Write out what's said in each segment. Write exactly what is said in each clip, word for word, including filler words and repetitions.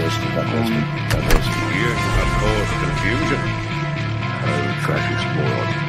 diversity, diversity, diversity. Years have caused confusion. Oh, fascist moron.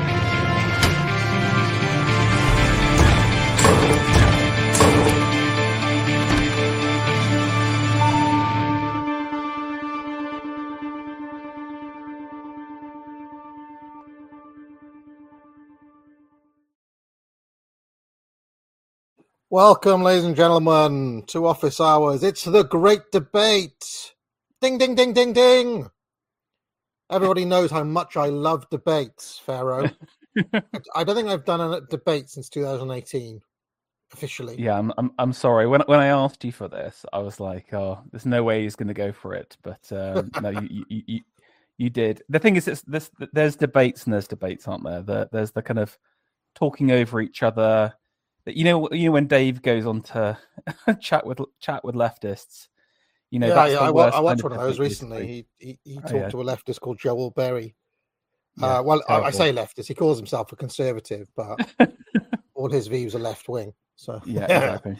Welcome, ladies and gentlemen, to Office Hours. It's the great debate. Ding, ding, ding, ding, ding. Everybody knows how much I love debates, Pharaoh. I don't think I've done a debate since two thousand eighteen, officially. Yeah, I'm, I'm, I'm sorry. When when I asked you for this, I was like, "Oh, there's no way he's going to go for it." But um, no, you, you, you, you did. The thing is, it's this. There's debates and there's debates, aren't there? The, there's the kind of talking over each other. You know, you know when Dave goes on to chat with chat with leftists. You know, yeah, that's yeah the I, worst I watched kind one of of those debate, recently. He he, he talked oh, yeah. to a leftist called Joel Berry. Yeah, uh, well, I, I terrible. say leftist. He calls himself a conservative, but all his views are left wing. So Yeah, exactly.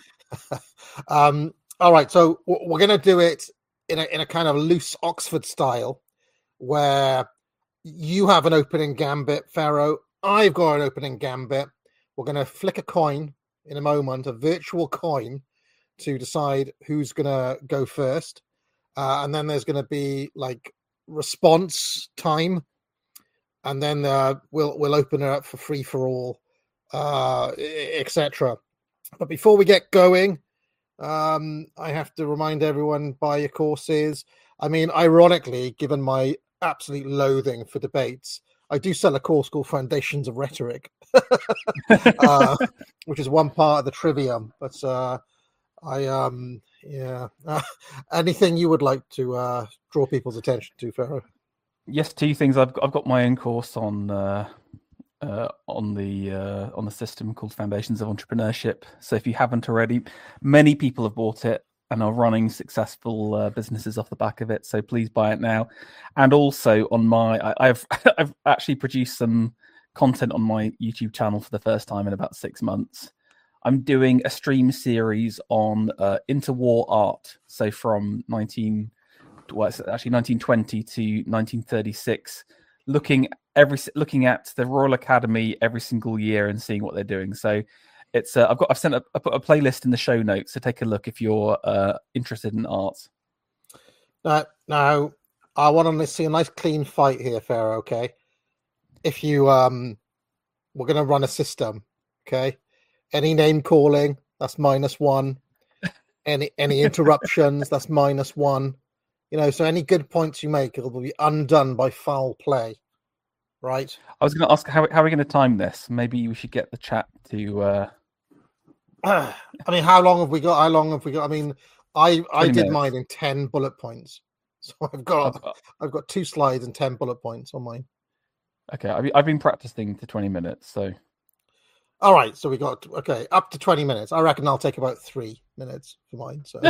um, all right, so we're going to do it in a in a kind of loose Oxford style, where you have an opening gambit, Pharaoh. I've got an opening gambit. We're going to flick a coin in a moment, a virtual coin, to decide who's going to go first. Uh, and then there's going to be like response time. And then uh, we'll we'll open it up for free for all, uh, et cetera. But before we get going, um, I have to remind everyone, buy your courses. I mean, ironically, given my absolute loathing for debates, I do sell a course called Foundations of Rhetoric, uh, which is one part of the trivium. But uh, I, um, yeah, uh, anything you would like to uh, draw people's attention to, Pharaoh? Yes, two things. I've got, I've got my own course on uh, uh, on the uh, on the system called Foundations of Entrepreneurship. So if you haven't already, many people have bought it and are running successful uh, businesses off the back of it. So please buy it now. And also on my, I, I've I've actually produced some content on my YouTube channel for the first time in about six months. I'm doing a stream series on uh, interwar art. So from nineteen, well, it's actually nineteen twenty to nineteen thirty-six, looking every looking at the Royal Academy every single year and seeing what they're doing. So it's uh, I've got I've sent a, I put a playlist in the show notes, so take a look if you're uh, interested in art. Now, now I want to see a nice clean fight here, Pharaoh. Okay, if you um, we're going to run a system. Okay, any name calling, that's minus one. Any any interruptions, that's minus one. You know, so any good points you make, it'll be undone by foul play. Right. I was going to ask how how are we going to time this? Maybe we should get the chat to. Uh... I mean, how long have we got? How long have we got? I mean, I I did minutes. mine in ten bullet points, so I've got I've, I've got two slides and ten bullet points on mine. okay, I've I've been practicing to twenty minutes, so. All right, so we got okay up to twenty minutes. I reckon I'll take about three minutes for mine. So,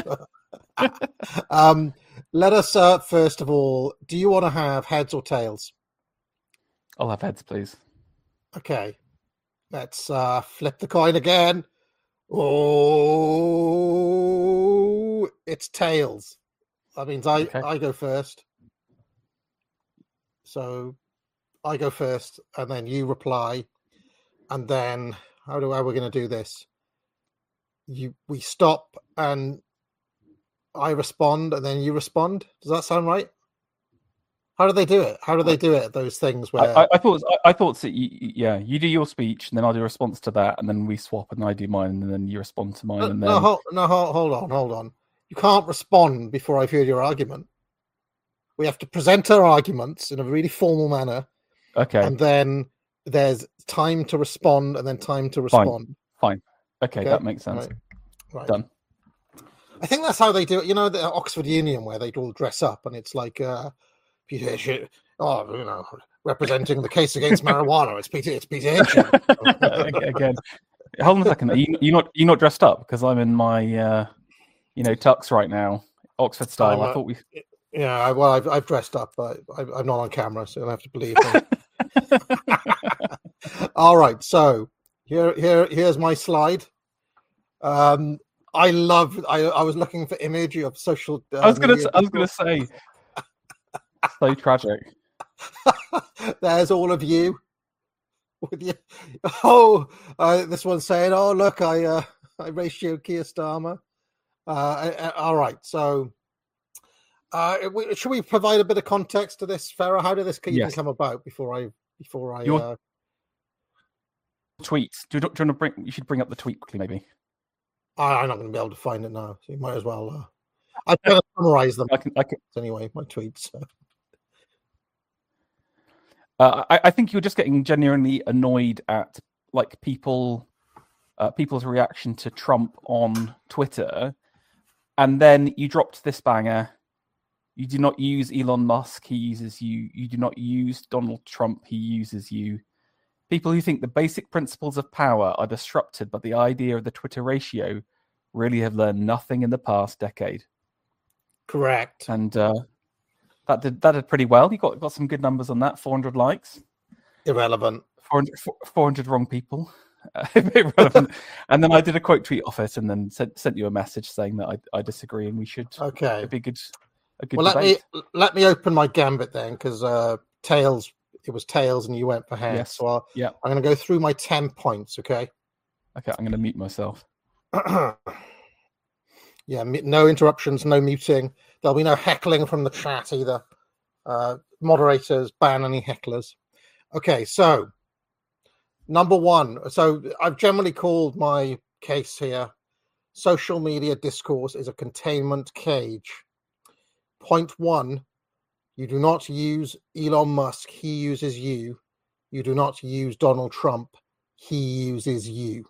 um, let us uh, first of all. Do you want to have heads or tails? I'll have heads, please. Okay, let's uh, flip the coin again. Oh, it's tails. That means I, Okay. I go first. So I go first, and then you reply, and then how do how are we going to do this? You we stop, and I respond, and then you respond. Does that sound right? How do they do it? How do they do it? Those things where I, I, I thought I, I thought that you, yeah, you do your speech, and then I'll do a response to that, and then we swap, and I do mine, and then you respond to mine, no, and no, then hold, no, hold, hold on, hold on. You can't respond before I've heard your argument. We have to present our arguments in a really formal manner, okay, and then there's time to respond, and then time to respond. fine, okay, Okay, that makes sense. Right. Right. Done. I think that's how they do it. You know, the Oxford Union where they all dress up, and it's like, uh, Peter Hitchens, oh, you know, representing the case against marijuana. It's Peter, it's Peter Hitchens. Again, hold on a second. Are you you not you not dressed up because I'm in my uh, you know tux right now, Oxford style. I'm, I thought we. Yeah, I, well, I've I've dressed up, but I, I'm not on camera, so you'll have to believe me. All right, so here here here's my slide. Um, I love. I I was looking for image of social. Uh, I was gonna. media I was gonna say. So tragic. There's all of you with you. Oh, uh, this one's saying, "Oh, look, I uh, I ratioed Keir Starmer." Uh, uh, all right, so uh, we, should we provide a bit of context to this, Farah? How did this even Yes. come about? Before I before I Your uh... tweets. Do you, do you want to bring? You should bring up the tweet quickly, maybe. I'm not going to be able to find it now, so you might as well. Uh... I'm going to summarize them I can. I can. anyway. My tweets. So. Uh, I, I think you're just getting genuinely annoyed at like people, uh, people's reaction to Trump on Twitter, and then you dropped this banger. You do not use Elon Musk; he uses you. You do not use Donald Trump; he uses you. People who think the basic principles of power are disrupted by the idea of the Twitter ratio really have learned nothing in the past decade. Correct. And uh, that did that did pretty well. You got got some good numbers on that. four hundred likes. Irrelevant. four hundred, four hundred wrong people. Uh, irrelevant. And then I did a quote tweet off it, and then sent sent you a message saying that I, I disagree, and we should. Okay. It'd be a good. A good Well, let debate. me let me open my gambit then, because uh, tails. It was tails, and you went for heads. Yes. So I'll, Yeah. I'm going to go through my ten points. Okay. Okay, I'm going to mute myself. Yeah, no interruptions, no muting. There'll be no heckling from the chat either. Uh, moderators ban any hecklers. Okay, so number one. So I've generally called my case here: social media discourse is a containment cage. Point one: you do not use Elon Musk; he uses you. You do not use Donald Trump; he uses you.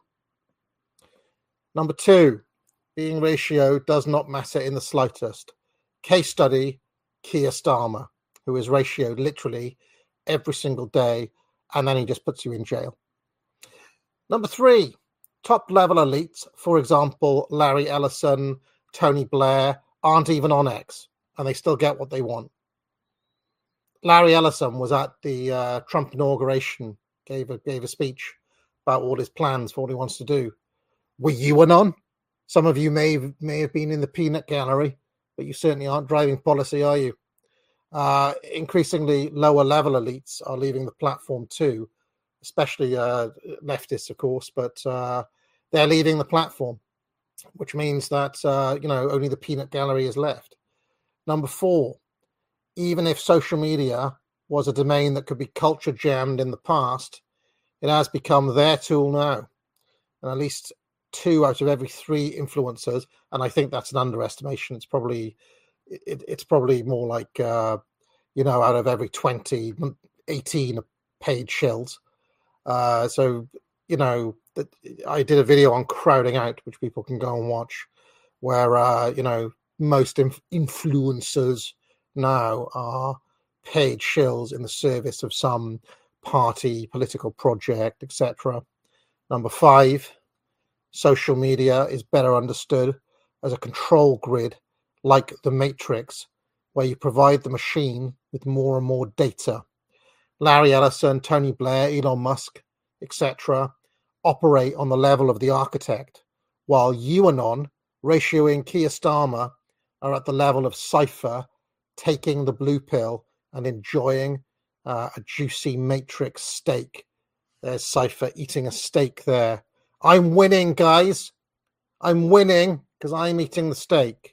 Number two: being ratio does not matter in the slightest. Case study: Keir Starmer, who is ratioed literally every single day, and then he just puts you in jail. Number three: top level elites, for example, Larry Ellison, Tony Blair, aren't even on X, and they still get what they want. Larry Ellison was at the uh, Trump inauguration, gave a gave a speech about all his plans for what he wants to do. Were you anon? Some of you may have, may have been in the peanut gallery, but you certainly aren't driving policy, are you? Uh, increasingly lower level elites are leaving the platform too, especially uh, leftists, of course, but uh, they're leaving the platform, which means that uh, you know only the peanut gallery is left. Number four: even if social media was a domain that could be culture jammed in the past, it has become their tool now. And at least two out of every three influencers, and I think that's an underestimation. It's probably it, it's probably more like uh, you know out of every twenty, eighteen paid shills. Uh, so you know that I did a video on crowding out, which people can go and watch, where uh, you know most inf- influencers now are paid shills in the service of some party, political project, et cetera. Number five: social media is better understood as a control grid like the Matrix, where you provide the machine with more and more data. Larry Ellison, Tony Blair, Elon Musk, et cetera operate on the level of the architect, while UAnon, ratioing Keir Starmer, are at the level of Cypher, taking the blue pill and enjoying uh, a juicy Matrix steak. There's Cypher eating a steak there. I'm winning, guys. I'm winning because I'm eating the steak.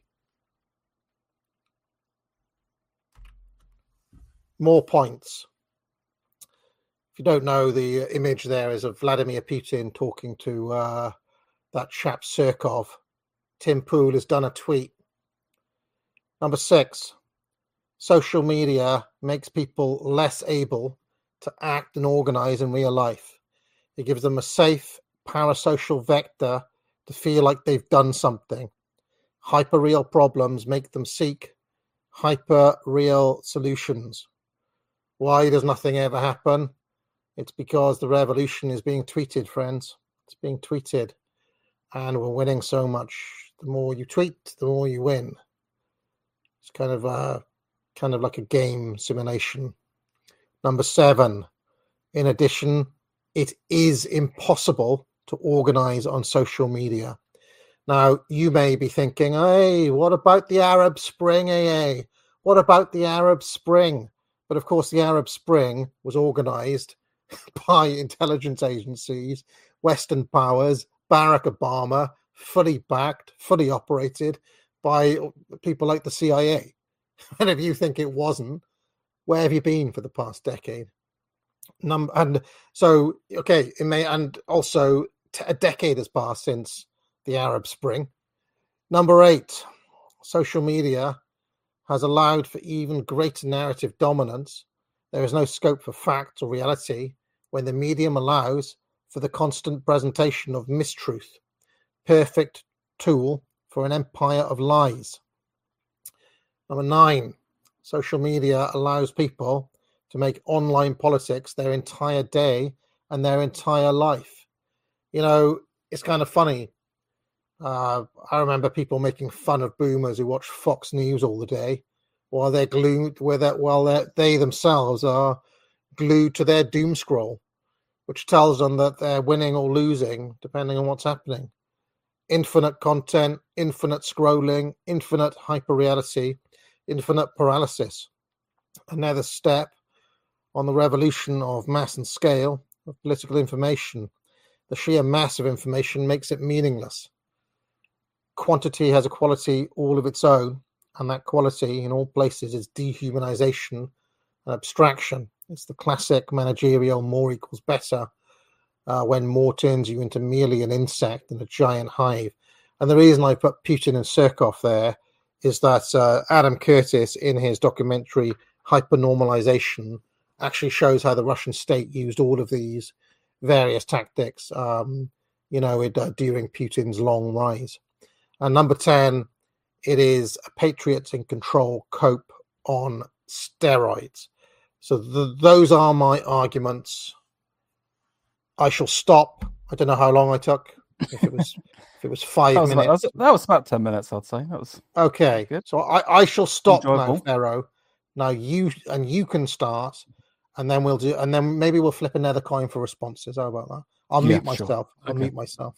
More points. If you don't know, the image there is of Vladimir Putin talking to uh, that chap Surkov. Tim Pool has done a tweet. Number six: social media makes people less able to act and organize in real life. It gives them a safe parasocial vector to feel like they've done something. Hyper-real problems make them seek hyper-real solutions. Why does nothing ever happen? It's because the revolution is being tweeted, friends. It's being tweeted. And we're winning so much. The more you tweet, the more you win. It's kind of a, kind of like a game simulation. Number seven: in addition, it is impossible to organize on social media. Now, you may be thinking, hey, what about the Arab Spring, A A? What about the Arab Spring? But of course, the Arab Spring was organized by intelligence agencies, Western powers, Barack Obama, fully backed, fully operated by people like the C I A. And if you think it wasn't, where have you been for the past decade? Num- and so, okay, it may, and also t- a decade has passed since the Arab Spring. Number eight, social media has allowed for even greater narrative dominance. There is no scope for fact or reality when the medium allows for the constant presentation of mistruth. Perfect tool for an empire of lies. Number nine, social media allows people to make online politics their entire day and their entire life. You know, it's kind of funny. Uh, I remember people making fun of boomers who watch Fox News all the day while they're glued, while they're, they themselves are glued to their doom scroll, which tells them that they're winning or losing depending on what's happening. Infinite content, infinite scrolling, infinite hyperreality, infinite paralysis. Another step on the revolution of mass and scale of political information. The sheer mass of information makes it meaningless. Quantity has a quality all of its own, and that quality in all places is dehumanization and abstraction. It's the classic managerial more equals better, uh, when more turns you into merely an insect in a giant hive. And the reason I put Putin and Surkov there is that uh, Adam Curtis, in his documentary Hypernormalization, actually shows how the Russian state used all of these various tactics, um, you know, it, uh, during Putin's long rise. And number ten, it is a patriots in control cope on steroids. So the, those are my arguments. I shall stop. I don't know how long I took. If it was, if it was five that was minutes. About, that, was, that was about ten minutes, I'd say. That was okay. Good. So I, I shall stop Enjoyable. now, Pharaoh. Now you and you can start, and then we'll do, and then maybe we'll flip another coin for responses. How about that? I'll Yeah, mute myself. sure. I'll Okay. mute myself.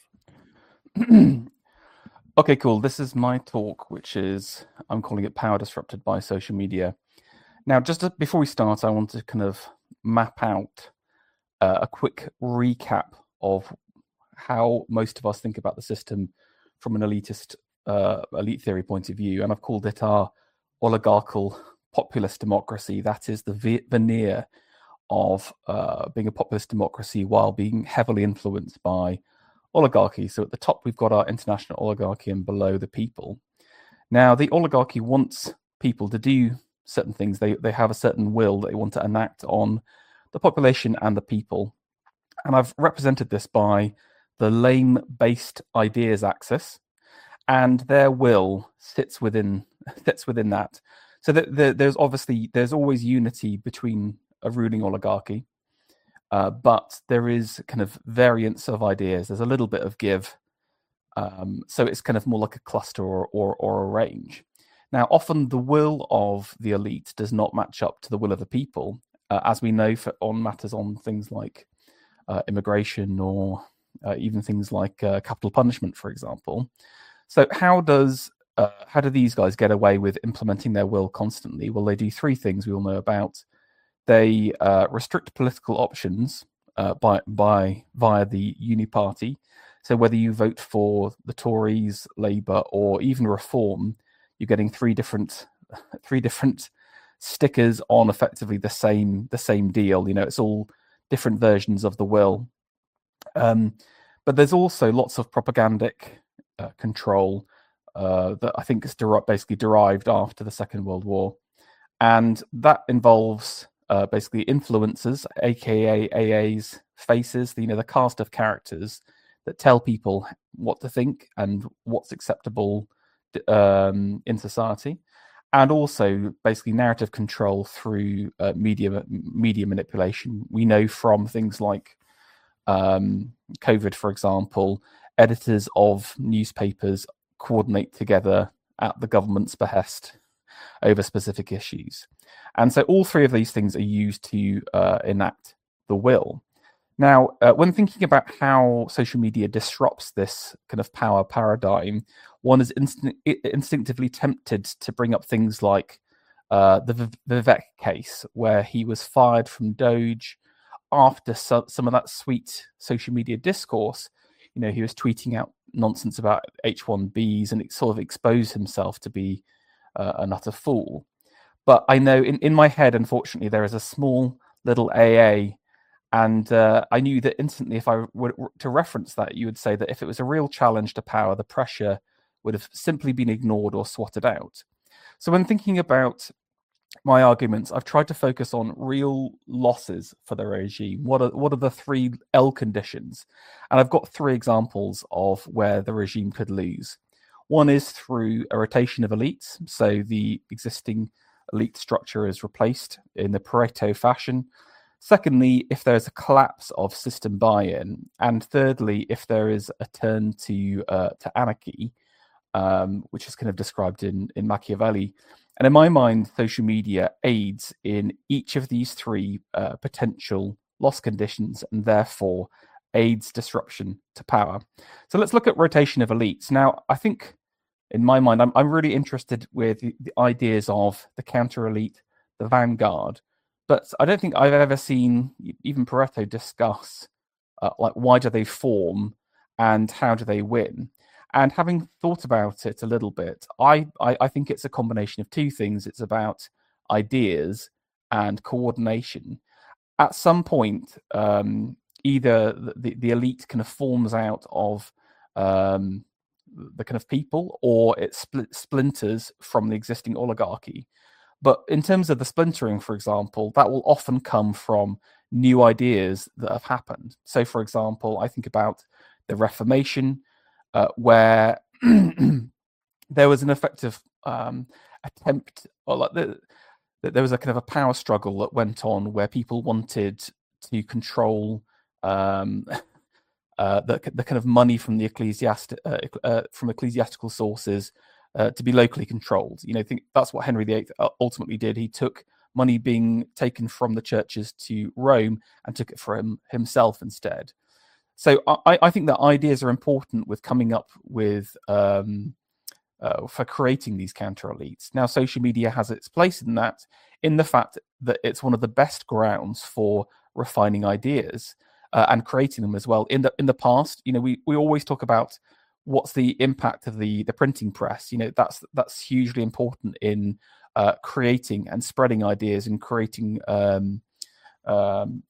Okay, cool. This is my talk, which is, I'm calling it Power Disrupted by Social Media. Now, just to, before we start, I want to kind of map out uh, a quick recap of how most of us think about the system from an elitist, uh, elite theory point of view. And I've called it our oligarchical populist democracy. That is the ve- veneer of uh, being a populist democracy while being heavily influenced by oligarchy. So at the top, we've got our international oligarchy, and below the people. Now, the oligarchy wants people to do certain things. They they have a certain will that they want to enact on the population and the people. And I've represented this by the lame-based ideas axis, and their will sits within sits within that. So that the, there's obviously there's always unity between a ruling oligarchy. Uh, but there is kind of variance of ideas. There's a little bit of give. Um, so it's kind of more like a cluster or, or, or a range. Now, often the will of the elite does not match up to the will of the people, uh, as we know for, on matters on things like uh, immigration or uh, even things like uh, capital punishment, for example. So how does uh, how do these guys get away with implementing their will constantly? Well, they do three things we all know about. They uh, restrict political options uh, by by via the Uniparty. So whether you vote for the Tories, Labour, or even Reform, you're getting three different three different stickers on effectively the same the same deal. You know, it's all different versions of the will. Um, but there's also lots of propagandic uh, control uh, that I think is der- basically derived after the Second World War, and that involves Uh, basically influencers, aka A As, faces, you know, the cast of characters that tell people what to think and what's acceptable um, in society, and also basically narrative control through uh, media media manipulation. We know from things like um, COVID, for example, editors of newspapers coordinate together at the government's behest over specific issues. And so all three of these things are used to uh, enact the will. Now, uh, when thinking about how social media disrupts this kind of power paradigm, one is instinct- instinctively tempted to bring up things like uh, the v- Vivek case, where he was fired from Doge after so- some of that sweet social media discourse. You know, he was tweeting out nonsense about H one Bs, and it sort of exposed himself to be uh, an utter fool. But I know in, in my head, unfortunately, there is a small little A A. And uh, I knew that instantly, if I were to reference that, you would say that if it was a real challenge to power, the pressure would have simply been ignored or swatted out. So when thinking about my arguments, I've tried to focus on real losses for the regime. What are what are the three L conditions? And I've got three examples of where the regime could lose. One is through a rotation of elites. So the existing elite structure is replaced in the Pareto fashion. Secondly, if there's a collapse of system buy-in, and thirdly, if there is a turn to uh, to anarchy, um, which is kind of described in, in Machiavelli. And in my mind, social media aids in each of these three uh, potential loss conditions, and therefore aids disruption to power. So let's look at rotation of elites. Now, I think, in my mind, I'm, I'm really interested with the, the ideas of the counter-elite, the vanguard. But I don't think I've ever seen even Pareto discuss uh, like why do they form and how do they win. And having thought about it a little bit, I, I, I think it's a combination of two things. It's about ideas and coordination. At some point, um, either the, the elite kind of forms out of um, the kind of people, or it split, splinters from the existing oligarchy. But in terms of the splintering, for example, that will often come from new ideas that have happened. So, for example, I think about the Reformation, uh, where there was an effective um, attempt, or like the, the, there was a kind of a power struggle that went on where people wanted to control um, uh, the, the kind of money from the ecclesiastic uh, uh, from ecclesiastical sources. Uh, to be locally controlled. You know, I think that's what Henry the Eighth ultimately did. He took money being taken from the churches to Rome and took it for him, himself instead. So I, I think that ideas are important with coming up with, um, uh, for creating these counter-elites. Now, social media has its place in that, in the fact that it's one of the best grounds for refining ideas uh, and creating them as well. In the in the past, you know, we, we always talk about what's the impact of the the printing press. You know, that's that's hugely important in uh, creating and spreading ideas and creating, um, um,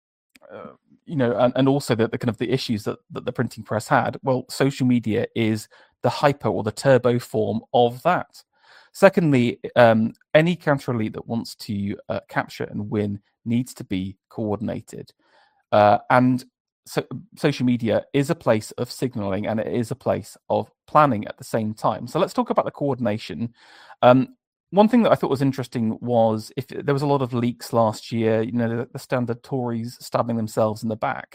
uh, you know, and, and also the, the kind of the issues that, that the printing press had. Well, social media is the hyper or the turbo form of that. Secondly, um, any counter elite that wants to uh, capture and win needs to be coordinated, uh, and so social media is a place of signaling, and it is a place of planning at the same time. So let's talk about the coordination. Um, one thing that I thought was interesting was if there was a lot of leaks last year, you know, the, the standard Tories stabbing themselves in the back.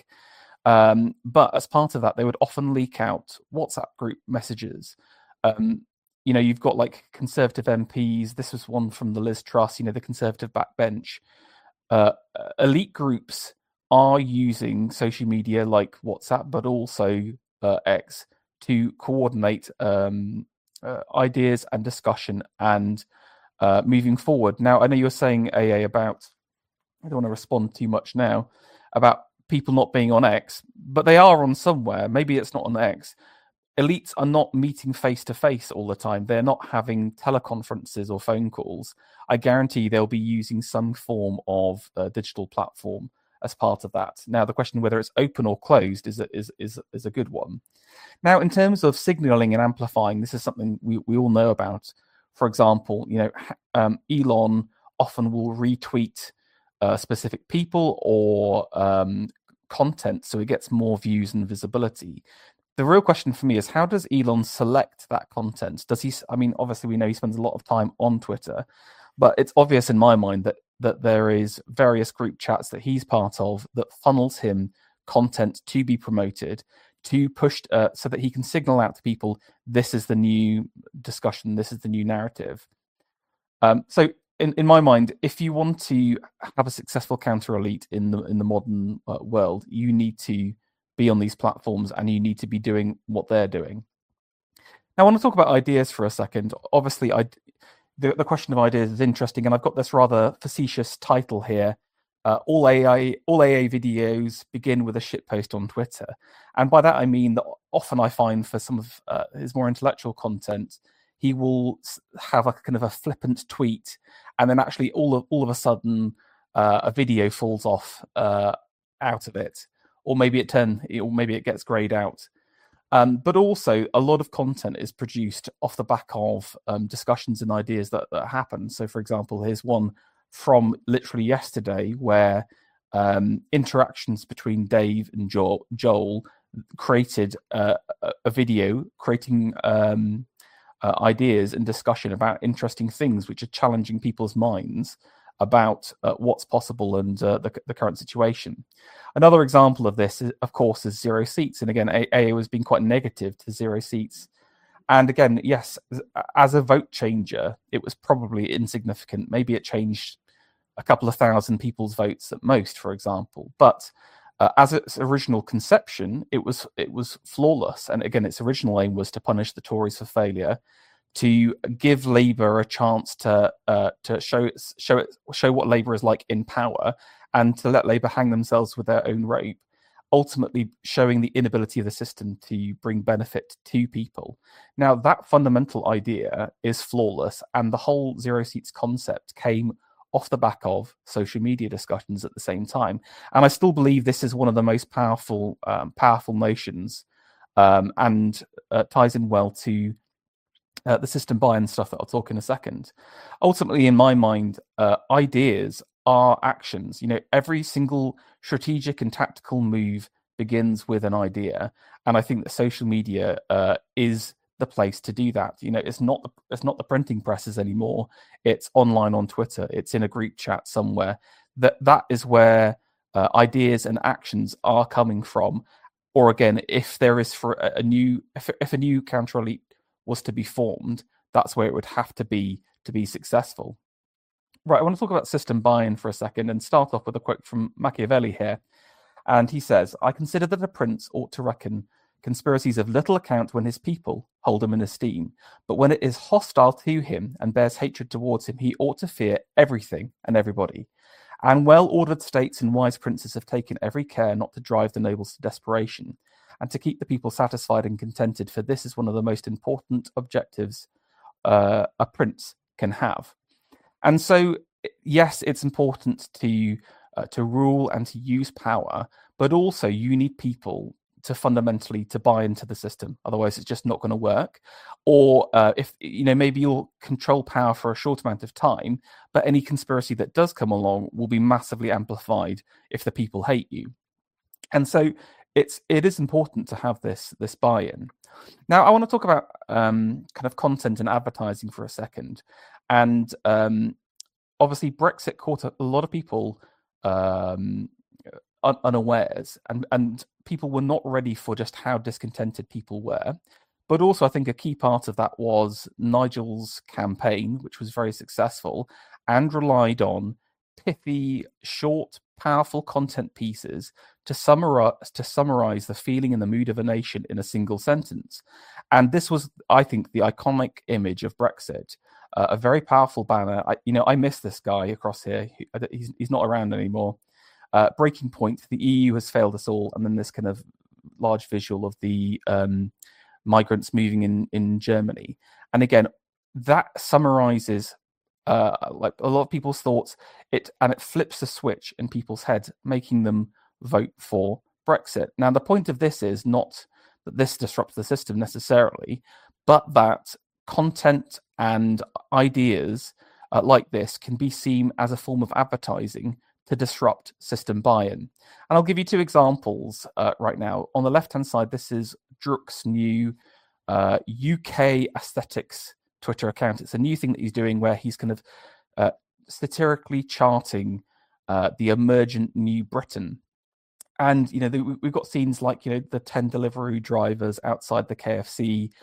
Um, but as part of that, they would often leak out WhatsApp group messages. Um, you know, you've got like Conservative M Ps. This was one from the Liz Truss, you know, the Conservative backbench. Uh, elite groups are using social media like WhatsApp, but also uh, X, to coordinate um, uh, ideas and discussion and uh, moving forward. Now, I know you're saying, A A, about, I don't want to respond too much now, about people not being on X, but they are on somewhere. Maybe it's not on X. Elites are not meeting face-to-face all the time. They're not having teleconferences or phone calls. I guarantee they'll be using some form of uh, digital platform as part of that. Now, the question whether it's open or closed is a, is is is a good one. Now, in terms of signaling and amplifying, this is something we, we all know about. For example, you know, um, Elon often will retweet uh, specific people or um, content, so it gets more views and visibility. The real question for me is, how does Elon select that content? Does he? I mean, obviously, we know he spends a lot of time on Twitter, but it's obvious in my mind that that there is various group chats that he's part of that funnels him content to be promoted, to push, uh, so that he can signal out to people, this is the new discussion, this is the new narrative. Um, so in, in my mind, if you want to have a successful counter elite in the in the modern uh, world, you need to be on these platforms and you need to be doing what they're doing. Now, I want to talk about ideas for a second. Obviously, I, the, the question of ideas is interesting, and I've got this rather facetious title here. Uh, all A I, all A A videos begin with a shitpost on Twitter. And by that, I mean that often I find for some of uh, his more intellectual content, he will have a kind of a flippant tweet, and then actually all of, all of a sudden uh, a video falls off uh, out of it. Or maybe it turn, or maybe it gets grayed out. Um, but also, a lot of content is produced off the back of um, discussions and ideas that, that happen. So, for example, here's one from literally yesterday where um, interactions between Dave and Joel, Joel created uh, a, a video creating um, uh, ideas and discussion about interesting things which are challenging people's minds about uh, what's possible and uh, the, the current situation. Another example of this, is, of course, is zero seats. And again, A A has been quite negative to zero seats. And again, yes, as a vote changer, it was probably insignificant. Maybe it changed a couple of thousand people's votes at most, for example. But uh, as its original conception, it was it was flawless. And again, its original aim was to punish the Tories for failure, to give Labour a chance to uh, to show show it, show what Labour is like in power, and to let Labour hang themselves with their own rope, ultimately showing the inability of the system to bring benefit to people. Now, that fundamental idea is flawless, and the whole zero seats concept came off the back of social media discussions at the same time. And I still believe this is one of the most powerful um, powerful notions, um, and uh, ties in well to Uh, the system buy-in stuff that I'll talk in a second. Ultimately, in my mind, uh, ideas are actions. You know, every single strategic and tactical move begins with an idea, and I think that social media uh, is the place to do that. You know, it's not the, it's not the printing presses anymore. It's online on Twitter. It's in a group chat somewhere. That that is where uh, ideas and actions are coming from. Or again, if there is for a, a new if, if a new counter elite was to be formed, that's where it would have to be to be successful. Right, I want to talk about system buy-in for a second and start off with a quote from Machiavelli here. And he says, "I consider that a prince ought to reckon conspiracies of little account when his people hold him in esteem, but when it is hostile to him and bears hatred towards him, he ought to fear everything and everybody. And well-ordered states and wise princes have taken every care not to drive the nobles to desperation, and to keep the people satisfied and contented, for this is one of the most important objectives uh, a prince can have." And so, yes, it's important to uh, to rule and to use power, but also you need people to fundamentally to buy into the system. Otherwise, it's just not going to work. Or uh, if you know, maybe you'll control power for a short amount of time, but any conspiracy that does come along will be massively amplified if the people hate you. And so, It's it is important to have this this buy-in. Now, I want to talk about um, kind of content and advertising for a second, and um, obviously Brexit caught a lot of people um, un- unawares, and and people were not ready for just how discontented people were. But also, I think a key part of that was Nigel's campaign, which was very successful and relied on pithy, short, powerful content pieces to summarize to summarize the feeling and the mood of a nation in a single sentence. And this was, I think, the iconic image of Brexit. Uh, a very powerful banner. I, you know, I miss this guy across here. He, he's he's not around anymore. Uh, breaking point: the E U has failed us all. And then this kind of large visual of the um, migrants moving in in Germany. And again, that summarizes Uh, like a lot of people's thoughts, it and it flips the switch in people's heads, making them vote for Brexit. Now, the point of this is not that this disrupts the system necessarily, but that content and ideas uh, like this can be seen as a form of advertising to disrupt system buy-in. And I'll give you two examples uh, right now. On the left-hand side, this is Druk's new uh, U K aesthetics Twitter account. It's a new thing that he's doing where he's kind of uh, satirically charting uh, the emergent new Britain. And, you know, the, we've got scenes like, you know, the ten Deliveroo drivers outside the K F C,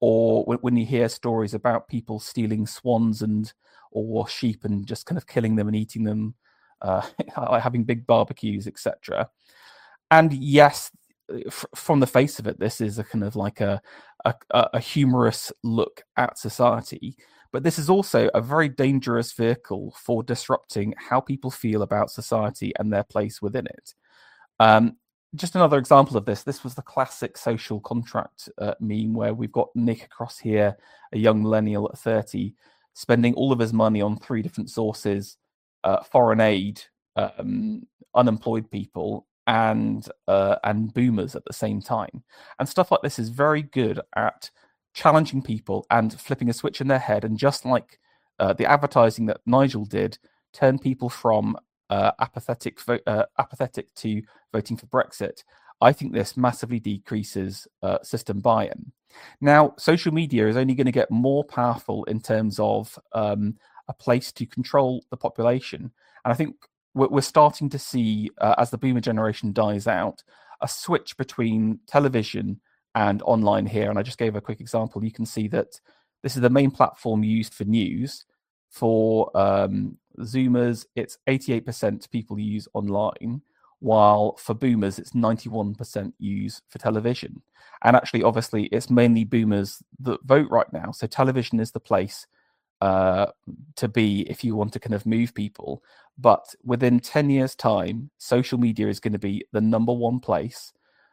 or when, when you hear stories about people stealing swans and or sheep and just kind of killing them and eating them, uh, having big barbecues, et cetera. And yes, f- from the face of it, this is a kind of like a, a a humorous look at society. But this is also a very dangerous vehicle for disrupting how people feel about society and their place within it. Um, just another example of this. This was the classic social contract uh, meme where we've got Nick across here, a young millennial at thirty, spending all of his money on three different sources, uh, foreign aid, um, unemployed people, and uh, and boomers at the same time. And stuff like this is very good at challenging people and flipping a switch in their head. And just like uh, the advertising that Nigel did, turn people from uh, apathetic vo- uh, apathetic to voting for Brexit. I think this massively decreases uh, system buy-in. Now, social media is only going to get more powerful in terms of um, a place to control the population. And I think we're, we're starting to see, uh, as the boomer generation dies out, a switch between television and online here. And I just gave a quick example. You can see that this is the main platform used for news. For um, Zoomers, it's eighty-eight percent people use online, while for boomers, it's ninety-one percent use for television. And actually, obviously, it's mainly boomers that vote right now. So television is the place uh, to be if you want to kind of move people. But within ten years' time, social media is going to be the number one place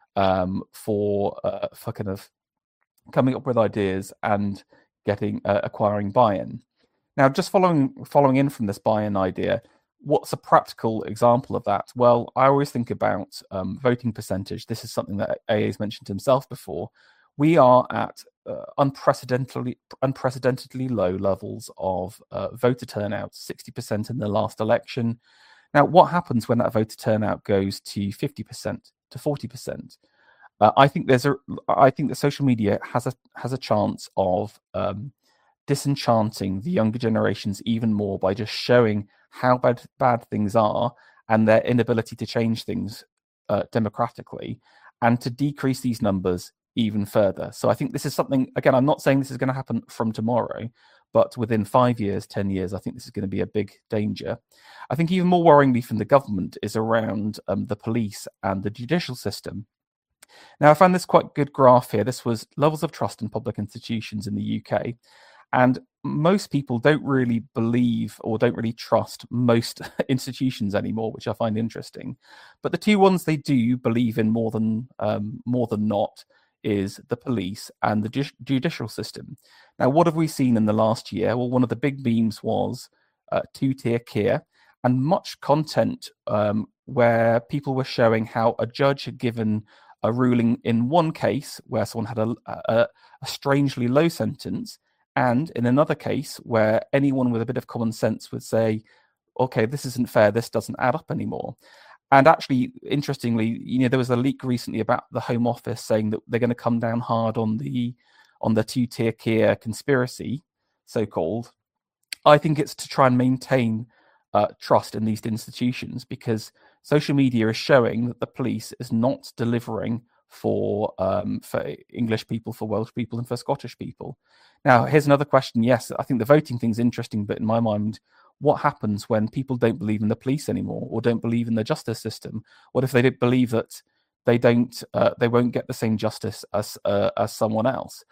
um, for uh, for kind of coming up with ideas and getting uh, acquiring buy-in. Now, just following following in from this buy-in idea, what's a practical example of that? Well, I always think about um, voting percentage. This is something that A A's mentioned himself before. We are at uh, unprecedentedly unprecedentedly low levels of uh, voter turnout, sixty percent in the last election. Now, what happens when that voter turnout goes to fifty percent, to forty percent? Uh, I think there's a. I think that social media has a has a chance of um, disenchanting the younger generations even more by just showing how bad bad things are and their inability to change things uh, democratically, and to decrease these numbers even further. So I think this is something. Again, I'm not saying this is going to happen from tomorrow, but within five years, ten years, I think this is going to be a big danger. I think even more worryingly from the government is around um, the police and the judicial system. Now, I found this quite good graph here. This was levels of trust in public institutions in the U K. And most people don't really believe or don't really trust most institutions anymore, which I find interesting. But the two ones they do believe in more than um, more than not is the police and the ju- judicial system. Now, what have we seen in the last year? Well, one of the big beams was uh, two-tier care, and much content um, where people were showing how a judge had given a ruling in one case where someone had a, a, a strangely low sentence, and in another case where anyone with a bit of common sense would say, okay, this isn't fair, this doesn't add up anymore. And actually, interestingly, you know, there was a leak recently about the Home Office saying that they're going to come down hard on the on the two-tier care conspiracy, so-called. I think it's to try and maintain uh, trust in these institutions, because social media is showing that the police is not delivering for um, for English people, for Welsh people, and for Scottish people. Now, here's another question. Yes, I think the voting thing's interesting, but in my mind, what happens when people don't believe in the police anymore, or don't believe in the justice system? What if they don't believe that they don't, uh, they won't get the same justice as uh, as someone else?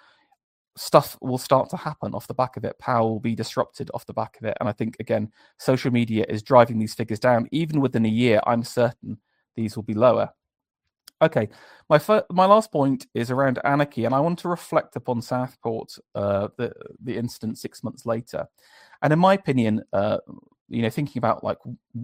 Stuff will start to happen off the back of it. Power will be disrupted off the back of it. And I think, again, social media is driving these figures down. Even within a year, I'm certain these will be lower. Okay, my fir- my last point is around anarchy, and I want to reflect upon Southport, uh, the the incident six months later. And in my opinion, uh, you know, thinking about like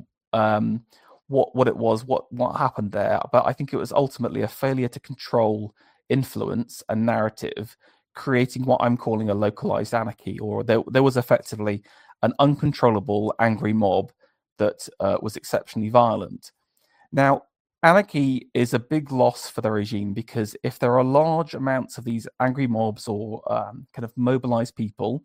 um, what what it was, what what happened there, but I think it was ultimately a failure to control influence and narrative, creating what I'm calling a localized anarchy, or there there was effectively an uncontrollable angry mob that uh, was exceptionally violent. Now, anarchy is a big loss for the regime, because if there are large amounts of these angry mobs or um, kind of mobilized people,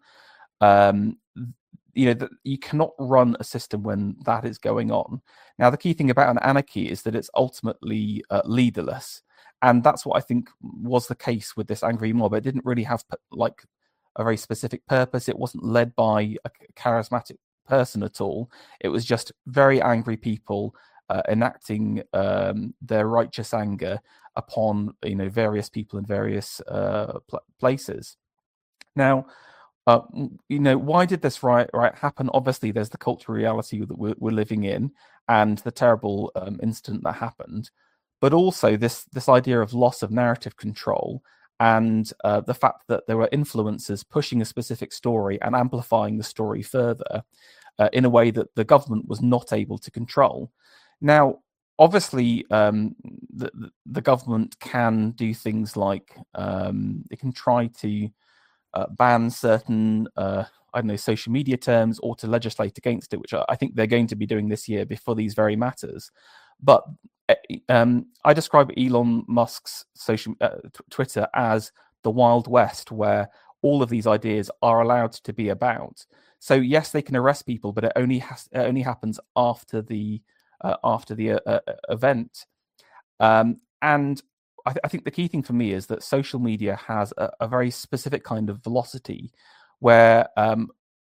um, you know, that you cannot run a system when that is going on. Now, the key thing about an anarchy is that it's ultimately uh, leaderless. And that's what I think was the case with this angry mob. It didn't really have like a very specific purpose. It wasn't led by a charismatic person at all. It was just very angry people uh, enacting um, their righteous anger upon, you know, various people in various uh, pl- places. Now, uh, you know, why did this riot, riot happen? Obviously, there's the cultural reality that we're, we're living in and the terrible um, incident that happened, but also this this idea of loss of narrative control and uh, the fact that there were influencers pushing a specific story and amplifying the story further uh, in a way that the government was not able to control. Now, obviously, um, the, the government can do things like um, it can try to uh, ban certain, uh, I don't know, social media terms or to legislate against it, which I think they're going to be doing this year before these very matters. But um, I describe Elon Musk's social uh, t- Twitter as the Wild West, where all of these ideas are allowed to be about. So yes, they can arrest people, but it only has it only happens after the uh, after the uh, uh, event. Um, and I, th- I think the key thing for me is that social media has a, a very specific kind of velocity, where um,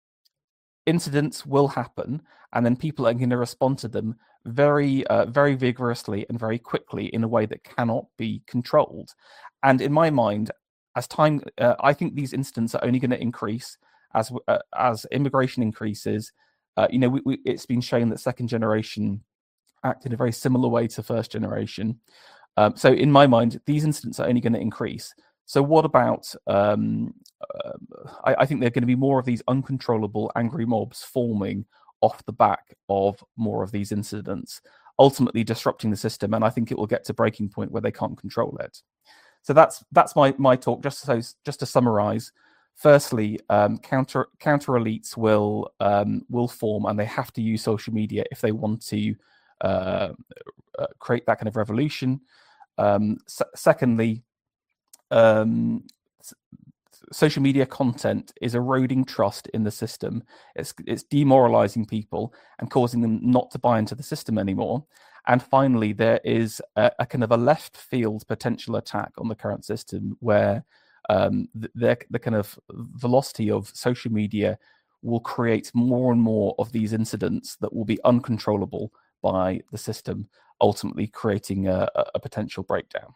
incidents will happen, and then people are going to respond to them very, uh, very vigorously and very quickly in a way that cannot be controlled. And in my mind, as time, uh, I think these incidents are only going to increase as uh, as immigration increases. Uh, you know, we, we, it's been shown that second generation act in a very similar way to first generation. Um, so in my mind, these incidents are only going to increase. So what about, um, uh, I, I think there are going to be more of these uncontrollable angry mobs forming off the back of more of these incidents, ultimately disrupting the system. And I think it will get to breaking point where they can't control it. So that's that's my my talk. Just so just to summarize, firstly, um, counter counter elites will um, will form, and they have to use social media if they want to uh, uh, create that kind of revolution. Um, s- secondly, um, s- social media content is eroding trust in the system. It's it's demoralizing people and causing them not to buy into the system anymore. And finally, there is a, a kind of a left field potential attack on the current system, where um, the, the kind of velocity of social media will create more and more of these incidents that will be uncontrollable by the system, ultimately creating a, a potential breakdown.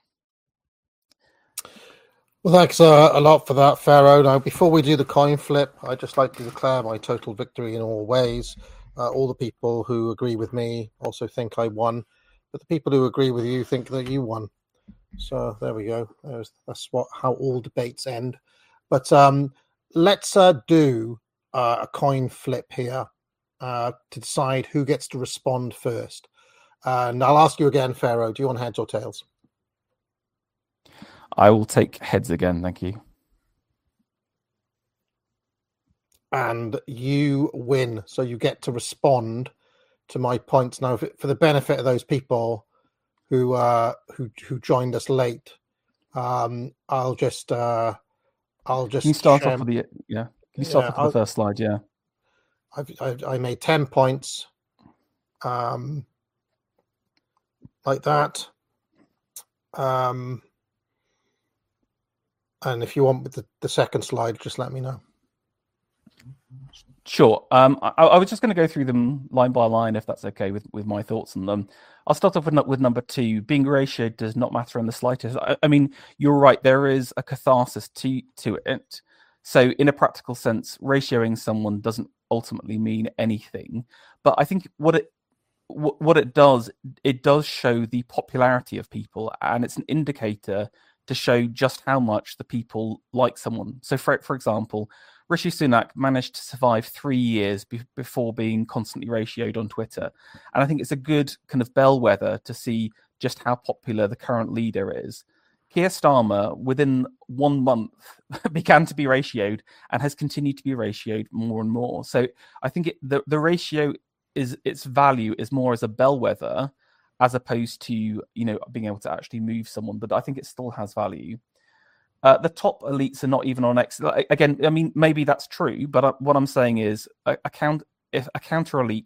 Well, thanks uh, a lot for that, Pharaoh. Now, before we do the coin flip, I'd just like to declare my total victory in all ways. Uh, all the people who agree with me also think I won, but the people who agree with you think that you won. So there we go. There's, that's what how all debates end. But um, let's uh, do uh, a coin flip here uh, to decide who gets to respond first. Uh, and I'll ask you again, Pharaoh, do you want heads or tails? I will take heads again, thank you. And you win, so you get to respond to my points. Now, for the benefit of those people who uh, who who joined us late, um, I'll just uh, I'll just Can you start share... off with the yeah? Can you start yeah, off with I'll... the first slide? Yeah, I've, I've, I made ten points, um, like that. Um, and if you want the, the second slide, just let me know. Sure. Um, I, I was just going to go through them line by line, if that's okay with, with my thoughts on them. I'll start off with, with number two. Being ratioed does not matter in the slightest. I, I mean, you're right. There is a catharsis to, to it. So in a practical sense, ratioing someone doesn't ultimately mean anything. But I think what it what, what it does, it does show the popularity of people, and it's an indicator to show just how much the people like someone. So for for example, Rishi Sunak managed to survive three years be- before being constantly ratioed on Twitter. And I think it's a good kind of bellwether to see just how popular the current leader is. Keir Starmer, within one month, began to be ratioed and has continued to be ratioed more and more. So I think it, the, the ratio is its value is more as a bellwether as opposed to, you know, being able to actually move someone. But I think it still has value. Uh, the top elites are not even on X. Again, I mean, maybe that's true, but what I'm saying is a, a, count, if a counter elite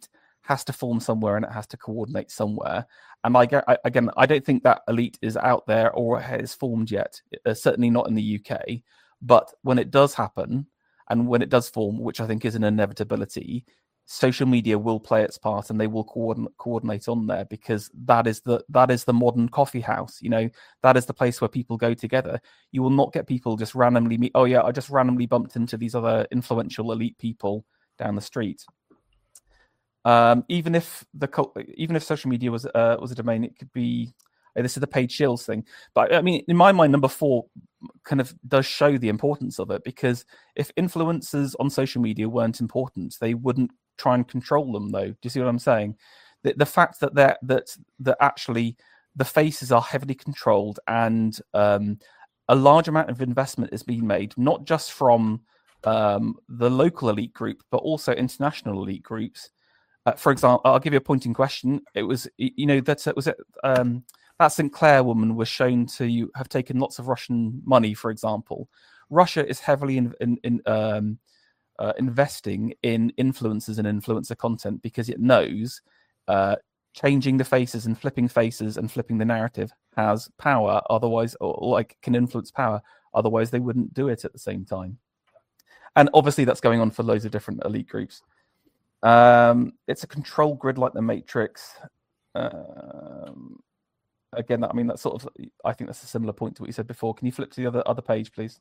has to form somewhere and it has to coordinate somewhere. And I, I again, I don't think that elite is out there or has formed yet. Uh, certainly not in the U K. But when it does happen, and when it does form, which I think is an inevitability, social media will play its part, and they will coordinate coordinate on there, because that is the that is the modern coffee house. You know, that is the place where people go together. You will not get people just randomly meet. Oh yeah, I just randomly bumped into these other influential elite people down the street. Um, even if the even if social media was uh, was a domain, it could be. Oh, this is the paid shills thing, but I mean, in my mind, number four kind of does show the importance of it, because if influencers on social media weren't important, they wouldn't try and control them, though. Do you see what I'm saying? The, the fact that they're, that that actually the faces are heavily controlled, and um, a large amount of investment is being made, not just from um, the local elite group, but also international elite groups. Uh, for example, I'll give you a point in question. It was, you know, that was it. Um, that Sinclair woman was shown to have taken lots of Russian money, for example. Russia is heavily in, in, in um, uh, investing in influencers and influencer content, because it knows uh, changing the faces and flipping faces and flipping the narrative has power. Otherwise, or, or like can influence power. Otherwise, they wouldn't do it at the same time. And obviously, that's going on for loads of different elite groups. Um, it's a control grid like the Matrix. Um, again, I mean, that's sort of, I think that's a similar point to what you said before. Can you flip to the other other page, please?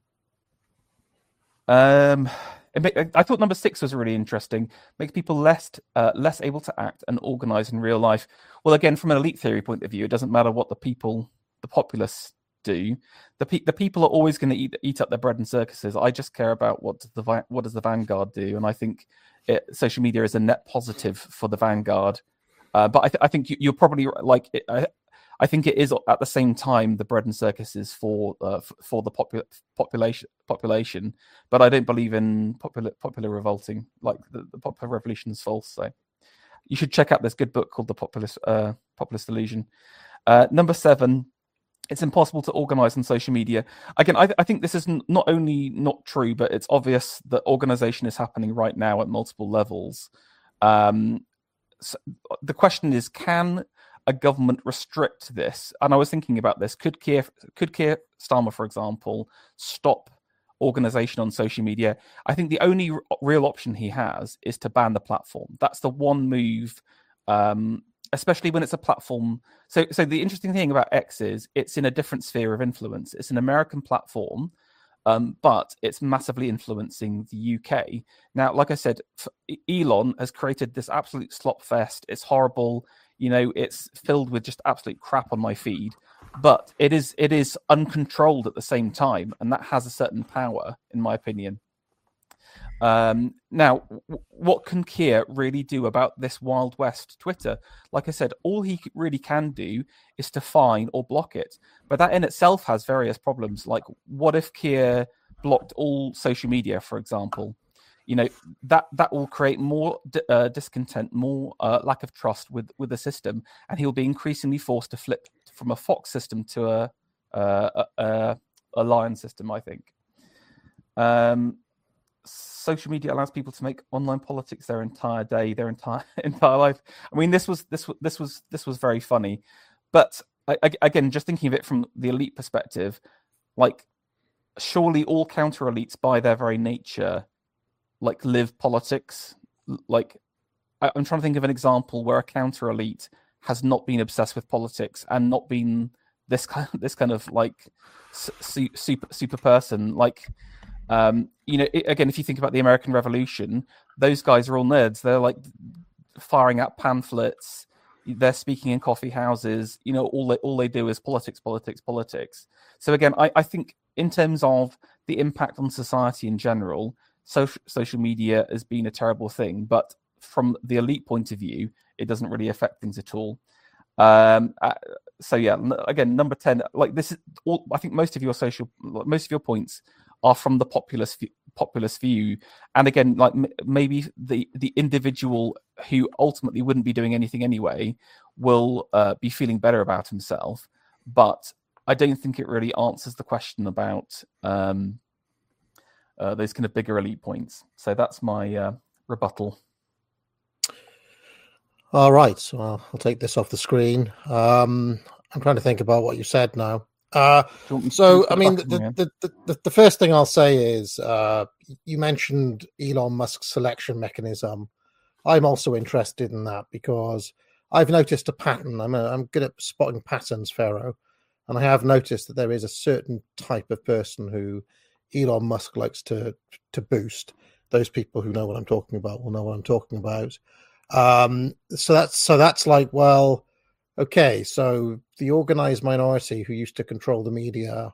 Um, it, I thought number six was really interesting. Makes people less uh, less able to act and organize in real life. Well, again, from an elite theory point of view, it doesn't matter what the people, the populace, do. The pe- the people are always going to eat eat up their bread in circuses. I just care about what does the what does the Vanguard do, and I think it, social media is a net positive for the Vanguard. Uh, but I, th- I think you, you're probably like it, I, I think it is at the same time the bread and circuses for uh, f- for the popu- population population. But I don't believe in popular popular revolting. Like the, the popular revolution is false. So you should check out this good book called The Populist uh, Populist Illusion. Uh, number seven. It's impossible to organize on social media. Again, I, I think this is n- not only not true, but it's obvious that organization is happening right now at multiple levels. Um, so the question is, can a government restrict this? And I was thinking about this. Could Keir, could Keir Starmer, for example, stop organization on social media? I think the only r- real option he has is to ban the platform. That's the one move, um, especially when it's a platform. So, so the interesting thing about X is it's in a different sphere of influence. It's an American platform, um, but it's massively influencing the U K. Now, like I said, Elon has created this absolute slop fest. It's horrible. You know, it's filled with just absolute crap on my feed, but it is it is uncontrolled at the same time, and that has a certain power, in my opinion. Um, now, w- what can Keir really do about this Wild West Twitter? Like I said, all he really can do is to fine or block it. But that in itself has various problems. Like, what if Keir blocked all social media, for example? You know, that that will create more d- uh, discontent, more uh, lack of trust with, with the system, and he'll be increasingly forced to flip from a Fox system to a a, a, a Lion system, I think. Um, social media allows people to make online politics their entire day, their entire entire life. I mean, this was this was this was this was very funny, but I, I, again, just thinking of it from the elite perspective, like surely all counter elites, by their very nature, like live politics. Like I, I'm trying to think of an example where a counter elite has not been obsessed with politics and not been this kind this kind of like su- super super person. Like. Um, you know, it, again, if you think about the American Revolution, those guys are all nerds. They're like firing out pamphlets. They're speaking in coffee houses. You know, all they all they do is politics, politics, politics. So again, I, I think in terms of the impact on society in general, social social media has been a terrible thing. But from the elite point of view, it doesn't really affect things at all. Um, uh, so yeah, again, number ten. Like this is all. I think most of your social, most of your points are from the populist populist view, and again, like m- maybe the the individual who ultimately wouldn't be doing anything anyway will uh, be feeling better about himself. But I don't think it really answers the question about um, uh, those kind of bigger elite points. So that's my uh, rebuttal. All right, so I'll, I'll take this off the screen. Um, I'm trying to think about what you said now. Uh, so, I mean, the, the, the, the, the first thing I'll say is uh, you mentioned Elon Musk's selection mechanism. I'm also interested in that because I've noticed a pattern. I'm, a, I'm good at spotting patterns, Pharaoh, and I have noticed that there is a certain type of person who Elon Musk likes to to boost. Those people who know what I'm talking about will know what I'm talking about. Um, so that's so that's like, well, okay, so the organized minority who used to control the media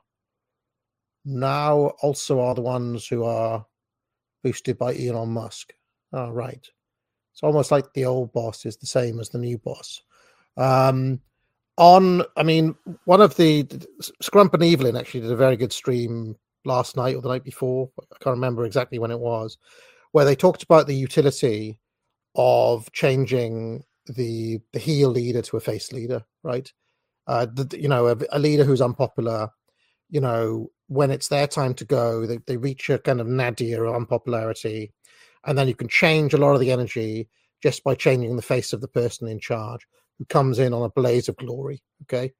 now also are the ones who are boosted by Elon Musk. Oh, right. It's almost like the old boss is the same as the new boss. Um, on, I mean, one of the Scrump and Evelyn actually did a very good stream last night or the night before. I can't remember exactly when it was, where they talked about the utility of changing the the heel leader to a face leader, right? Uh, the, you know, a, a leader who's unpopular, you know, when it's their time to go, they, they reach a kind of nadir of unpopularity, and then you can change a lot of the energy just by changing the face of the person in charge who comes in on a blaze of glory, okay?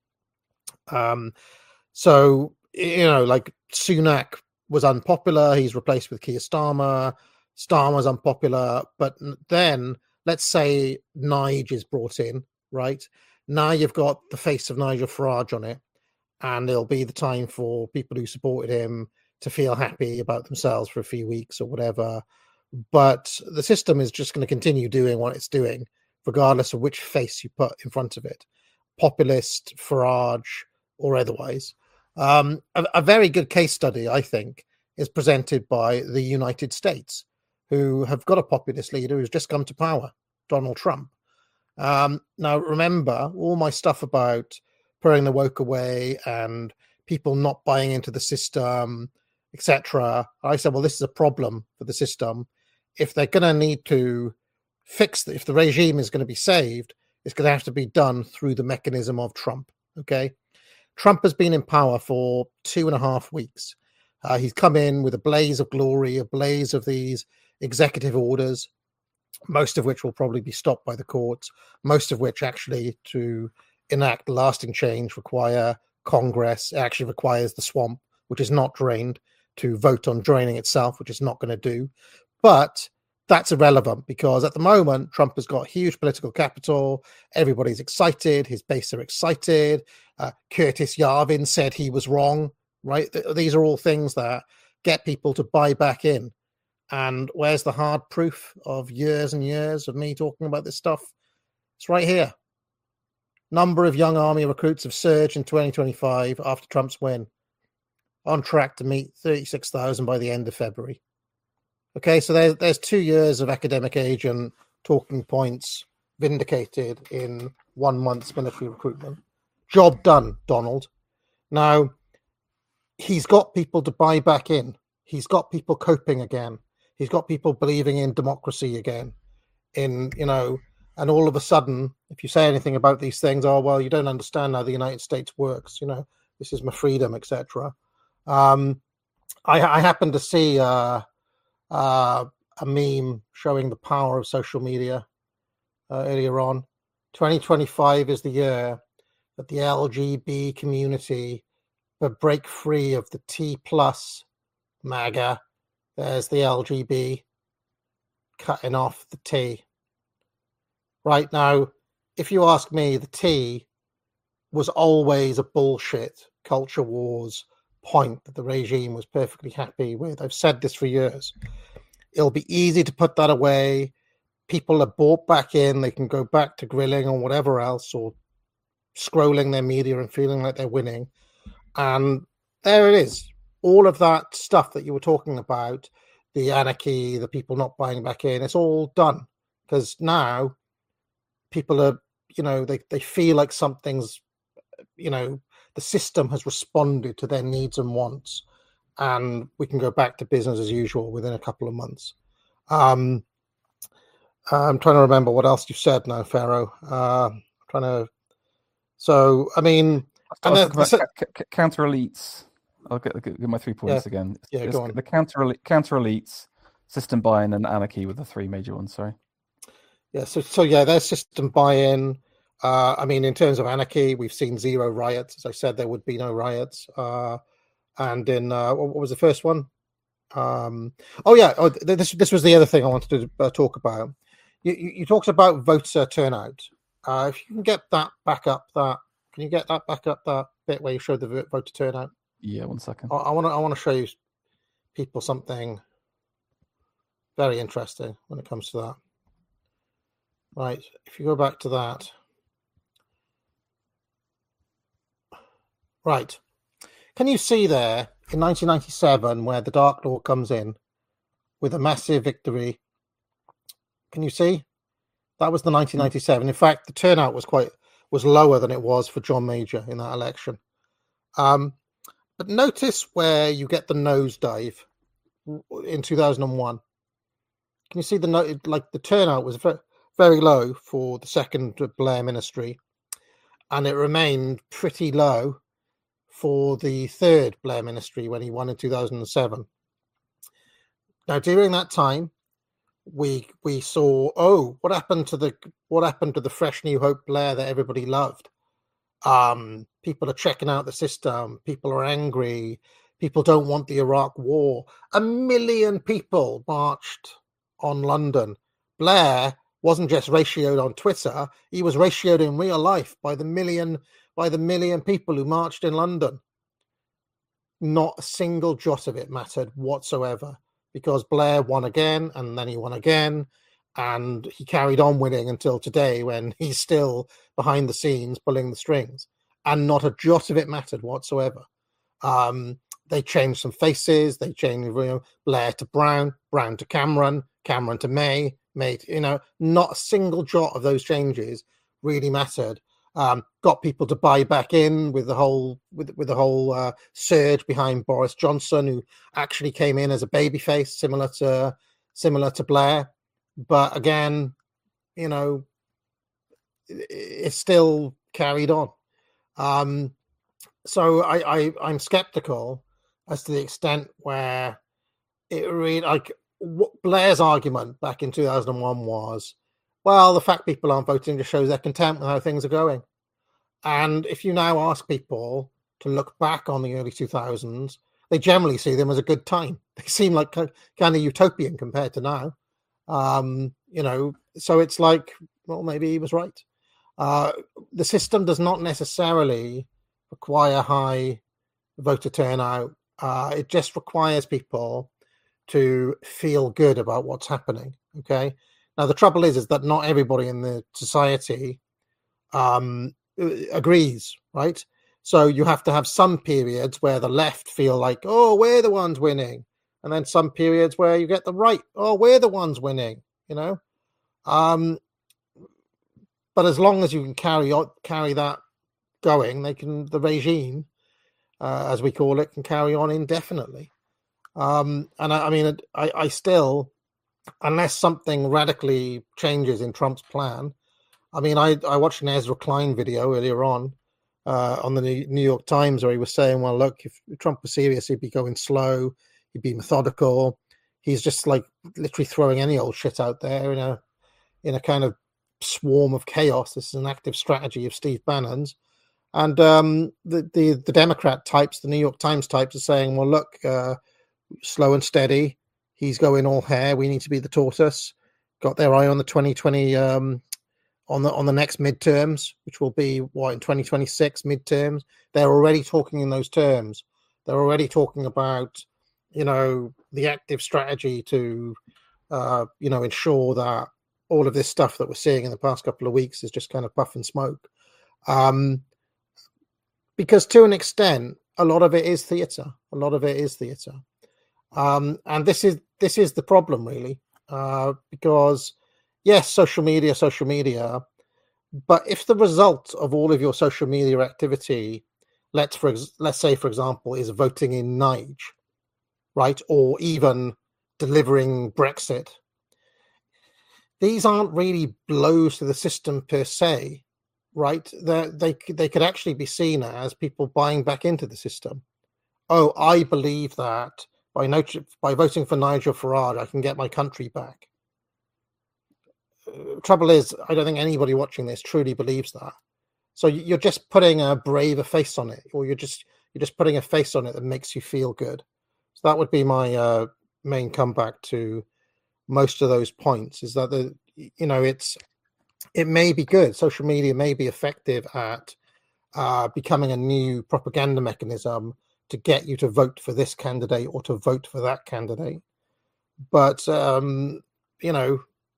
Um, so, you know, like Sunak was unpopular, he's replaced with Keir Starmer. Starmer's unpopular, but then let's say Nige is brought in, right? Now you've got the face of Nigel Farage on it, and it'll be the time for people who supported him to feel happy about themselves for a few weeks or whatever. But the system is just going to continue doing what it's doing, regardless of which face you put in front of it, populist, Farage, or otherwise. Um, a, a very good case study, I think, is presented by the United States, who have got a populist leader who's just come to power, Donald Trump. Um, now, remember, all my stuff about putting the woke away and people not buying into the system, et cetera. I said, well, this is a problem for the system. If they're going to need to fix it, if the regime is going to be saved, it's going to have to be done through the mechanism of Trump, okay? Trump has been in power for two and a half weeks. Uh, he's come in with a blaze of glory, a blaze of these executive orders, most of which will probably be stopped by the courts, most of which actually to enact lasting change require Congress. It actually requires the swamp, which is not drained, to vote on draining itself, which is not going to do. But that's irrelevant because at the moment, Trump has got huge political capital. Everybody's excited. His base are excited. Uh, Curtis Yarvin said he was wrong, right? Th- these are all things that get people to buy back in. And where's the hard proof of years and years of me talking about this stuff? It's right here. Number of young army recruits have surged in twenty twenty-five after Trump's win, on track to meet thirty-six thousand by the end of February. Okay, so there, there's two years of academic agent talking points vindicated in one month's military recruitment. Job done, Donald. Now, he's got people to buy back in. He's got people coping again. He's got people believing in democracy again. In, you know, and all of a sudden, if you say anything about these things, oh, well, you don't understand how the United States works. You know, this is my freedom, et cetera. Um, I, I happened to see uh, uh, a meme showing the power of social media uh, earlier on. twenty twenty-five is the year that the L G B T community will break free of the T plus MAGA. There's the L G B T cutting off the T. Right now, if you ask me, the T was always a bullshit culture wars point that the regime was perfectly happy with. I've said this for years. It'll be easy to put that away. People are bought back in. They can go back to grilling or whatever else, or scrolling their media and feeling like they're winning. And there it is. All of that stuff that you were talking about, the anarchy, the people not buying back in, it's all done. Because now people are, you know, they, they feel like something's, you know, the system has responded to their needs and wants, and we can go back to business as usual within a couple of months. Um, I'm trying to remember what else you said now, Pharaoh. Uh, I'm trying to. So, I mean, and then, the, ca- ca- counter elites. I'll get, get my three points yeah, again. Yeah, it's, go on. The counter counter elites, system buy-in, and anarchy were the three major ones. Sorry. Yeah, so so yeah, there's system buy-in. Uh, I mean, in terms of anarchy, we've seen zero riots. As I said, there would be no riots. Uh, and in uh, what, what was the first one? Um, oh yeah, oh, th- this this was the other thing I wanted to uh, talk about. You, you you talked about voter turnout. Uh, if you can get that back up, that can you get that back up that bit where you showed the vo- voter turnout? Yeah, one second. I want to I want to show you people something very interesting when it comes to that. Right, if you go back to that. Right. Can you see there in nineteen ninety-seven where the Dark Lord comes in with a massive victory? Can you see? That was the nineteen ninety-seven. In fact, the turnout was quite was lower than it was for John Major in that election. Um, but notice where you get the nosedive in two thousand one. Can you see the no, like the turnout was very, very low for the second Blair ministry, and it remained pretty low for the third Blair ministry when he won in two thousand seven. Now, during that time, we we saw, oh, what happened to the what happened to the fresh New Hope Blair that everybody loved? Um, people are checking out the system. People are angry. People don't want the Iraq War. A million people marched on London. Blair wasn't just ratioed on Twitter; he was ratioed in real life by the million by the million people who marched in London. Not a single jot of it mattered whatsoever, because Blair won again, and then he won again, and he carried on winning until today, when he's still behind the scenes pulling the strings, and not a jot of it mattered whatsoever. Um, they changed some faces. They changed, you know, Blair to Brown, Brown to Cameron, Cameron to May, May to, you know, not a single jot of those changes really mattered. Um, got people to buy back in with the whole with with the whole uh, surge behind Boris Johnson, who actually came in as a babyface, similar to similar to Blair. But again, you know, it, it's still carried on. Um, so I, I I'm skeptical as to the extent where it really, like, what Blair's argument back in two thousand one was, well, the fact people aren't voting just shows their contempt with how things are going. And if you now ask people to look back on the early two thousands, they generally see them as a good time. They seem like kind of utopian compared to now. Um, you know, so it's like, well, maybe he was right. Uh, the system does not necessarily require high voter turnout. Uh, it just requires people to feel good about what's happening. Okay. Now, the trouble is, is that not everybody in the society um, agrees, right? So you have to have some periods where the left feel like, oh, we're the ones winning. And then some periods where you get the right, oh, we're the ones winning, you know? Um, but as long as you can carry on, carry that going, they can, the regime, uh, as we call it, can carry on indefinitely. Um, and I, I mean, I, I still, unless something radically changes in Trump's plan, I mean, I, I watched an Ezra Klein video earlier on uh, on the New York Times where he was saying, well, look, if Trump was serious, he'd be going slow, he'd be methodical. He's just like literally throwing any old shit out there in a in a kind of swarm of chaos. This is an active strategy of Steve Bannon's. And um, the, the, the Democrat types, the New York Times types are saying, well, look, uh, slow and steady. He's going all hair. We need to be the tortoise. Got their eye on the twenty twenty, um, on the on the next midterms, which will be what in twenty twenty-six midterms. They're already talking in those terms. They're already talking about, you know, the active strategy to, uh, you know, ensure that all of this stuff that we're seeing in the past couple of weeks is just kind of puff and smoke. Um, because to an extent, a lot of it is theatre. A lot of it is theatre. Um, and this is this is the problem, really, uh, because, yes, social media, social media, but if the result of all of your social media activity, let's for ex- let's say, for example, is voting in Nige, right, or even delivering Brexit, these aren't really blows to the system per se, right? They're, they they could actually be seen as people buying back into the system. Oh, I believe that. By, not- by voting for Nigel Farage, I can get my country back. uh, trouble is, I don't think anybody watching this truly believes that. So you're just putting a braver face on it, or you're just you're just putting a face on it that makes you feel good. So that would be my uh, main comeback to most of those points. Is that the you know it's it may be good. Social media may be effective at uh, becoming a new propaganda mechanism to get you to vote for this candidate or to vote for that candidate. But, um, you know,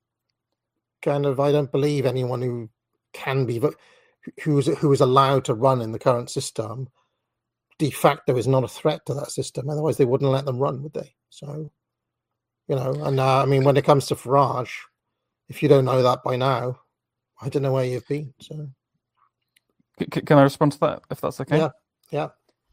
kind of, I don't believe anyone who can be, who is, who is allowed to run in the current system, de facto is not a threat to that system. Otherwise, they wouldn't let them run, would they? So, you know, and uh, I mean, when it comes to Farage, if you don't know that by now, I don't know where you've been. So, can I respond to that, if that's okay? Yeah, yeah.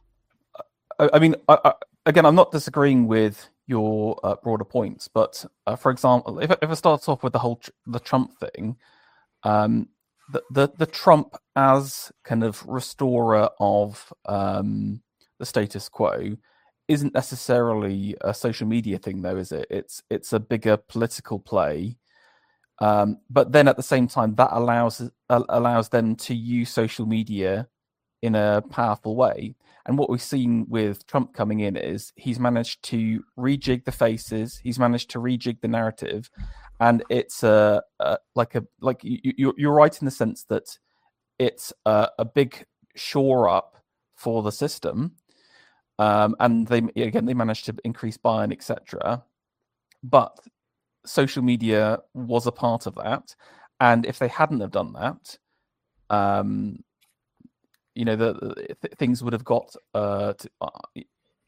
I, I mean, I, I, again, I'm not disagreeing with your uh, broader points, but uh, for example, if if it starts off with the whole tr- the Trump thing, um, the, the the Trump as kind of restorer of um, the status quo isn't necessarily a social media thing, though, is it? It's it's a bigger political play. Um, but then at the same time, that allows uh, allows them to use social media in a powerful way. And what we've seen with Trump coming in is he's managed to rejig the faces, he's managed to rejig the narrative, and it's a, a like a like you, you're right in the sense that it's a, a big shore up for the system, um, and they again they managed to increase buy-in, et cetera. But social media was a part of that, and if they hadn't have done that, um, you know, the, the th- things would have got uh, to, uh,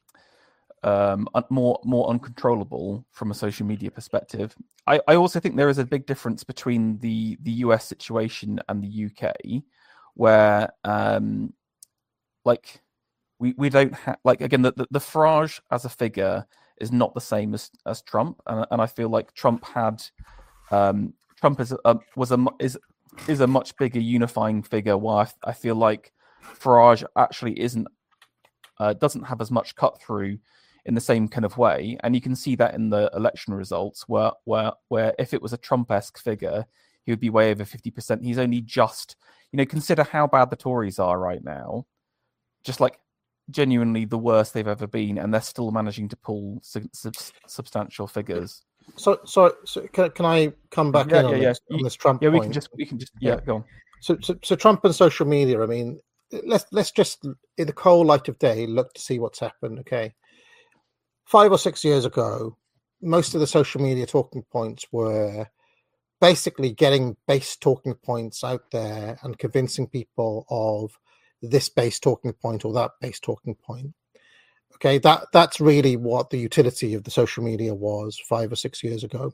um, more more uncontrollable from a social media perspective. I, I also think there is a big difference between the, the U S situation and the U K, where um, like we, we don't have like again the, the the Farage as a figure is not the same as, as Trump, and, and I feel like Trump had um, Trump is a, was a is is a much bigger unifying figure. While I, I feel like Farage actually isn't uh, doesn't have as much cut through in the same kind of way, and you can see that in the election results, where where where if it was a Trump-esque figure, he would be way over fifty percent. He's only just, you know, consider how bad the Tories are right now, just like genuinely the worst they've ever been, and they're still managing to pull su- sub- substantial figures. So, so, so can, can I come back yeah, in yeah, on, yeah. this, on this Trump Yeah, we point? can just we can just yeah, Yeah. go on. So, so, so Trump and social media. I mean, let's let's just in the cold light of day look to see what's happened. Okay, five or six years ago, most of the social media talking points were basically getting base talking points out there and convincing people of this base talking point or that base talking point. Okay, that that's really what the utility of the social media was five or six years ago.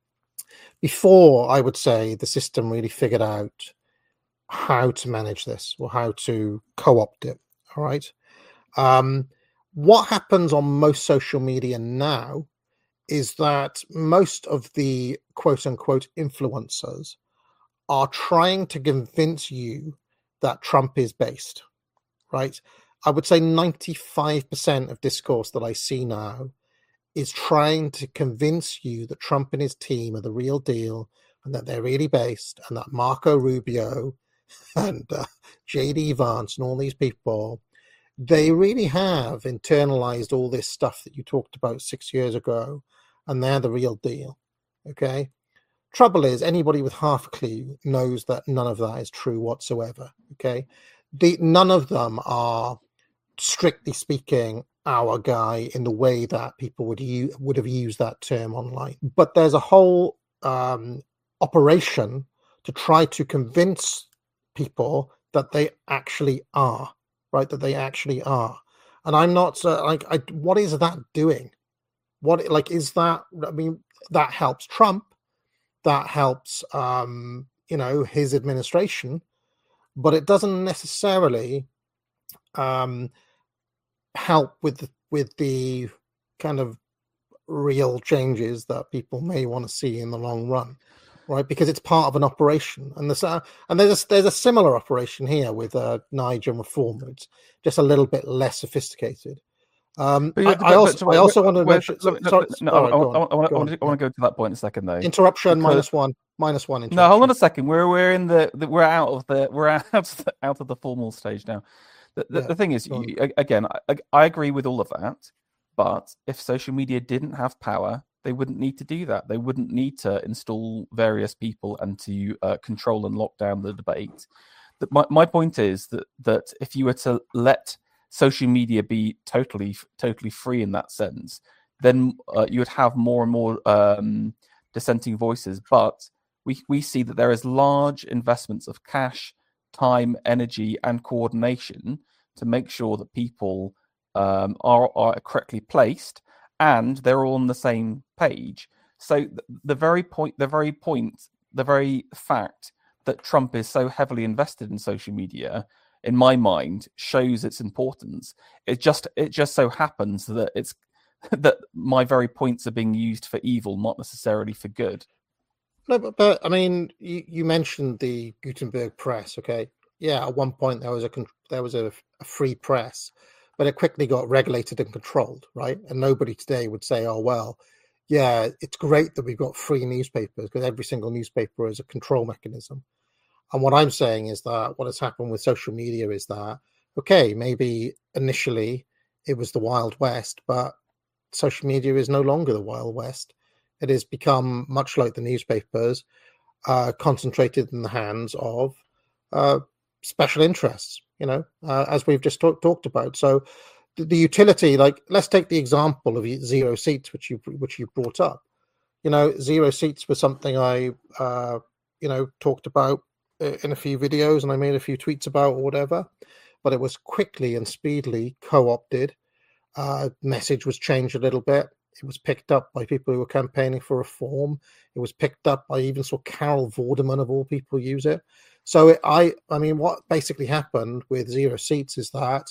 Before, I would say, the system really figured out how to manage this or how to co-opt it. All right. Um, what happens on most social media now is that most of the quote unquote influencers are trying to convince you that Trump is based, right? I would say ninety-five percent of discourse that I see now is trying to convince you that Trump and his team are the real deal and that they're really based, and that Marco Rubio and uh, J D Vance and all these people, they really have internalized all this stuff that you talked about six years ago, and they're the real deal. Okay. Trouble is, anybody with half a clue knows that none of that is true whatsoever. Okay. The, none of them are, strictly speaking, our guy in the way that people would use, would have used that term online. But there's a whole um, operation to try to convince people that they actually are, right? That they actually are. And I'm not uh, like, I, what is that doing? What, like, is that, I mean, that helps Trump, that helps, um, you know, his administration, but it doesn't necessarily um, help with the, with the kind of real changes that people may want to see in the long run, right? Because it's part of an operation, and there's a, and there's a, there's a similar operation here with uh, Niger Reform. It's just a little bit less sophisticated. Um, But, I, but, I also, but, I also but, want to but, mention. no, no, Sorry, no, all I, right, I, go on, I, I, go want on. to, I want to go to that point in a second, though. Interruption because, minus one, minus one. No, hold on a second. We're we're in the, the we're out of the we're out of the, out of the formal stage now. The, the, Yeah, the thing is, go on. you, again, I, I agree with all of that. But if social media didn't have power, they wouldn't need to do that. They wouldn't need to install various people and to uh, control and lock down the debate. That my, my point is that that if you were to let social media be totally totally free in that sense, then uh, you would have more and more um, dissenting voices. But we we see that there is large investments of cash, time, energy, and coordination to make sure that people um, are are correctly placed and they're all on the same page. So th- the very point, the very point, the very fact that Trump is so heavily invested in social media, in my mind, shows its importance. It just it just so happens that it's that my very points are being used for evil, not necessarily for good. No, but, but I mean, you, you mentioned the Gutenberg press. Okay, yeah, at one point there was a con- there was a, a free press, but it quickly got regulated and controlled, right? And nobody today would say, "Oh well, yeah, it's great that we've got free newspapers," because every single newspaper is a control mechanism. And what I'm saying is that what has happened with social media is that, okay, maybe initially it was the Wild West, but social media is no longer the Wild West. It has become much like the newspapers, uh, concentrated in the hands of uh, special interests, you know, uh, as we've just talk, talked about. So the, the utility, like, let's take the example of zero seats, which you which you brought up. You know, zero seats was something I, uh, you know, talked about in a few videos and I made a few tweets about or whatever, but it was quickly and speedily co-opted. Uh, message was changed a little bit. It was picked up by people who were campaigning for reform. It was picked up. I even saw Carol Vorderman, of all people, use it. So it, I, I mean, what basically happened with zero seats is that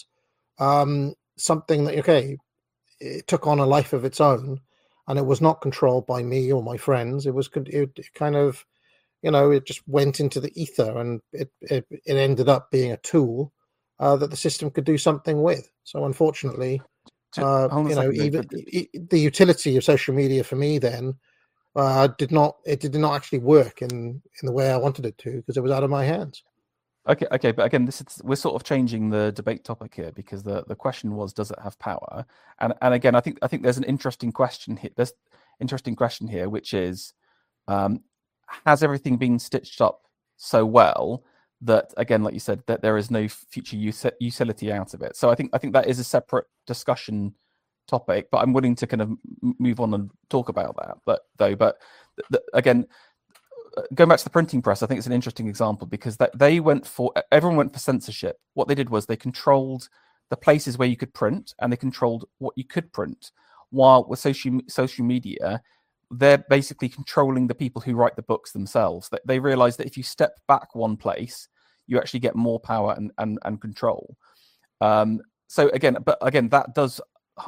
um, something that, okay, it took on a life of its own, and it was not controlled by me or my friends. It was it, it kind of, you know, it just went into the ether, and it it, it ended up being a tool uh, that the system could do something with. So unfortunately, uh, you know, even e- the utility of social media for me then uh, did not it did not actually work in in the way I wanted it to, because it was out of my hands. Okay, okay, but again, this is we're sort of changing the debate topic here, because the, the question was, does it have power? And and again, I think I think there's an interesting question here. There's interesting question here, which is, um, has everything been stitched up so well that, again, like you said, that there is no future use, utility out of it? So I think I think that is a separate discussion topic, but I'm willing to kind of move on and talk about that. But though, but th- th- again. Going back to the printing press, I think it's an interesting example, because that they went for everyone went for censorship. What they did was they controlled the places where you could print, and they controlled what you could print. While with social social media, they're basically controlling the people who write the books themselves. They, they realize that if you step back one place, you actually get more power and and, and control. Um, so again, but again, that does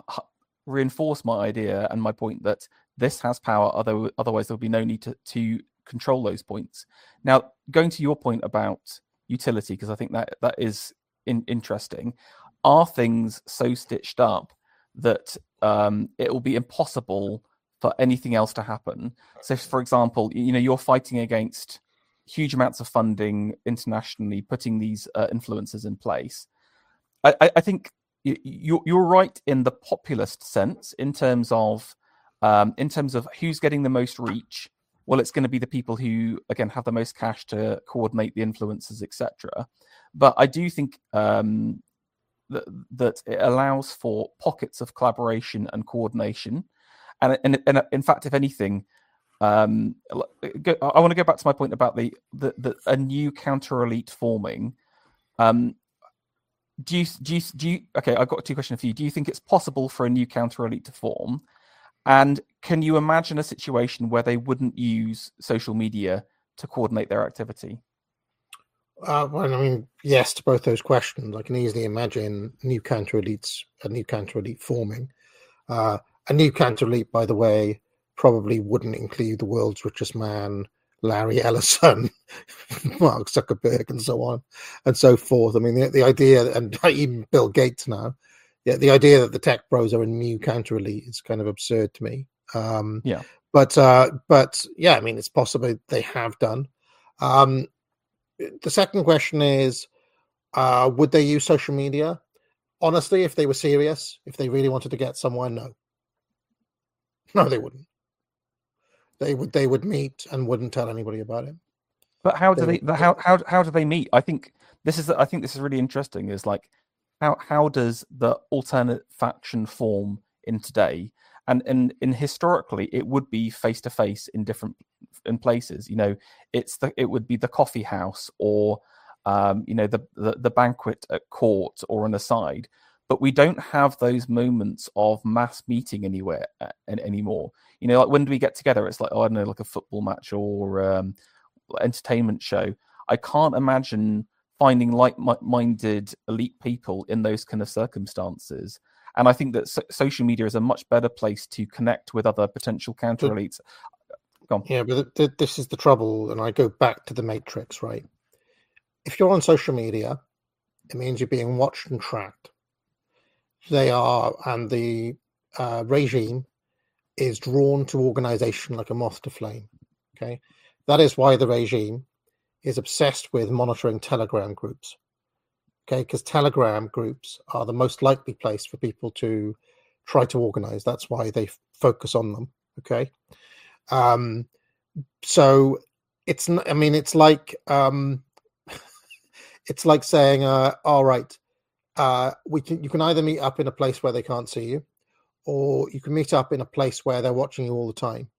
reinforce my idea and my point that this has power. Although otherwise, there'll be no need to to control those points. Now, going to your point about utility, because I think that that is in, interesting. Are things so stitched up that um, it will be impossible for anything else to happen? So, for example, you know, you're fighting against huge amounts of funding internationally, putting these uh, influences in place. I, I, I think you, you're right in the populist sense, in terms of um, in terms of who's getting the most reach. Well, it's going to be the people who, again, have the most cash to coordinate the influences, et cetera. But I do think um, that, that it allows for pockets of collaboration and coordination. And, and, and in fact, if anything, um, I want to go back to my point about the, the, the a new counter-elite forming. Um, do you, do you, do you, okay, I've got two questions for you. Do you think it's possible for a new counter-elite to form? And can you imagine a situation where they wouldn't use social media to coordinate their activity? Uh, well, I mean, yes to both those questions. I can easily imagine new counter elites, a new counter elite forming. Uh, a new counter elite, by the way, probably wouldn't include the world's richest man, Larry Ellison, Mark Zuckerberg, and so on and so forth. I mean, the, the idea, and even Bill Gates now, yeah, the idea that the tech bros are a new counter elite is kind of absurd to me. Um, Yeah. But uh, but yeah, I mean, it's possible they have done. Um, the second question is, uh, would they use social media? Honestly, if they were serious, if they really wanted to get somewhere, no. No, they wouldn't. They would they would meet and wouldn't tell anybody about it. But how do They they? would- How how how do they meet? I think this is I think this is really interesting. Is like how how does the alternate faction form in today? And and and historically, it would be face to face in different in places. You know, it's the it would be the coffee house or um, you know the, the the banquet at court or an aside. But we don't have those moments of mass meeting anywhere uh, an- anymore. You know, like when do we get together? It's like, oh, I don't know, like a football match or um, entertainment show. I can't imagine finding like-minded elite people in those kind of circumstances. And I think that so- social media is a much better place to connect with other potential counter elites. Go on. Yeah, but th- th- this is the trouble, and I go back to the Matrix, right? If you're on social media, it means you're being watched and tracked. They are, and the uh, regime is drawn to organization like a moth to flame. Okay, that is why the regime is obsessed with monitoring Telegram groups. Okay, because Telegram groups are the most likely place for people to try to organize. That's why they f- focus on them. Okay, um, so it's n- I mean it's like um, it's like saying, uh, all right. Uh, we can you can either meet up in a place where they can't see you, or you can meet up in a place where they're watching you all the time.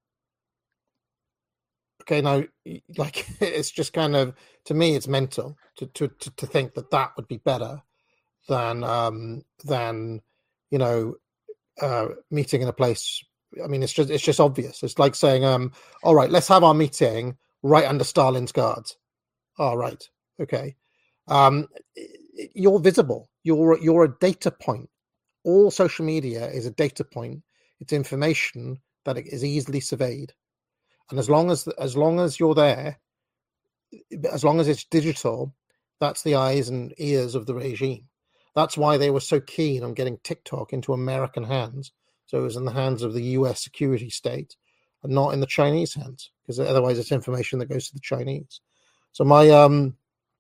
Okay, now like it's just kind of, to me, it's mental to to to, to think that that would be better than um, than you know uh, meeting in a place. I mean, it's just it's just obvious. It's like saying, um, all right, let's have our meeting right under Stalin's guards. All right, okay. Um, you're visible. You're you're a data point. All social media is a data point. It's information that is easily surveyed, and as long as as long as you're there, as long as it's digital, that's the eyes and ears of the regime. That's why they were so keen on getting TikTok into American hands, so it was in the hands of the U S security state, and not in the Chinese hands, because otherwise it's information that goes to the Chinese. So my um.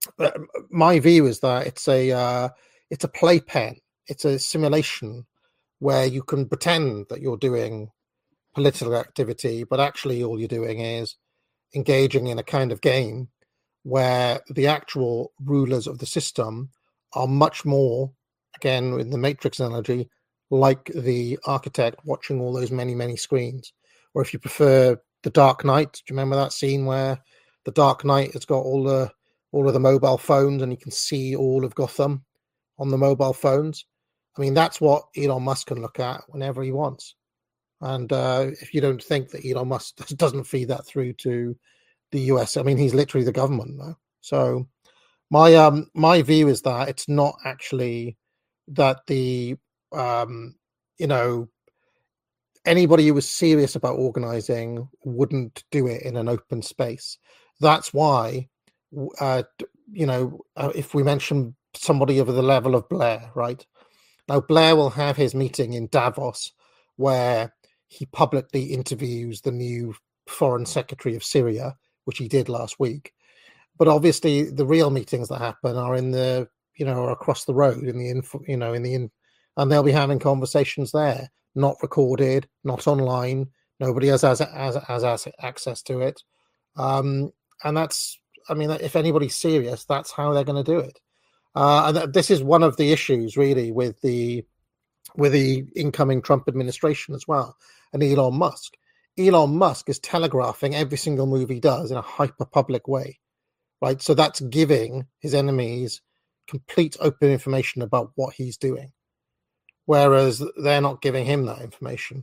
My view is that it's a uh, it's a playpen. It's a simulation where you can pretend that you're doing political activity, but actually all you're doing is engaging in a kind of game where the actual rulers of the system are much more, again, in the Matrix analogy, like the architect watching all those many, many screens. Or if you prefer The Dark Knight, do you remember that scene where The Dark Knight has got all the all of the mobile phones and you can see all of Gotham on the mobile phones? I mean, that's what Elon Musk can look at whenever he wants. And uh, if you don't think that Elon Musk doesn't feed that through to the U S, I mean, he's literally the government now. So my um my view is that it's not actually that the um you know anybody who was serious about organizing wouldn't do it in an open space. That's why uh you know uh, if we mention somebody of the level of Blair, right? Now Blair will have his meeting in Davos where he publicly interviews the new foreign secretary of Syria, which he did last week. But obviously the real meetings that happen are in the, you know, are across the road in the info, you know, in the, in, and they'll be having conversations there, not recorded, not online. Nobody has, has, has, has access to it. Um, and that's, I mean, if anybody's serious, that's how they're going to do it. Uh, and this is one of the issues really with the, with the incoming Trump administration as well. And Elon Musk. Elon Musk is telegraphing every single move he does in a hyper public way, right? So that's giving his enemies complete open information about what he's doing, whereas they're not giving him that information,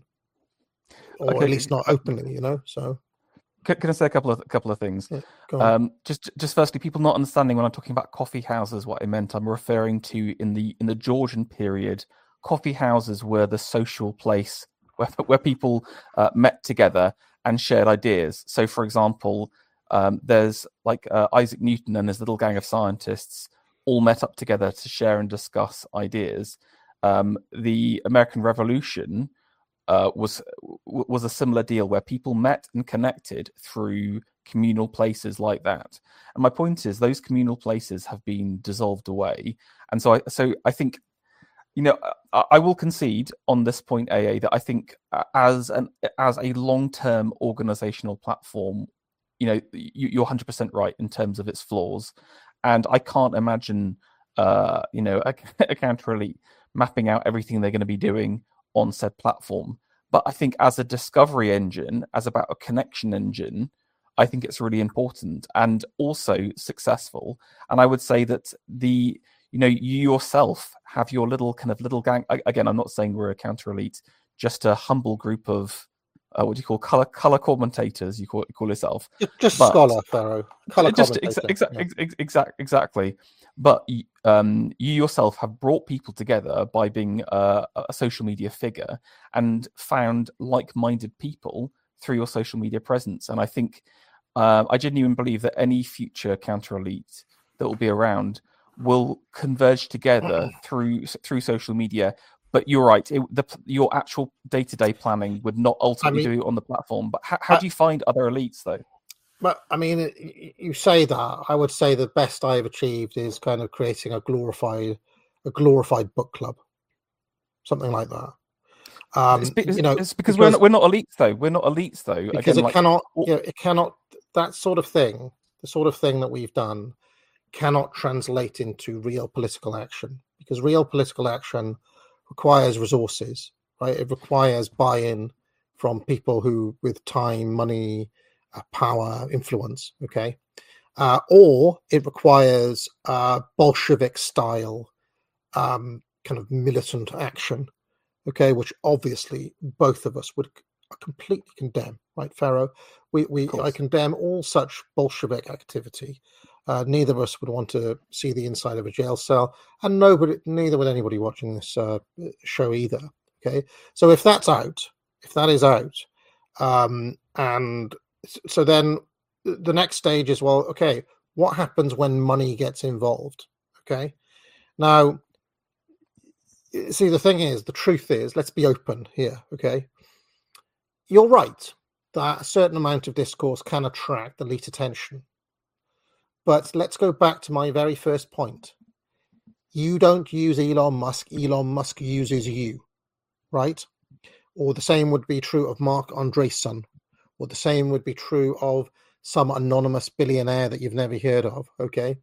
or Okay. at least not openly, you know. So Can, can I say a couple of a couple of things? yeah, go on. Um, just just firstly, people not understanding when I'm talking about coffee houses, what I meant. I'm referring to in the in the Georgian period, coffee houses were the social place where where people uh, met together and shared ideas. So, for example, um, there's like uh, Isaac Newton and his little gang of scientists all met up together to share and discuss ideas. um, the American Revolution uh, was was a similar deal where people met and connected through communal places like that. And my point is, those communal places have been dissolved away. And so, I so I think, you know, I, I will concede on this point, A A, that I think as an as a long term organizational platform, you know, you, you're one hundred percent right in terms of its flaws. And I can't imagine, uh, you know, a, a Counter Elite mapping out everything they're going to be doing on said platform. But I think as a discovery engine, as about a connection engine, I think it's really important and also successful. And I would say that the, you know, you yourself have your little kind of little gang. Again, I'm not saying we're a Counter Elite, just a humble group of, uh, what do you call color color commentators? You call you call yourself just but, scholar, Pharaoh. Color just commentator. exa- exa- yeah. ex- ex- exact, exactly. But um, you yourself have brought people together by being uh, a social media figure and found like-minded people through your social media presence. And I think uh, I genuinely believe that any future Counter Elite that will be around will converge together through through social media. But you're right; it, the, your actual day-to-day planning would not ultimately I mean, do it on the platform. But how, how I, do you find other elites, though? But I mean, you say that. I would say the best I've achieved is kind of creating a glorified, a glorified book club, something like that. Um, it's, because, you know, it's because, because we're not we're not elites though. We're not elites though. Because Again, it like, cannot, you know, it cannot. That sort of thing, the sort of thing that we've done, cannot translate into real political action. Because real political action requires resources, right? It requires buy-in from people who, with time, money, uh, power, influence. Okay, uh, or it requires uh, Bolshevik-style um, kind of militant action. Okay, which obviously both of us would completely condemn, right, Pharaoh? We, we, I condemn all such Bolshevik activity. Uh, neither of us would want to see the inside of a jail cell, and nobody, neither would anybody watching this uh, show either. Okay, so if that's out, if that is out, um, and so then the next stage is, well, okay, what happens when money gets involved? Okay, now, see, the thing is, the truth is, let's be open here. Okay, you're right that a certain amount of discourse can attract elite attention. But let's go back to my very first point. You don't use Elon Musk. Elon Musk uses you, right? Or the same would be true of Mark Andreessen. Or the same would be true of some anonymous billionaire that you've never heard of, okay?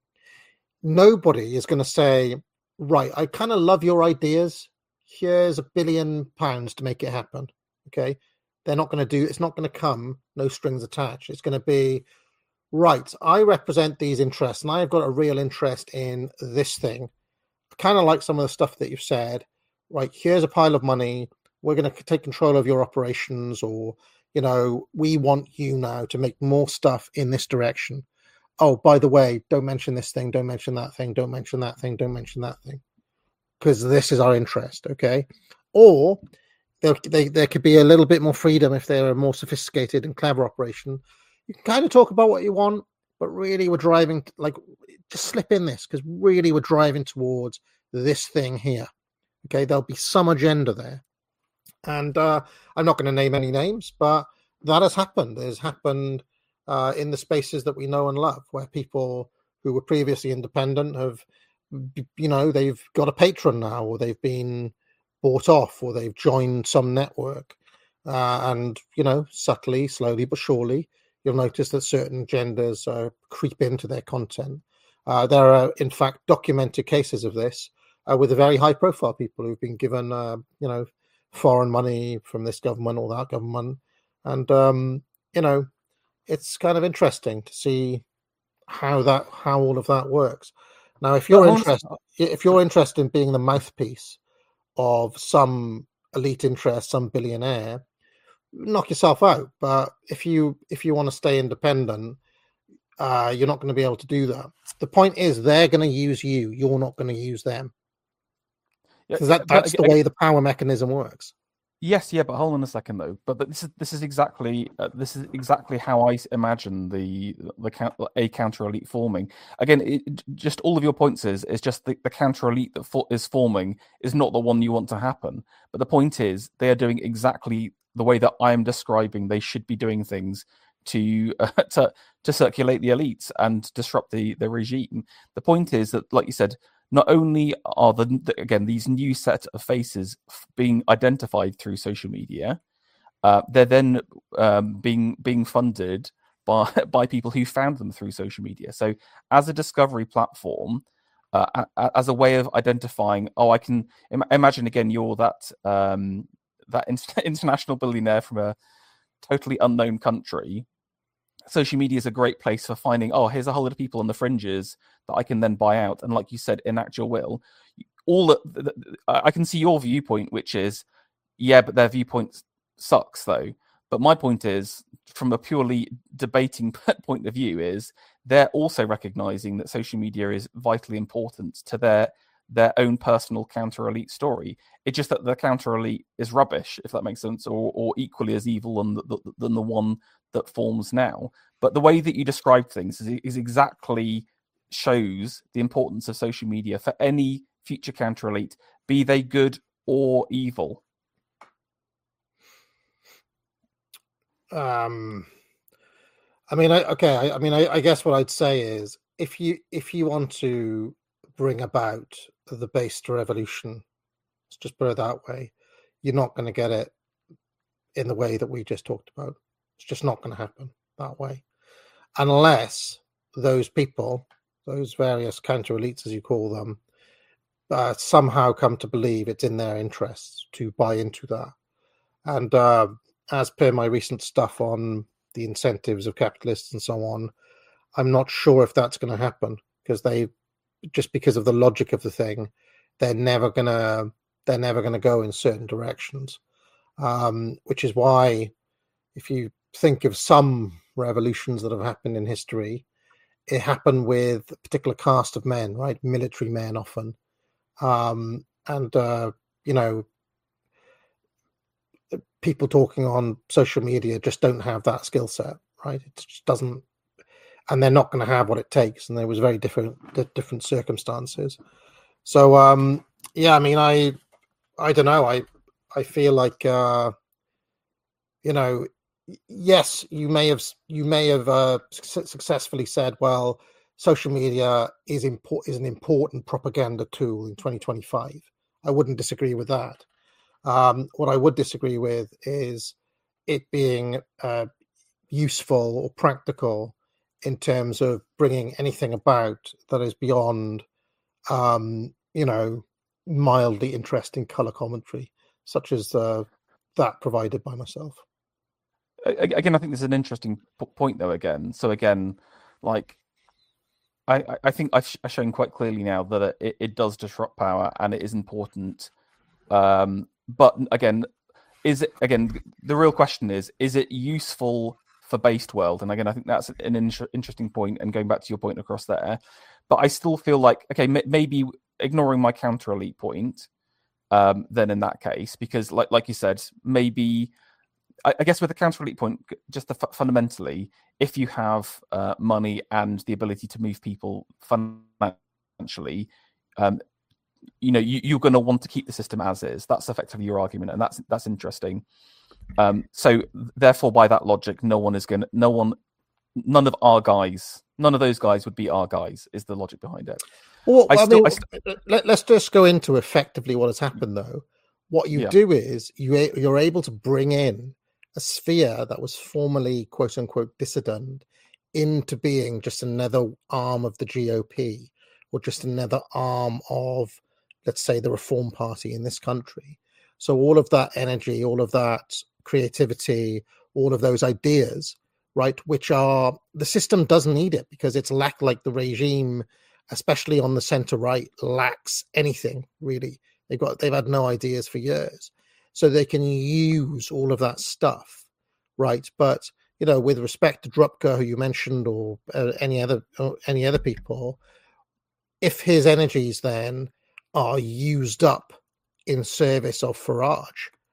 Nobody is going to say, right, I kind of love your ideas. Here's a billion pounds to make it happen, okay? They're not going to do, it's not going to come, no strings attached. It's going to be, right, I represent these interests, and I've got a real interest in this thing. I kind of like some of the stuff that you've said. Right, here's a pile of money. We're going to take control of your operations, or, you know, we want you now to make more stuff in this direction. Oh, by the way, don't mention this thing, don't mention that thing, don't mention that thing, don't mention that thing, because this is our interest, okay? Or there, they, there could be a little bit more freedom if they're a more sophisticated and clever operation. You can kind of talk about what you want, but really we're driving, like, just slip in this, because really we're driving towards this thing here. Okay, there'll be some agenda there. And uh, I'm not going to name any names, but that has happened. It has happened uh, in the spaces that we know and love, where people who were previously independent have, you know, they've got a patron now, or they've been bought off, or they've joined some network. Uh, and, you know, subtly, slowly but surely, you'll notice that certain genders uh, creep into their content. Uh, there are, in fact, documented cases of this uh, with the very high-profile people who've been given, uh, you know, foreign money from this government or that government. And, um, you know, it's kind of interesting to see how that, how all of that works. Now, if you're interested, if you're interested in being the mouthpiece of some elite interest, some billionaire, knock yourself out. But if you if you want to stay independent, uh, you're not going to be able to do that. The point is, they're going to use you. You're not going to use them. Because that, that's the way the power mechanism works. Yes, yeah, but hold on a second though. But, but this is this is exactly uh, this is exactly how I imagine the the count, a counter elite forming. Again, it, just all of your points is is just the, the counter elite that for, is forming is not the one you want to happen. But the point is they are doing exactly the way that I am describing. They should be doing things to uh, to to circulate the elites and disrupt the the regime. The point is that, like you said, not only are the, again, these new set of faces being identified through social media, uh, they're then um, being being funded by by people who found them through social media. So as a discovery platform, uh, as a way of identifying, oh, I can Im- imagine again, you're that um, that in- international billionaire from a totally unknown country. Social media is a great place for finding, oh, here's a whole lot of people on the fringes that I can then buy out. And like you said, enact your will. All that the, the, I can see your viewpoint, which is, yeah, but their viewpoint sucks though. But my point is, from a purely debating point of view, is they're also recognizing that social media is vitally important to their their own personal counter elite story. It's just that the counter elite is rubbish, if that makes sense, or or equally as evil than the, the, than the one that forms now. But the way that you describe things is, is exactly shows the importance of social media for any future counter elite, be they good or evil. Um, I mean, I, okay. I, I mean, I, I guess what I'd say is, if you if you want to bring about the based revolution, let's just put it that way, you're not going to get it in the way that we just talked about. It's just not going to happen that way, unless those people, those various counter elites, as you call them, uh, somehow come to believe it's in their interests to buy into that. And uh, as per my recent stuff on the incentives of capitalists and so on, I'm not sure if that's going to happen, because they, just because of the logic of the thing, they're never gonna they're never gonna go in certain directions. Um, which is why, if you think of some revolutions that have happened in history, it happened with a particular caste of men, right? Military men often. Um, and, uh, you know, people talking on social media just don't have that skill set, right? It just doesn't, and they're not going to have what it takes. And there was very different, different circumstances. So, um, yeah, I mean, I, I don't know. I, I feel like, uh, you know, yes, you may have you may have uh, su- successfully said, well, social media is import is an important propaganda tool in twenty twenty-five. I wouldn't disagree with that. Um, what I would disagree with is it being uh, useful or practical in terms of bringing anything about that is beyond, um, you know, mildly interesting color commentary, such as uh, that provided by myself. Again, I think this is an interesting point, though. Again, so again, like I, I think I've shown quite clearly now that it, it does disrupt power and it is important. Um, but again, is it again the real question is: is it useful for based world? And again, I think that's an in- interesting point. And going back to your point across there, but I still feel like okay, m- maybe ignoring my counter elite point, um, then in that case, because like like you said, maybe. I guess with the counter elite point, just the, fundamentally, if you have uh, money and the ability to move people financially, um, you know, you, you're going to want to keep the system as is. That's effectively your argument, and that's that's interesting. Um, so, therefore, by that logic, no one is going to, no one, none of our guys, none of those guys would be our guys. Is the logic behind it? Well, I, I still, mean, I st- let, let's just go into effectively what has happened, though. What you yeah. do is you you're able to bring in a sphere that was formerly quote unquote dissident into being just another arm of the G O P, or just another arm of, let's say, the Reform Party in this country. So all of that energy, all of that creativity, all of those ideas, right, which are, the system doesn't need it because it's lack like the regime, especially on the center right, lacks anything really. They've got they've had no ideas for years. So they can use all of that stuff, right? But, you know, with respect to Drupka, who you mentioned, or uh, any other or any other people, if his energies then are used up in service of Farage,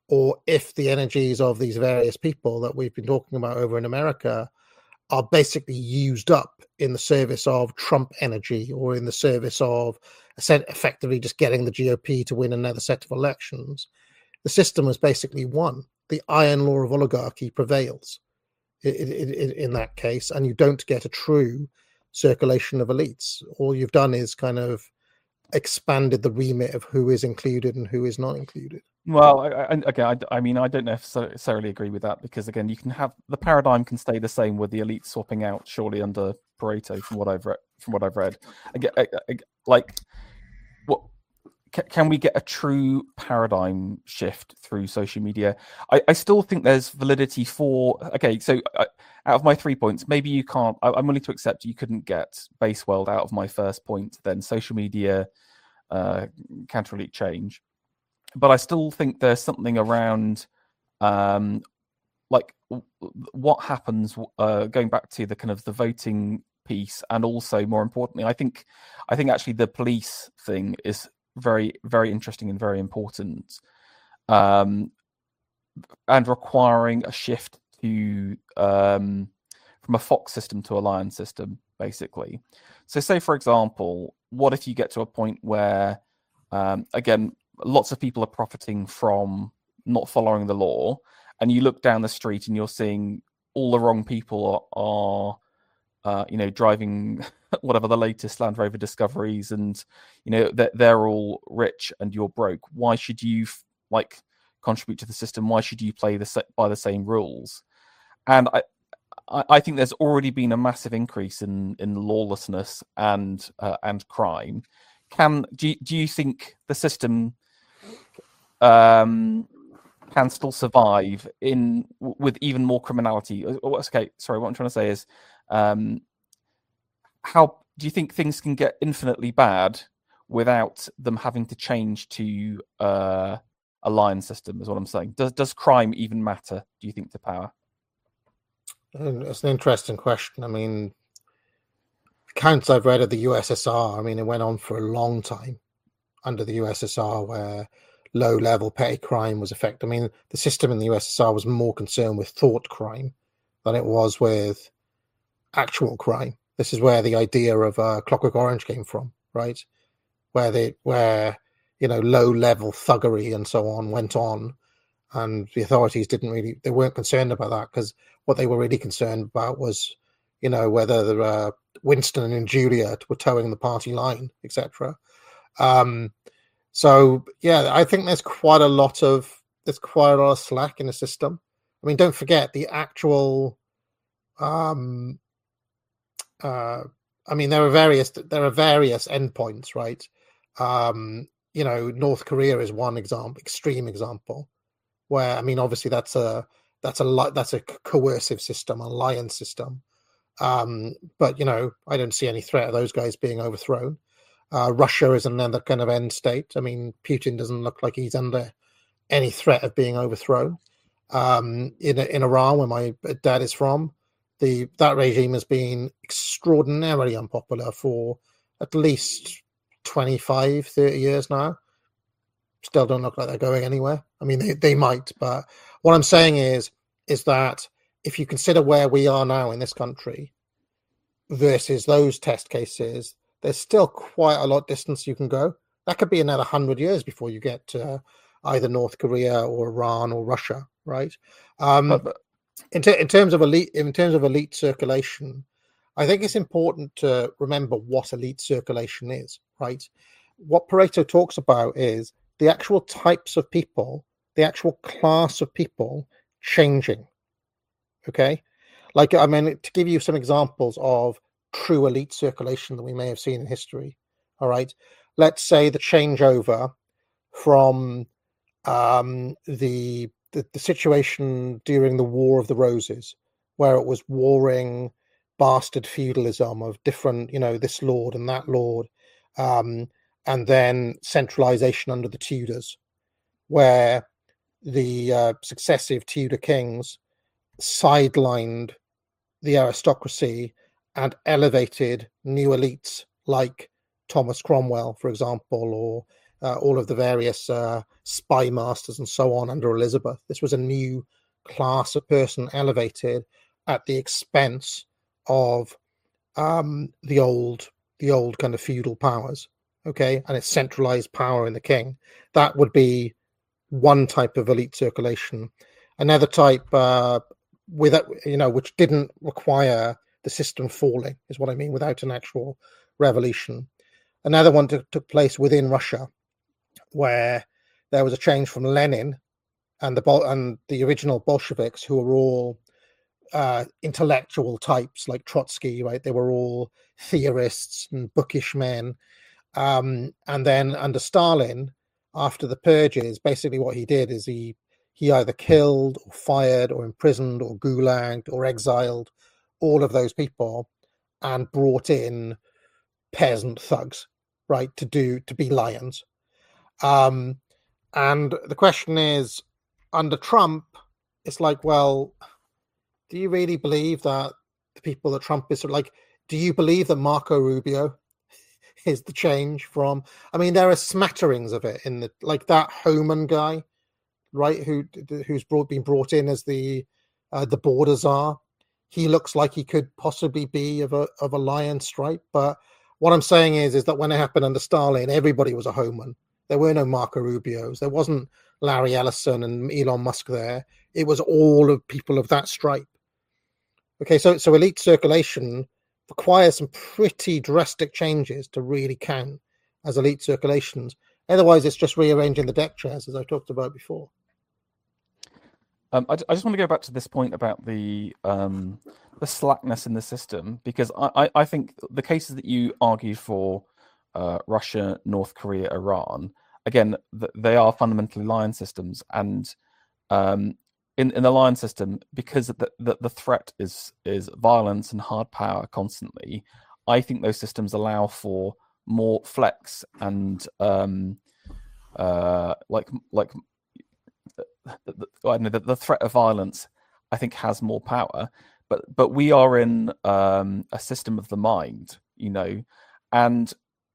or if the energies of these various people that we've been talking about over in America are basically used up in the service of Trump energy, or in the service of effectively just getting the G O P to win another set of elections. The system was basically won. The iron law of oligarchy prevails in, in, in that case, and you don't get a true circulation of elites. All you've done is kind of expanded the remit of who is included and who is not included. Well, I, I, again, I, I mean, I don't necessarily agree with that, because again, you can have the paradigm can stay the same with the elite swapping out, surely under Pareto, from what I've read. From what I've read, again, I, I, like, what can we get a true paradigm shift through social media? I, I still think there's validity for. Okay, so uh, out of my three points, maybe you can't. I, I'm willing to accept you couldn't get base world out of my first point. Then social media, uh, counter elite change. But I still think there's something around, um, like what happens. Uh, going back to the kind of the voting piece, and also more importantly, I think, I think actually the police thing is very, very interesting and very important, um, and requiring a shift to um, from a Fox system to a Lion system, basically. So, say for example, what if you get to a point where, um, again, lots of people are profiting from not following the law, and you look down the street and you're seeing all the wrong people are, are uh, you know, driving whatever the latest Land Rover Discoveries, and you know they're, they're all rich and you're broke. Why should you like contribute to the system? Why should you play the by the same rules? And I, I think there's already been a massive increase in in lawlessness and uh, and crime. Can do you, do you think the system um, can still survive in with even more criminality? Okay, sorry, what I'm trying to say is, um, how do you think things can get infinitely bad without them having to change to uh, a Lion system? Is what I'm saying. Does does crime even matter, do you think, to power? It's an interesting question. I mean, accounts I've read of the U S S R, I mean, it went on for a long time under the U S S R where low-level petty crime was effective. I mean, the system in the U S S R was more concerned with thought crime than it was with actual crime. This is where the idea of uh, Clockwork Orange came from, right? Where they, where you know, low-level thuggery and so on went on, and the authorities didn't really, they weren't concerned about that, because what they were really concerned about was, you know, whether the uh, Winston and Julia were towing the party line, et cetera. Um, so yeah, I think there's quite a lot of there's quite a lot of slack in the system. I mean, don't forget the actual. Um, uh, I mean, there are various there are various endpoints, right? Um, you know, North Korea is one example, extreme example, where I mean, obviously that's a that's a that's a coercive system, a lion system. Um, but you know, I don't see any threat of those guys being overthrown. Uh, Russia is another kind of end state. I mean, Putin doesn't look like he's under any threat of being overthrown. Um, in in Iran, where my dad is from, the that regime has been extraordinarily unpopular for at least twenty-five, thirty years now. Still don't look like they're going anywhere. I mean, they, they might, but what I'm saying is, is that if you consider where we are now in this country versus those test cases, there's still quite a lot of distance you can go. That could be another hundred years before you get to either North Korea or Iran or Russia, right? Um, but, but, in, ter- in terms of elite, in terms of elite circulation, I think it's important to remember what elite circulation is, right? What Pareto talks about is the actual types of people, the actual class of people changing. Okay, like I mean, to give you some examples of true elite circulation that we may have seen in history. All right, let's say the changeover from um, the, the the situation during the War of the Roses, where it was warring bastard feudalism of different, you know, this lord and that lord, um, and then centralization under the Tudors, where the uh, successive Tudor kings sidelined the aristocracy and elevated new elites like Thomas Cromwell, for example, or uh, all of the various uh, spy masters and so on under Elizabeth. This was a new class of person elevated at the expense of um, the old, the old kind of feudal powers. Okay, and it's centralized power in the king. That would be one type of elite circulation. Another type, uh, without you know, which didn't require the system falling, is what I mean, without an actual revolution. Another one t- took place within Russia, where there was a change from Lenin and the Bol- and the original Bolsheviks, who were all uh, intellectual types like Trotsky, right? They were all theorists and bookish men. Um, and then under Stalin, after the purges, basically what he did is he he either killed or fired or imprisoned or gulagged or exiled all of those people and brought in peasant thugs, right, to do to be lions. Um, and the question is, under Trump, it's like, well, do you really believe that the people that Trump is like? Do you believe that Marco Rubio is the change from? I mean, there are smatterings of it in the like that Homan guy, right? Who who's brought been brought in as the uh, the border czar. He looks like he could possibly be of a of a lion stripe. But what I'm saying is, is that when it happened under Stalin, everybody was a Homan. There were no Marco Rubios. There wasn't Larry Ellison and Elon Musk there. It was all of people of that stripe. Okay, so so elite circulation requires some pretty drastic changes to really count as elite circulations. Otherwise, it's just rearranging the deck chairs, as I talked about before. Um, I, I just want to go back to this point about the um, the slackness in the system, because I, I, I think the cases that you argued for, uh, Russia, North Korea, Iran, again, th- they are fundamentally lion systems, and um, in in the lion system, because the, the the threat is is violence and hard power constantly, I think those systems allow for more flex and um, uh, like like. The, the, I know, the, the threat of violence, I think, has more power, but but we are in um, a system of the mind, you know, and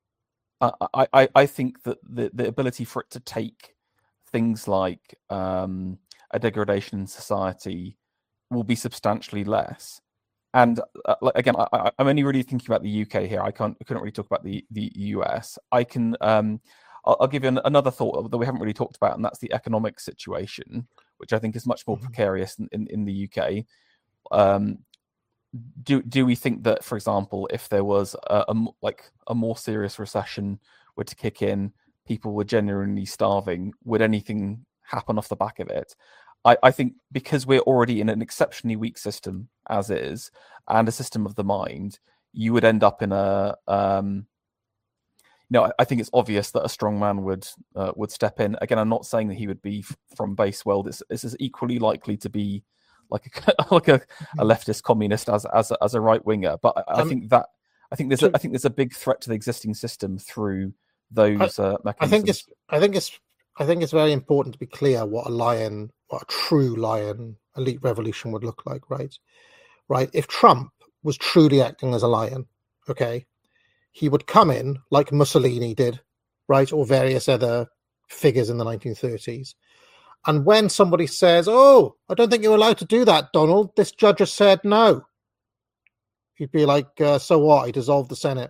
I, I, I think that the, the ability for it to take things like um, a degradation in society will be substantially less. And uh, again, I, I'm only really thinking about the U K here. I can't, I couldn't really talk about the the U S. I can. Um, I'll give you another thought that we haven't really talked about, and that's the economic situation, which I think is much more mm-hmm. precarious in, in, in the U K. Um, do do we think that, for example, if there was a, a like a more serious recession were to kick in, people were genuinely starving, would anything happen off the back of it? I, I think because we're already in an exceptionally weak system as is, and a system of the mind, you would end up in a um, No, I think it's obvious that a strong man would uh, would step in. Again, I'm not saying that he would be f- from base world. It's, this is equally likely to be like a like a, a leftist communist as as a, as a right winger. But I, um, I think that I think there's to, a, I think there's a big threat to the existing system through those uh, mechanisms. I think it's I think it's I think it's very important to be clear what a lion, what a true lion elite revolution would look like. Right, right. If Trump was truly acting as a lion, okay, he would come in like Mussolini did, right, or various other figures in the nineteen thirties. And when somebody says, oh, I don't think you're allowed to do that, Donald, this judge has said no, he'd be like, uh, so what? He dissolved the Senate.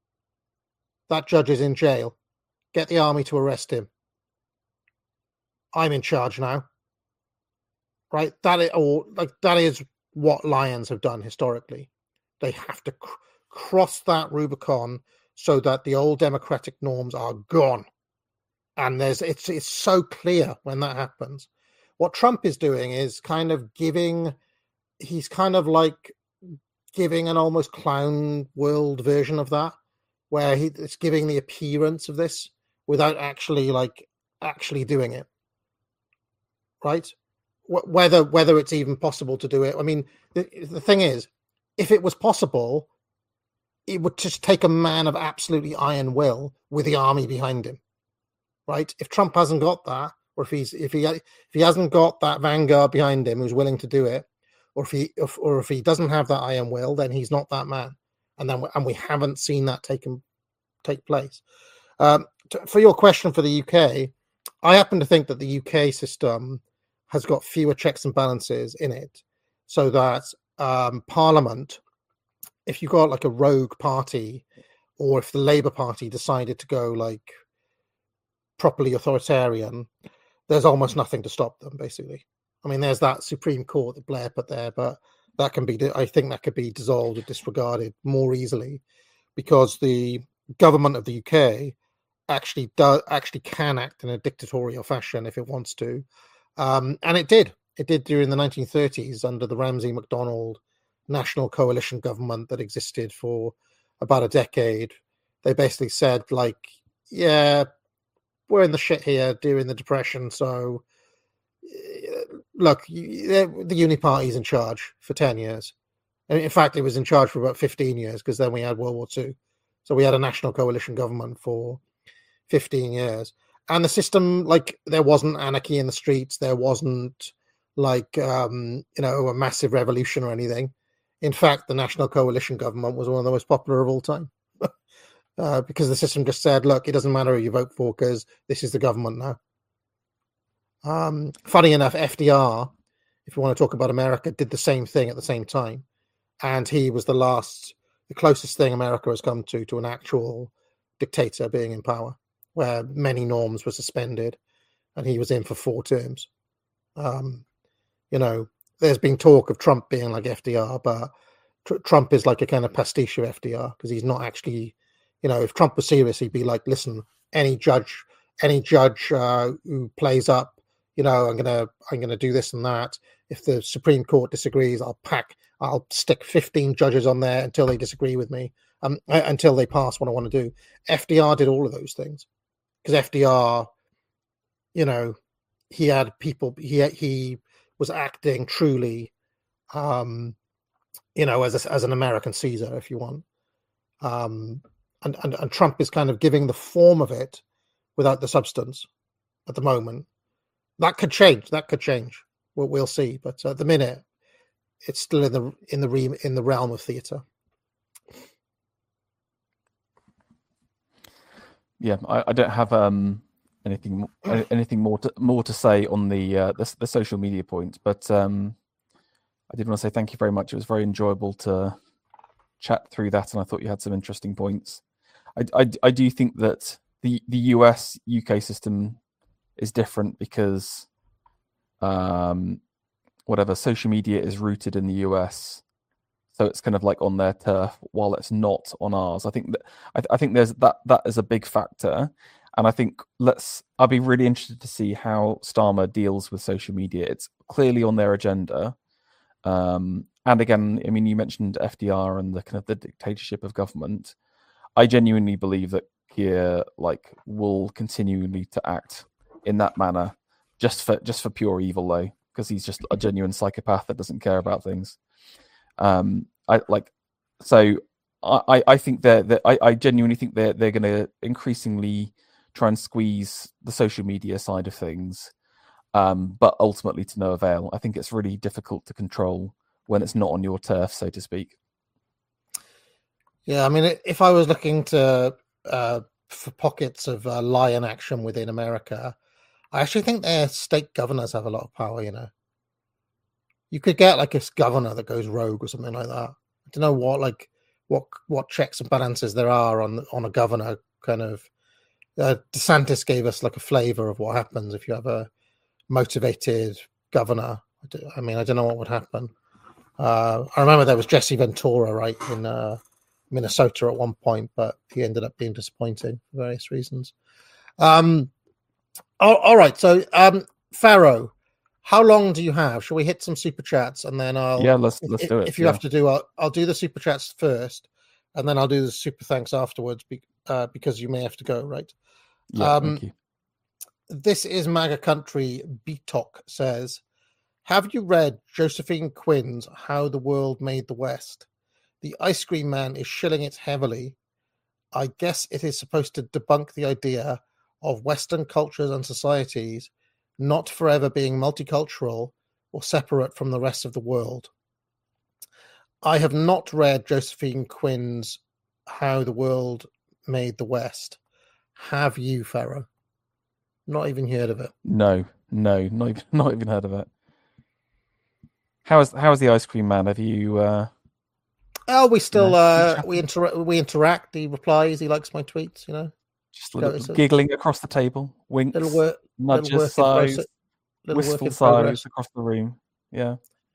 That judge is in jail. Get the army to arrest him. I'm in charge now. Right? That is, or like that is what lions have done historically. They have to cr- cross that Rubicon so that the old democratic norms are gone. And there's it's it's so clear when that happens. What Trump is doing is kind of giving, he's kind of like giving an almost clown world version of that, where he, it's giving the appearance of this without actually like actually doing it. Right? Whether whether it's even possible to do it. I mean, the, the thing is, if it was possible, it would just take a man of absolutely iron will with the army behind him, right? If Trump hasn't got that, or if he's if he if he hasn't got that vanguard behind him who's willing to do it, or if he if, or if he doesn't have that iron will, then he's not that man, and then and we haven't seen that taken take place. Um, to, for your question for the U K, I happen to think that the U K system has got fewer checks and balances in it, so that um, Parliament, if you got like a rogue party, or if the Labour Party decided to go like properly authoritarian, there's almost nothing to stop them, basically. I mean, there's that Supreme Court that Blair put there, but that can be, I think that could be dissolved or disregarded more easily, because the government of the U K actually does actually can act in a dictatorial fashion if it wants to, um, and it did. It did during the nineteen thirties under the Ramsay MacDonald national coalition government that existed for about a decade. They basically said, like, yeah, we're in the shit here during the Depression, so look, the Uni Party's in charge for ten years. And in fact, it was in charge for about fifteen years, because then we had World War Two. So we had a national coalition government for fifteen years. And the system, like, there wasn't anarchy in the streets. There wasn't, like, um, you know, a massive revolution or anything. In fact, the national coalition government was one of the most popular of all time. uh, because the system just said, look, it doesn't matter who you vote for, because this is the government now. Um, funny enough, F D R, if you want to talk about America, did the same thing at the same time. And he was the last, the closest thing America has come to, to an actual dictator being in power, where many norms were suspended, and he was in for four terms. Um, you know, there's been talk of Trump being like F D R, but tr- Trump is like a kind of pastiche of F D R, because he's not actually, you know, if Trump was serious, he'd be like, listen, any judge, any judge uh, who plays up, you know, I'm gonna, I'm gonna do this and that. If the Supreme Court disagrees, I'll pack, I'll stick fifteen judges on there until they disagree with me, um, until they pass what I want to do. F D R did all of those things, because F D R, you know, he had people, he he was acting truly, um, you know, as a, as an American Caesar, if you want. Um, and, and and Trump is kind of giving the form of it without the substance at the moment. That could change. That could change. We'll, we'll see. But at the minute, it's still in the in the re, in the realm of theatre. Yeah, I, I don't have um, anything anything more to more to say on the uh, the, the social media point, but um, I did want to say thank you very much. It was very enjoyable to chat through that, and I thought you had some interesting points. I I, I do think that the the U S U K system is different because um, whatever social media is rooted in the U S, so it's kind of like on their turf while it's not on ours. I think that I, I think there's that that is a big factor, and I think let's. I'll be really interested to see how Starmer deals with social media. It's clearly on their agenda, um, and again, I mean, you mentioned F D R and the kind of the dictatorship of government. I genuinely believe that Keir like will continually to act in that manner, just for just for pure evil, though, because he's just a genuine psychopath that doesn't care about things. Um, I like, so I, I think that that I, I genuinely think they're they're going to increasingly try and squeeze the social media side of things, um, but ultimately to no avail. I think it's really difficult to control when it's not on your turf, so to speak. Yeah, I mean, if I was looking to uh, for pockets of uh, lion action within America, I actually think their state governors have a lot of power, you know. You could get like a governor that goes rogue or something like that. I don't know what like what what checks and balances there are on on a governor. Kind of uh, DeSantis gave us like a flavor of what happens if you have a motivated governor. I, do, I mean, I don't know what would happen. Uh, I remember there was Jesse Ventura, right, in uh, Minnesota at one point, but he ended up being disappointing for various reasons. Um, all, all right, so um, Pharaoh. How long do you have? Shall we hit some super chats and then I'll yeah let's let's if, do it. If you yeah. have to do, I'll, I'll do the super chats first, and then I'll do the super thanks afterwards. Be, uh, because you may have to go, right? Yeah, um, thank you. This is MAGA Country. Betok says, "Have you read Josephine Quinn's How the World Made the West? The ice cream man is shilling it heavily. I guess it is supposed to debunk the idea of Western cultures and societies not forever being multicultural or separate from the rest of the world." I have not read Josephine Quinn's How the World Made the West. Have you, Pharaoh? Not even heard of it. No, no, not even, not even heard of it. How is how is the Ice Cream Man? Have you? Uh... Oh, we still No, uh, we interact. We interact. He replies. He likes my tweets. You know, Just a little, giggling across the table, winks, little work, nudges, little work sighs, in little wistful work in sighs progress. across the room. Yeah.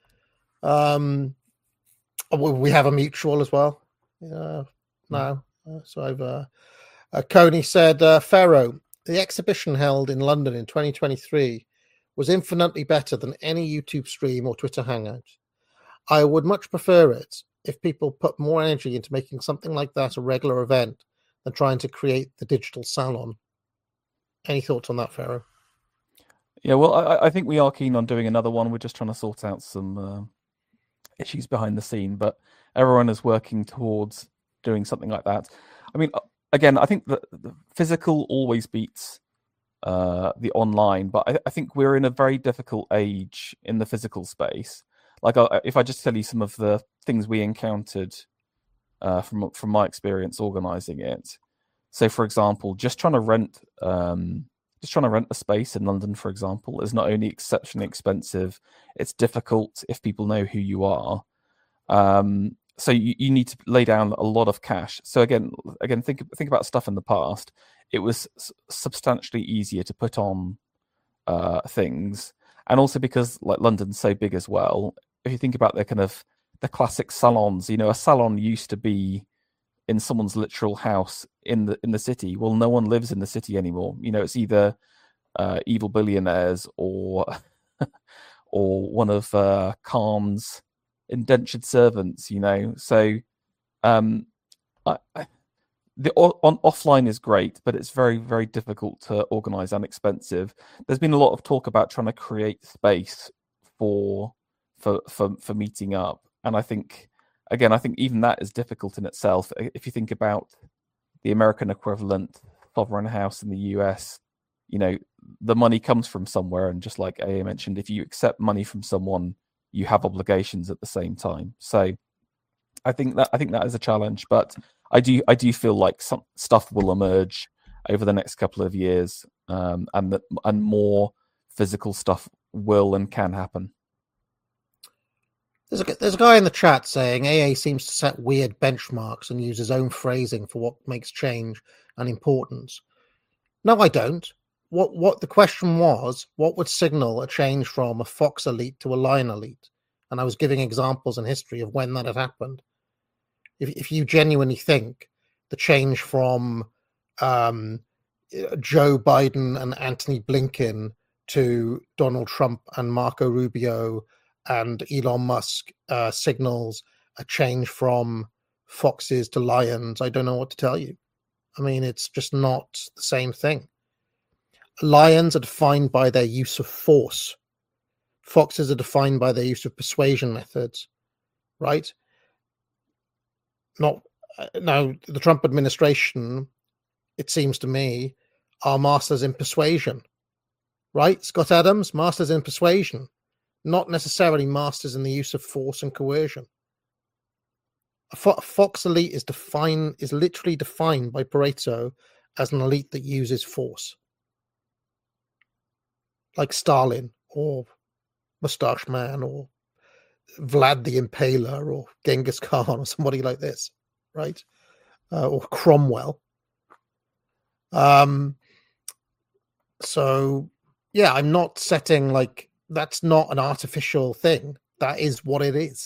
Um, we have a mutual as well. Uh, now, uh, so I've. Uh, uh, Coney said, uh, Pharaoh, the exhibition held in London in twenty twenty-three was infinitely better than any YouTube stream or Twitter hangout. I would much prefer it if people put more energy into making something like that a regular event than trying to create the digital salon. Any thoughts on that, Pharaoh? Yeah, well, I, I think we are keen on doing another one. We're just trying to sort out some uh, issues behind the scene, but everyone is working towards doing something like that. I mean, again, I think that the physical always beats uh, the online, but I, I think we're in a very difficult age in the physical space. Like, I, if I just tell you some of the things we encountered uh, from from my experience organizing it. So, for example, just trying to rent, um, just trying to rent a space in London, for example, is not only exceptionally expensive, it's difficult if people know who you are. Um, so you, you need to lay down a lot of cash. So again, again, think think about stuff in the past. It was substantially easier to put on uh, things, and also because like London's so big as well. If you think about the kind of the classic salons, you know, a salon used to be in someone's literal house in the in the city. Well, no one lives in the city anymore. You know, it's either uh, evil billionaires or or one of uh, Khan's indentured servants. You know, so um, I, I, the on offline is great, but it's very very difficult to organize and expensive. There's been a lot of talk about trying to create space for for for for meeting up, and I think. Again, I think even that is difficult in itself. If you think about the American equivalent, Sovereign House in the U S, you know, the money comes from somewhere. And just like A A mentioned, if you accept money from someone, you have obligations at the same time. So I think that I think that is a challenge. But I do I do feel like some stuff will emerge over the next couple of years, um, and that and more physical stuff will and can happen. There's a, there's a guy in the chat saying A A seems to set weird benchmarks and use his own phrasing for what makes change and importance. No, I don't. What what the question was, what would signal a change from a Fox elite to a Lion elite? And I was giving examples in history of when that had happened. If if you genuinely think the change from um, Joe Biden and Antony Blinken to Donald Trump and Marco Rubio and Elon Musk uh, signals a change from foxes to lions, I don't know what to tell you. I mean, it's just not the same thing. Lions are defined by their use of force. Foxes are defined by their use of persuasion methods, right? Not uh, now, the Trump administration, it seems to me, are masters in persuasion, right? Scott Adams, masters in persuasion. Not necessarily masters in the use of force and coercion. A, fo- a Fox elite is defined is literally defined by Pareto as an elite that uses force, like Stalin or Mustache Man or Vlad the Impaler or Genghis Khan or somebody like this, right? Uh, or Cromwell. Um. So, yeah, I'm not setting like. That's not an artificial thing. That is what it is.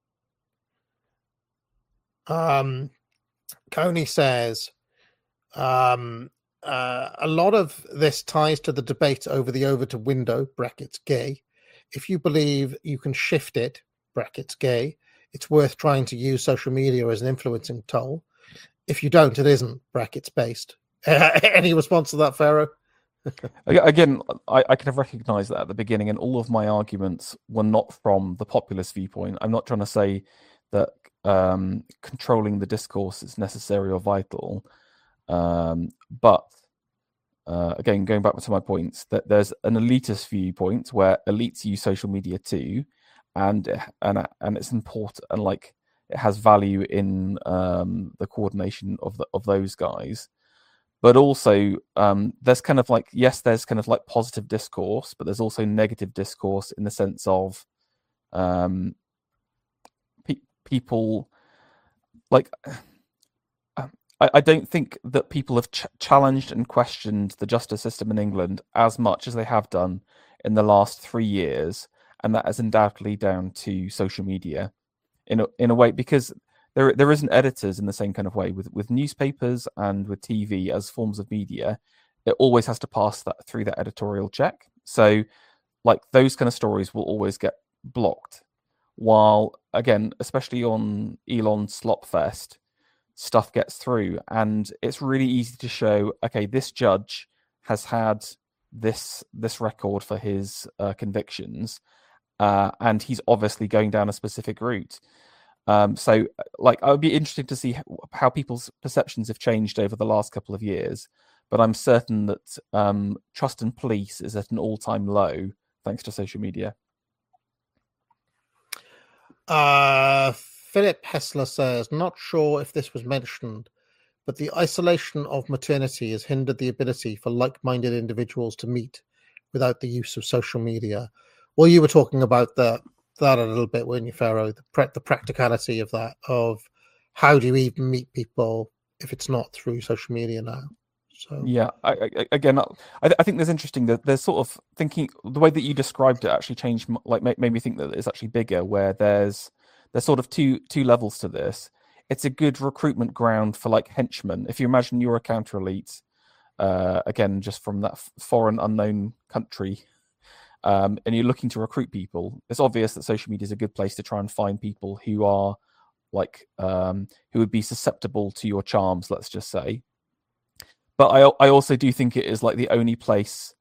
Um, Coney says um, uh, a lot of this ties to the debate over the over to window, brackets gay. If you believe you can shift it, brackets gay, it's worth trying to use social media as an influencing tool. If you don't, it isn't, brackets based. Any response to that, Pharaoh? Again, I, I kind of recognize that at the beginning, and all of my arguments were not from the populist viewpoint. I'm not trying to say that um, controlling the discourse is necessary or vital. Um, but uh, again, going back to my points, that there's an elitist viewpoint where elites use social media too, and and and it's important, and like it has value in um, the coordination of the, of those guys. but also um, there's kind of like, yes, there's kind of like positive discourse, but there's also negative discourse in the sense of um, pe- people like. I, I don't think that people have ch- challenged and questioned the justice system in England as much as they have done in the last three years, and that is undoubtedly down to social media, in a, in a way, because there there isn't editors in the same kind of way with with newspapers and with T V as forms of media. It always has to pass that through that editorial check. So, like those kind of stories will always get blocked. While again, especially on Elon Slopfest, stuff gets through, and it's really easy to show, okay, this judge has had this this record for his uh, convictions, uh, and he's obviously going down a specific route. Um, so, like, I would be interested to see how people's perceptions have changed over the last couple of years. But I'm certain that um, trust in police is at an all-time low thanks to social media. Uh, Philip Hessler says, not sure if this was mentioned, but the isolation of maternity has hindered the ability for like-minded individuals to meet without the use of social media. Well, you were talking about the, that a little bit, weren't you, Pharaoh? The, pre- the practicality of that, of how do you even meet people if it's not through social media now? So yeah, I, I, again, I, I think there's interesting that there's sort of thinking, the way that you described it actually changed, like made, made me think that it's actually bigger, where there's there's sort of two two levels to this. It's a good recruitment ground for like henchmen. If you imagine you're a counter elite, uh, again, just from that f- foreign unknown country, um, and you're looking to recruit people, it's obvious that social media is a good place to try and find people who are like um, who would be susceptible to your charms, let's just say. But I I also do think it is like the only place.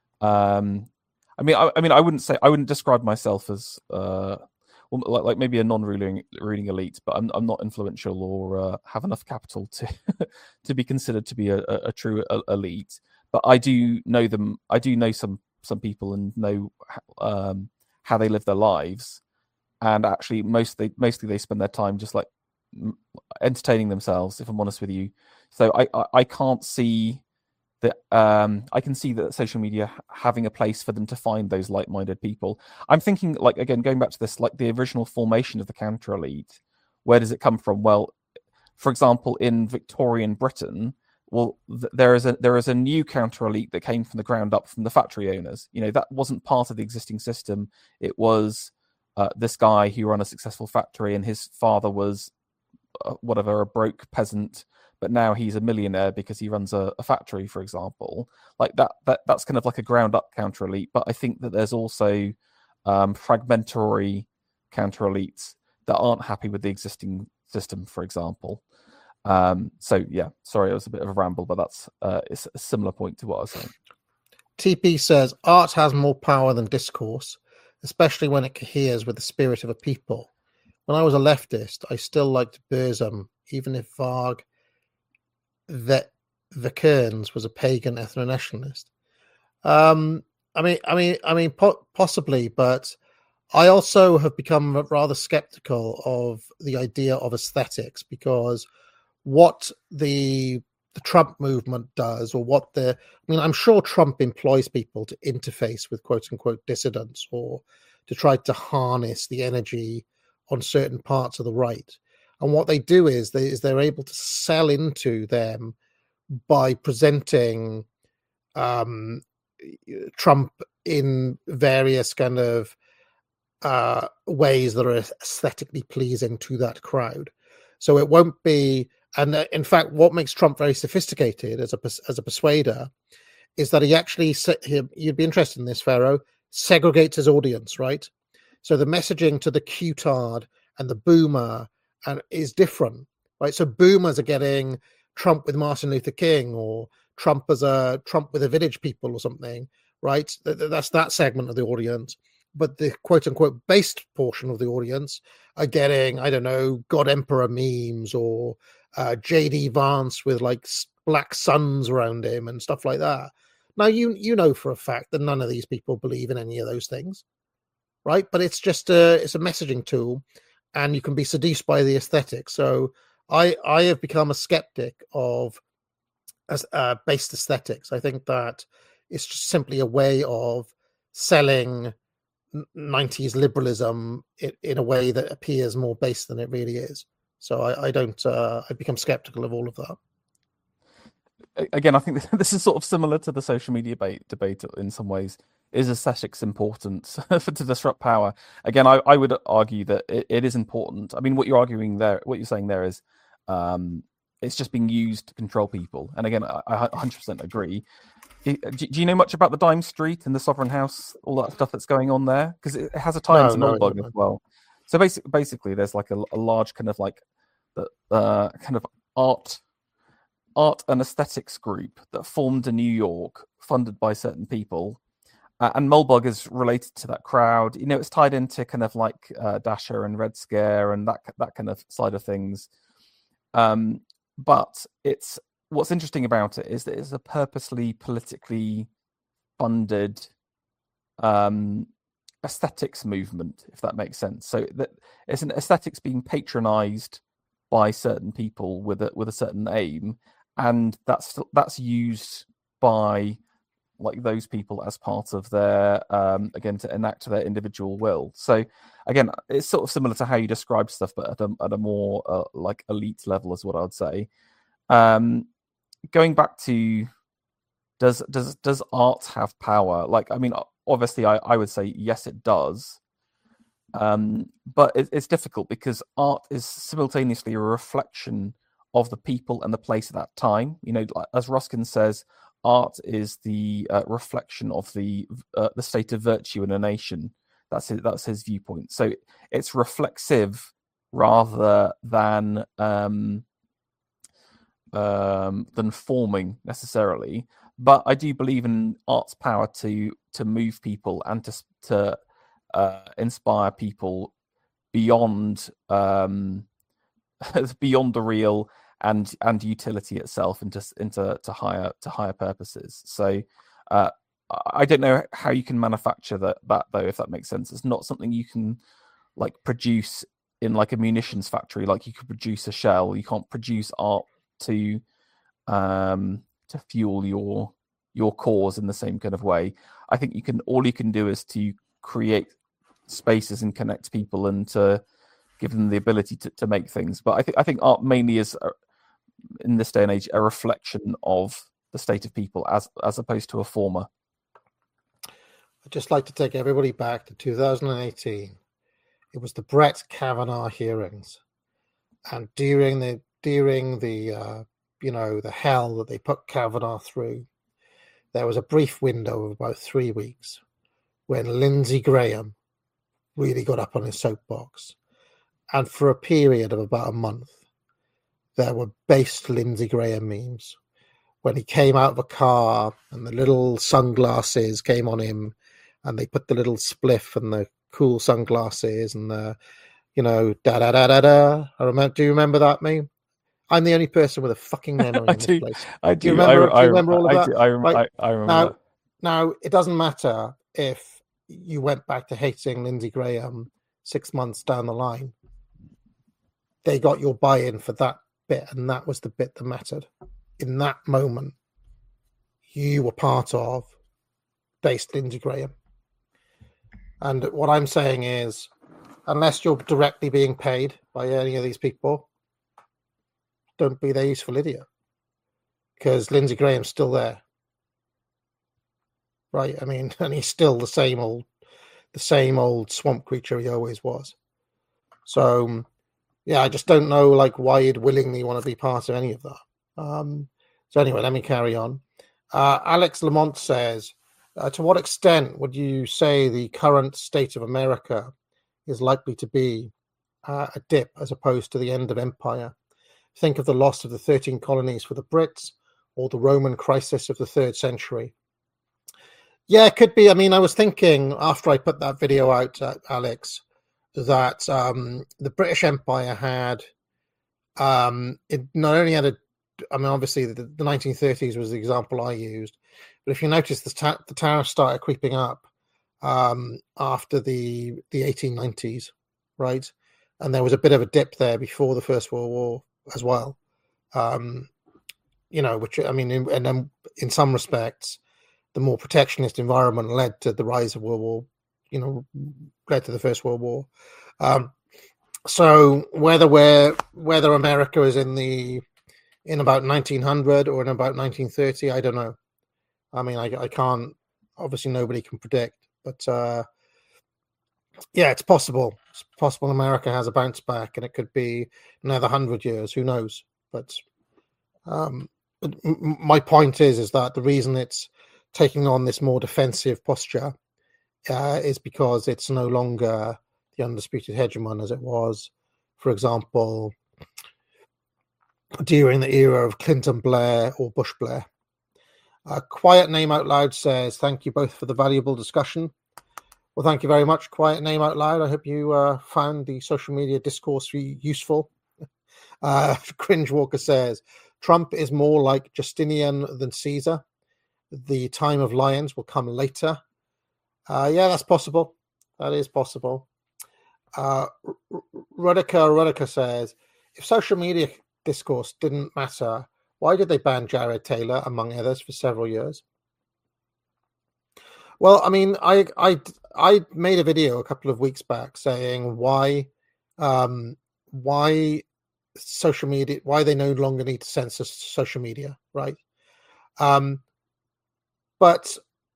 Um, I mean, I, I mean, I wouldn't say I wouldn't describe myself as uh, well, like, like maybe a non-ruling ruling elite, but I'm I'm not influential or uh, have enough capital to to be considered to be a, a, a true elite. But I do know them. I do know some some people and know um, how they live their lives, and actually, most they mostly they spend their time just like entertaining themselves, if I'm honest with you. So I, I, I can't see that um I can see that social media having a place for them to find those like-minded people. I'm thinking, like, again, going back to this, like the original formation of the counter elite, where does it come from? Well, for example, in Victorian Britain, well, th- there is a there is a new counter elite that came from the ground up from the factory owners. You know, that wasn't part of the existing system. It was uh, this guy who ran a successful factory, and his father was uh, whatever, a broke peasant, but now he's a millionaire because he runs a, a factory, for example. Like that, that, that's kind of like a ground up counter elite. But I think that there's also um, fragmentary counter elites that aren't happy with the existing system, for example. Um, so yeah, sorry, it was a bit of a ramble, but that's uh, it's a similar point to what I was saying. T P says, art has more power than discourse, especially when it coheres with the spirit of a people. When I was a leftist, I still liked Burzum, even if Varg that Vikernes was a pagan ethno-nationalist. Um, I mean, I mean, I mean, po- possibly, but I also have become rather skeptical of the idea of aesthetics, because what the the Trump movement does, or what the, I mean, I'm sure Trump employs people to interface with quote unquote dissidents, or to try to harness the energy on certain parts of the right. And what they do is, they, is they're able to sell into them by presenting um, Trump in various kind of uh, ways that are aesthetically pleasing to that crowd. So it won't be, and uh, in fact, what makes Trump very sophisticated as a as a persuader is that he actually, he, you'd be interested in this, Pharaoh, segregates his audience, right? So the messaging to the Q-tard and the boomer and is different, right? So boomers are getting Trump with Martin Luther King, or Trump as a Trump with the Village People or something, right? That's that segment of the audience. But the quote unquote based portion of the audience are getting, I don't know, God Emperor memes, or uh, J D Vance with like black suns around him and stuff like that. Now, you you know for a fact that none of these people believe in any of those things, right? But it's just a it's a messaging tool, and you can be seduced by the aesthetic. So I I have become a skeptic of as uh, based aesthetics. I think that it's just simply a way of selling nineties liberalism in, in a way that appears more base than it really is. So I, I don't. Uh, I become skeptical of all of that. Again, I think this is sort of similar to the social media debate, debate in some ways. Is aesthetics important for, to disrupt power? Again, I, I would argue that it, it is important. I mean, what you're arguing there, what you're saying there is, um, it's just being used to control people. And again, I, I one hundred percent agree. Do, do you know much about the Dime Street and the Sovereign House, all that stuff that's going on there? Because it has a tie into no, Moldbug no, no. as well. So basically, basically, there's like a, a large kind of like uh, kind of art. art and aesthetics group that formed in New York, funded by certain people. Uh, and Moldbug is related to that crowd. You know, it's tied into kind of like uh, Dasher and Red Scare and that that kind of side of things. Um, but it's what's interesting about it is that it's a purposely politically funded um, aesthetics movement, if that makes sense. So that it's an aesthetics being patronized by certain people with a with a certain aim. And that's that's used by like those people as part of their um, again to enact their individual will. So again, it's sort of similar to how you describe stuff, but at a, at a more uh, like elite level, is what I'd say. Um, going back to does does does art have power? Like, I mean, obviously, I, I would say yes, it does. Um, but it, it's difficult because art is simultaneously a reflection of the people and the place at that time. You know, as Ruskin says, art is the uh, reflection of the uh, the state of virtue in a nation. That's his, that's his viewpoint. So it's reflexive rather than um, um, than forming necessarily. But I do believe in art's power to to move people and to to uh, inspire people beyond um, beyond the real and and utility itself into into to higher to higher purposes. So uh, I don't know how you can manufacture that that though, if that makes sense. It's not something you can like produce in like a munitions factory, like you could produce a shell. You can't produce art to um to fuel your your cause in the same kind of way. I think you can all you can do is to create spaces and connect people and to give them the ability to, to make things. But I think I think art mainly is a, in this day and age a reflection of the state of people as as opposed to a former. I'd just like to take everybody back to two thousand eighteen. It was the Brett Kavanaugh hearings, and during the during the uh, you know the hell that they put Kavanaugh through, there was a brief window of about three weeks when Lindsey Graham really got up on his soapbox, and for a period of about a month, there were based Lindsey Graham memes when he came out of a car and the little sunglasses came on him, and they put the little spliff and the cool sunglasses and the, you know, da da da da da. I remember. Do you remember that meme? I'm the only person with a fucking memory I in this do. place. I Do you do. remember, I, do you remember I, all of I that? Do, I, rem- Right. I, I remember. Now, that. now, it doesn't matter if you went back to hating Lindsey Graham six months down the line. They got your buy-in for that bit, and that was the bit that mattered. In that moment, you were part of based Lindsey Graham. And what I'm saying is, unless you're directly being paid by any of these people, don't be their useful idiot. Because Lindsey Graham's still there. Right? I mean, and he's still the same old the same old swamp creature he always was. So yeah, I just don't know like why you'd willingly want to be part of any of that. Um, so anyway, let me carry on. Uh, Alex Lamont says, uh, to what extent would you say the current state of America is likely to be uh, a dip as opposed to the end of empire? Think of the loss of the thirteen colonies for the Brits or the Roman crisis of the third century. Yeah, it could be. I mean, I was thinking after I put that video out, uh, Alex, that um, the British Empire had, um, it not only had a, I mean, obviously the, the nineteen thirties was the example I used, but if you notice, the, ta- the tariffs started creeping up um, after the the eighteen nineties, right? And there was a bit of a dip there before the First World War as well. Um, you know, which I mean, in, and then in some respects, the more protectionist environment led to the rise of World War, you know, led to the First World War. Um, so whether we're whether America is in the in about nineteen hundred or in about nineteen thirty, I don't know. I mean, I, I can't. Obviously, nobody can predict, but uh, yeah, it's possible. It's possible America has a bounce back, and it could be another hundred years. Who knows? But um, my point is, is that the reason it's taking on this more defensive posture uh, is because it's no longer the undisputed hegemon as it was, for example, during the era of Clinton Blair or Bush Blair. Uh, Quiet Name Out Loud says, thank you both for the valuable discussion. Well, thank you very much, Quiet Name Out Loud. I hope you uh, found the social media discourse useful. Uh, Cringe Walker says, Trump is more like Justinian than Caesar. The time of lions will come later. Uh, yeah, that's possible. That is possible. Uh, Rodica Rodica says, if social media discourse didn't matter, why did they ban Jared Taylor, among others, for several years? Well, I mean, I I I made a video a couple of weeks back saying why um, why social media why they no longer need to censor social media, right? Um, but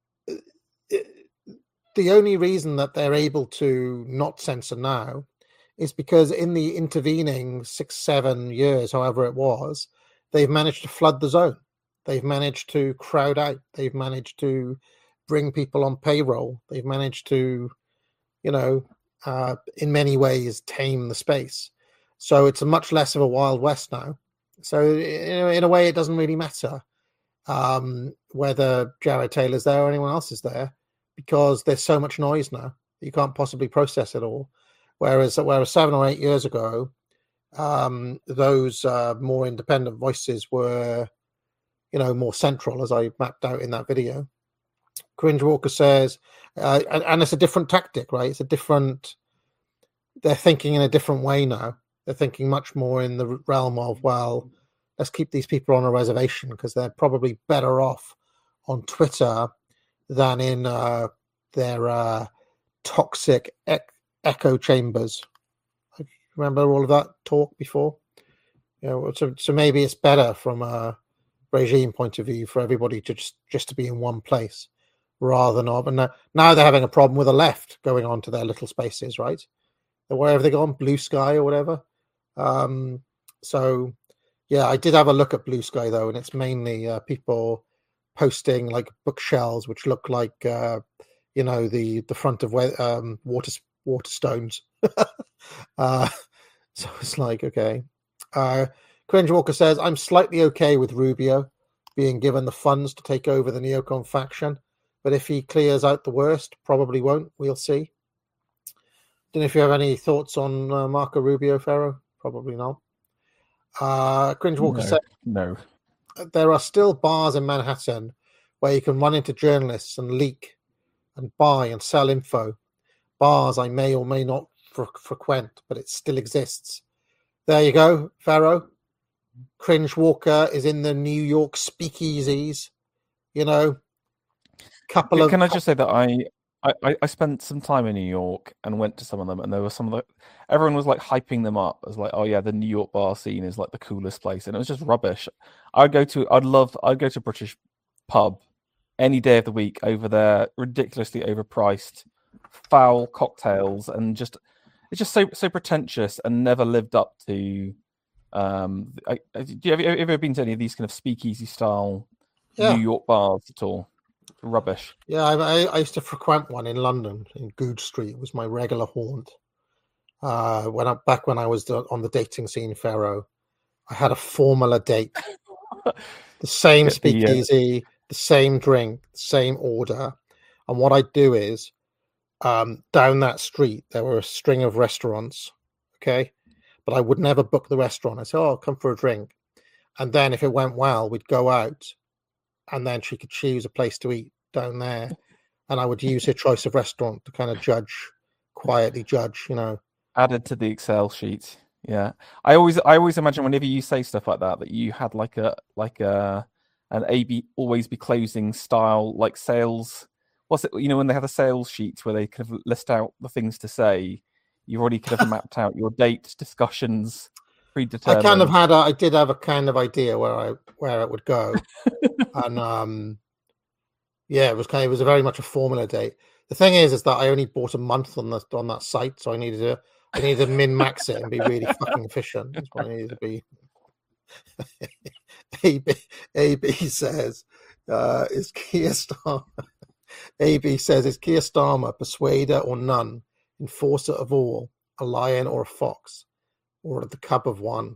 the only reason that they're able to not censor now is because in the intervening six, seven years, however it was, they've managed to flood the zone. They've managed to crowd out. They've managed to bring people on payroll. They've managed to, you know, uh, in many ways tame the space. So it's a much less of a Wild West now. So in, in a way, it doesn't really matter um, whether Jared Taylor's there or anyone else is there, because there's so much noise now. You can't possibly process it all. Whereas, whereas seven or eight years ago, um, those uh, more independent voices were, you know, more central, as I mapped out in that video. Cringe Walker says, uh, and, and it's a different tactic, right? It's a different, they're thinking in a different way now. They're thinking much more in the realm of, well, let's keep these people on a reservation because they're probably better off on Twitter than in uh, their uh, toxic e- echo chambers. Remember all of that talk before? You know, so, so maybe it's better from a regime point of view for everybody to just, just to be in one place rather than all. And now, now they're having a problem with the left going on to their little spaces, right? Where have they gone? Blue Sky or whatever. Um, so, yeah, I did have a look at Blue Sky, though, and it's mainly uh, people posting like bookshelves which look like, uh, you know, the, the front of um, water, Waterstones. uh, so it's like, okay. Uh, Cringe Walker says, I'm slightly okay with Rubio being given the funds to take over the neocon faction, but if he clears out the worst, probably won't. We'll see. Don't know if you have any thoughts on uh, Marco Rubio, Ferro. Probably not. Uh, Cringe Walker no, said, no. There are still bars in Manhattan where you can run into journalists and leak and buy and sell info. Bars I may or may not fre- frequent, but it still exists. There you go, Pharaoh. Cringe Walker is in the New York speakeasies. You know, couple Can, of. can I just say that I, I I spent some time in New York and went to some of them, and there were some of the everyone was like hyping them up as like, oh yeah, the New York bar scene is like the coolest place, and it was just rubbish. I'd go to, I'd love, I'd go to a British pub any day of the week over there, ridiculously overpriced, foul cocktails, and just it's just so so pretentious and never lived up to. Um, I, I, do you have, have you ever been to any of these kind of speakeasy style Yeah. New York bars at all? Rubbish. Yeah, I, I used to frequent one in London, in Goode Street. It was my regular haunt. Uh, when I, back when I was on the dating scene, Pharaoh, I had a formula date. The same speakeasy, the, uh... the same drink, the same order. And what I'd do is, um, down that street, there were a string of restaurants, okay? But I would never book the restaurant. I'd say, oh, I'll come for a drink. And then if it went well, we'd go out, and then she could choose a place to eat down there. And I would use her choice of restaurant to kind of judge, quietly judge, you know. Added to the Excel sheet. Yeah, I always I always imagine whenever you say stuff like that that you had like a like a an A B always be closing style like sales. What's it? You know when they have the sales sheets where they kind of list out the things to say. You've already kind of mapped out your date discussions predetermined. I kind of had a, I did have a kind of idea where I where it would go, and um, yeah, it was kind of, it was a very much a formula date. The thing is, is that I only bought a month on the on that site, so I needed to I needed to min max it and be really fucking efficient. That's what I needed to be. A B A B says, uh, is Keir Starmer. A B says, is Keir Starmer persuader or none, enforcer of all, a lion or a fox, or the cub of one?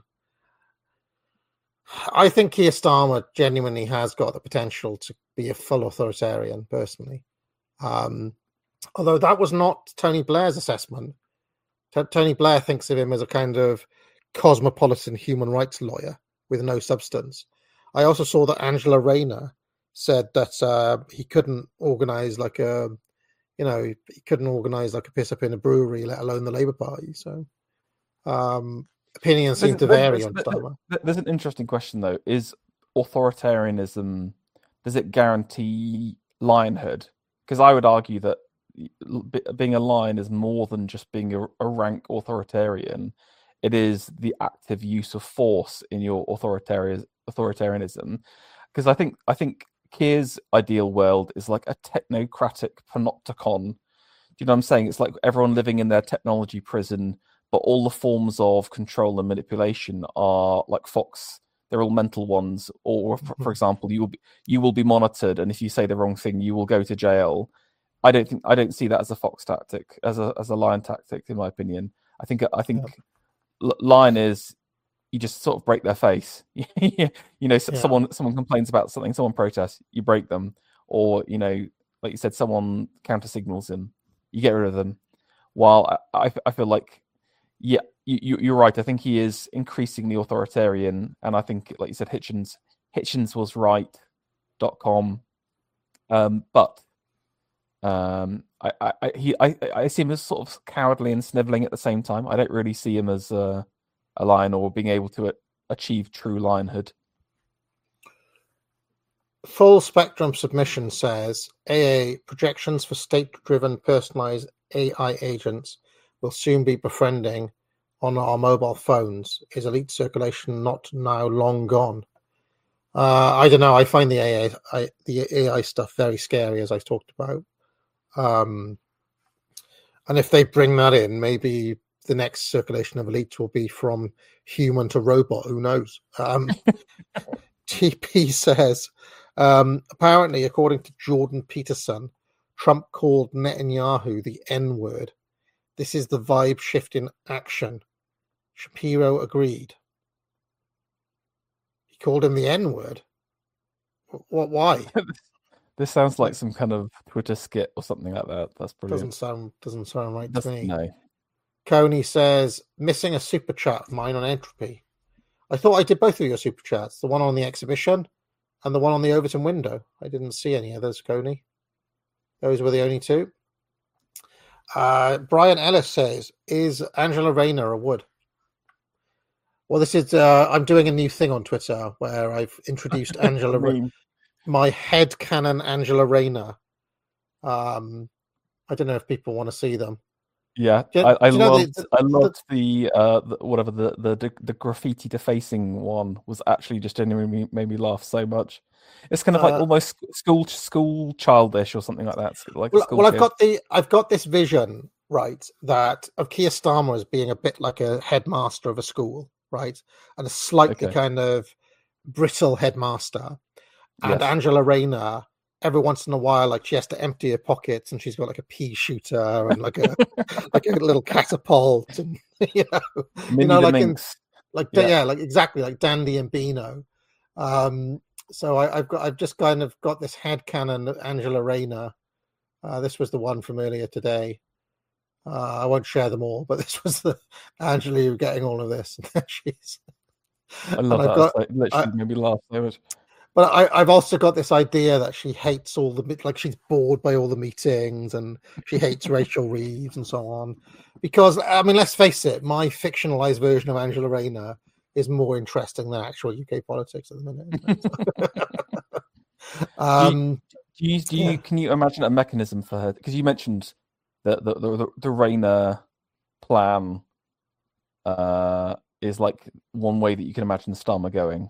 I think Keir Starmer genuinely has got the potential to be a full authoritarian, personally. Um, although that was not Tony Blair's assessment. T- Tony Blair thinks of him as a kind of cosmopolitan human rights lawyer with no substance. I also saw that Angela Rayner said that uh, he couldn't organise like a, you know, he couldn't organise like a piss up in a brewery, let alone the Labour Party. So um, opinions seem to vary on Starmer. There's an interesting question though: is authoritarianism, does it guarantee lionhood? Because I would argue that being a lion is more than just being a, a rank authoritarian. It is the active use of force in your authoritarian authoritarianism. Because I think I think Keir's ideal world is like a technocratic panopticon. Do you know what I'm saying? It's like everyone living in their technology prison, but all the forms of control and manipulation are like Fox. They're all mental ones. Or, for, for example, you will be you will be monitored, and if you say the wrong thing, you will go to jail. I don't think I don't see that as a Fox tactic, as a as a lion tactic, in my opinion. I think I think yeah. lion is you just sort of break their face. You know, yeah. someone someone complains about something, someone protests, you break them, or you know, like you said, someone counter signals them, you get rid of them. While I I, I feel like, yeah, you you're right. I think he is increasingly authoritarian, and I think, like you said, Hitchens Hitchens was right. Dot com, um, but. Um, I, I, he, I, I see him as sort of cowardly and sniveling at the same time. I don't really see him as uh, a lion or being able to achieve true lionhood. Full Spectrum Submission says A A projections for state-driven personalized A I agents will soon be befriending on our mobile phones. Is elite circulation not now long gone? Uh, I don't know. I find the A I, I, the A I stuff very scary, as I've talked about. Um, and if they bring that in, maybe the next circulation of elites will be from human to robot. Who knows? Um, T P says, um, apparently, according to Jordan Peterson, Trump called Netanyahu the N-word. This is the vibe shift in action. Shapiro agreed. He called him the N-word. What? Why? This sounds like some kind of Twitter skit or something like that. That's brilliant. Doesn't sound doesn't sound right Doesn't, to me. No. Coney says, missing a super chat of mine on Entropy. I thought I did both of your super chats, the one on the exhibition and the one on the Overton window. I didn't see any others, Coney. Those were the only two. Uh, Brian Ellis says, is Angela Rayner a wood? Well, this is, uh, I'm doing a new thing on Twitter where I've introduced Angela Rayner. My headcanon Angela Rayner. Um, I don't know if people want to see them. Yeah, you, I, I loved, the, the, I loved the, the uh, the, whatever the, the the graffiti defacing one was actually just genuinely made me laugh so much. It's kind of like uh, almost school school childish or something like that. Like well, well I've got the I've got this vision right that of Keir Starmer as being a bit like a headmaster of a school, right, and a slightly okay. kind of brittle headmaster. And yes. Angela Rayner, every once in a while, like she has to empty her pockets, and she's got like a pea shooter and like a like a little catapult, and you know, Minnie you know, like Minx. in, like yeah. yeah, like exactly like Dandy and Beano. Um, so I, I've got I've just kind of got this headcanon of Angela Rayner. Uh, this was the one from earlier today. Uh, I won't share them all, but this was the Angela getting all of this. She's. I love that. Got, like, literally I, made me laugh so much. But I, I've also got this idea that she hates all the like she's bored by all the meetings and she hates Rachel Reeves and so on. Because I mean, let's face it, my fictionalized version of Angela Rayner is more interesting than actual U K politics at the minute. um, do you, do you yeah. Can you imagine a mechanism for her? Because you mentioned the the the, the Rayner plan uh, is like one way that you can imagine Starmer going.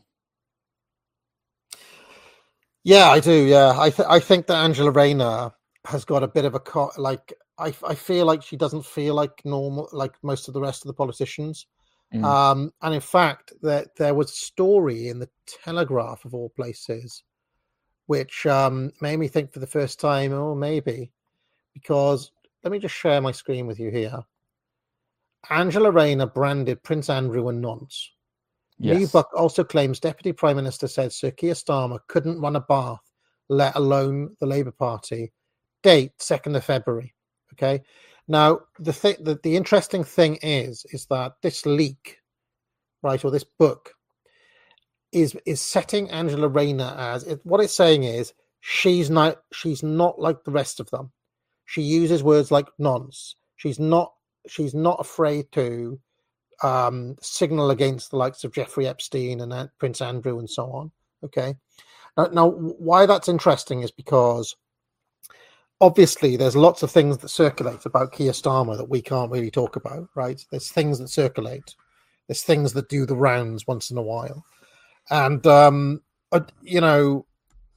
Yeah, I do. Yeah, I th- I think that Angela Rayner has got a bit of a co- like. I I feel like she doesn't feel like normal, like most of the rest of the politicians. Mm. Um, and in fact, that there was a story in the Telegraph of all places, which um, made me think for the first time, oh, maybe, because let me just share my screen with you here. Angela Rayner branded Prince Andrew a nonce. Yes. New book also claims Deputy Prime Minister said Sir Keir Starmer couldn't run a bath, let alone the Labour Party. Date second of February. Okay. Now the thing, the, the interesting thing is, is that this leak, right, or this book, is is setting Angela Rayner as it, what it's saying is she's not she's not like the rest of them. She uses words like nonce. She's not she's not afraid to. Um, signal against the likes of Jeffrey Epstein and uh, Prince Andrew and so on. Okay. Now, now, why that's interesting is because obviously there's lots of things that circulate about Keir Starmer that we can't really talk about, right? There's things that circulate. There's things that do the rounds once in a while. And, um, uh, you know,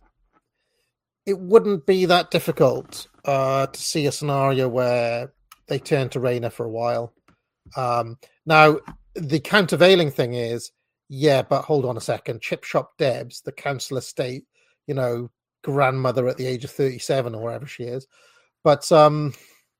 it wouldn't be that difficult uh, to see a scenario where they turn to Rayner for a while. Um, now, the countervailing thing is, yeah, but hold on a second. Chip Shop Debs, the council estate, you know, grandmother at the age of thirty-seven or wherever she is. But um,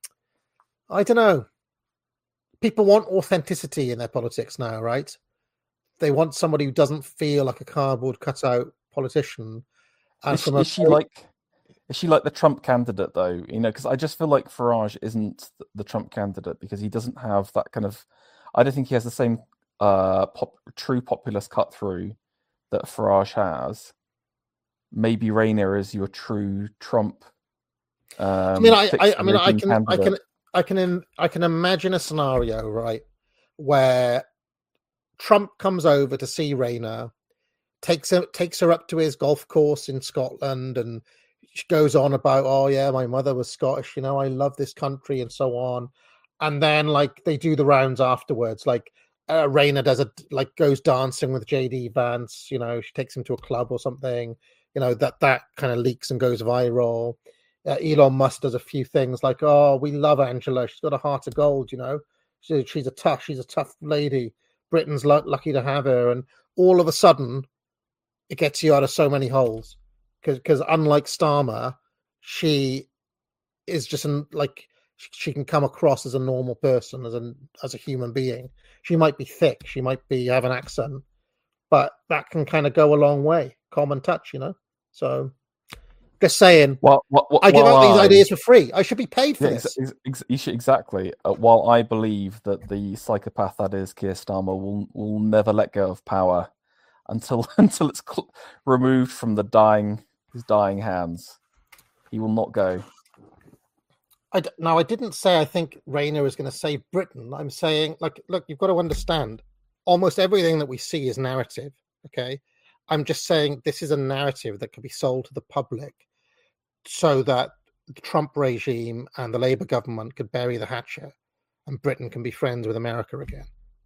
I don't know. People want authenticity in their politics now, right? They want somebody who doesn't feel like a cardboard cutout politician. And is, from a- is she like... Is she like the Trump candidate, though? You know, because I just feel like Farage isn't the Trump candidate because he doesn't have that kind of... I don't think he has the same uh, pop, true populist cut-through that Farage has. Maybe Rayner is your true Trump. Um, I mean, I, I, I mean, I can, candidate. I can, I can, I can imagine a scenario, right, where Trump comes over to see Rayner, takes her, takes her up to his golf course in Scotland, and she goes on about, oh yeah, my mother was Scottish, you know, I love this country and so on. And then like they do the rounds afterwards, like uh, Rayner does a like goes dancing with J D Vance, you know, she takes him to a club or something, you know, that that kind of leaks and goes viral. Uh, Elon Musk does a few things like, oh, we love Angela, she's got a heart of gold, you know, she, she's a tough, she's a tough lady. Britain's l- lucky to have her, and all of a sudden, it gets you out of so many holes. Because unlike Starmer, she is just an, like she can come across as a normal person, as a as a human being. She might be thick, she might be have an accent, but that can kind of go a long way. Common touch, you know. So, just saying. Well, well, well I give well, out these I, ideas for free. I should be paid for yeah, this. Ex- ex- you should, exactly. Uh, while I believe that the psychopath that is Keir Starmer will will never let go of power until until it's cl- removed from the dying. His dying hands. He will not go. I d- now, I didn't say I think Rayner is going to save Britain. I'm saying, like, look, you've got to understand, almost everything that we see is narrative, okay? I'm just saying this is a narrative that can be sold to the public so that the Trump regime and the Labour government could bury the hatchet and Britain can be friends with America again.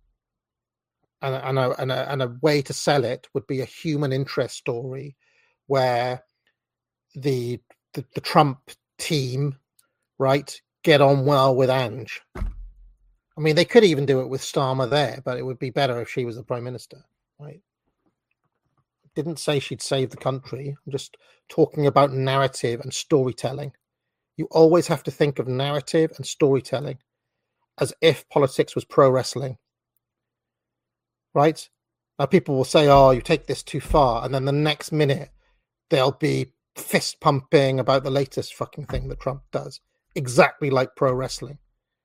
And, and, a, and, a, and a way to sell it would be a human interest story where The, the the Trump team, right, get on well with Ange. I mean, they could even do it with Starmer there, but it would be better if she was the prime minister, right? Didn't say she'd save the country. I'm just talking about narrative and storytelling. You always have to think of narrative and storytelling as if politics was pro wrestling, right? Now, people will say, oh, you take this too far. And then the next minute, they'll be fist pumping about the latest fucking thing that Trump does, exactly like pro wrestling.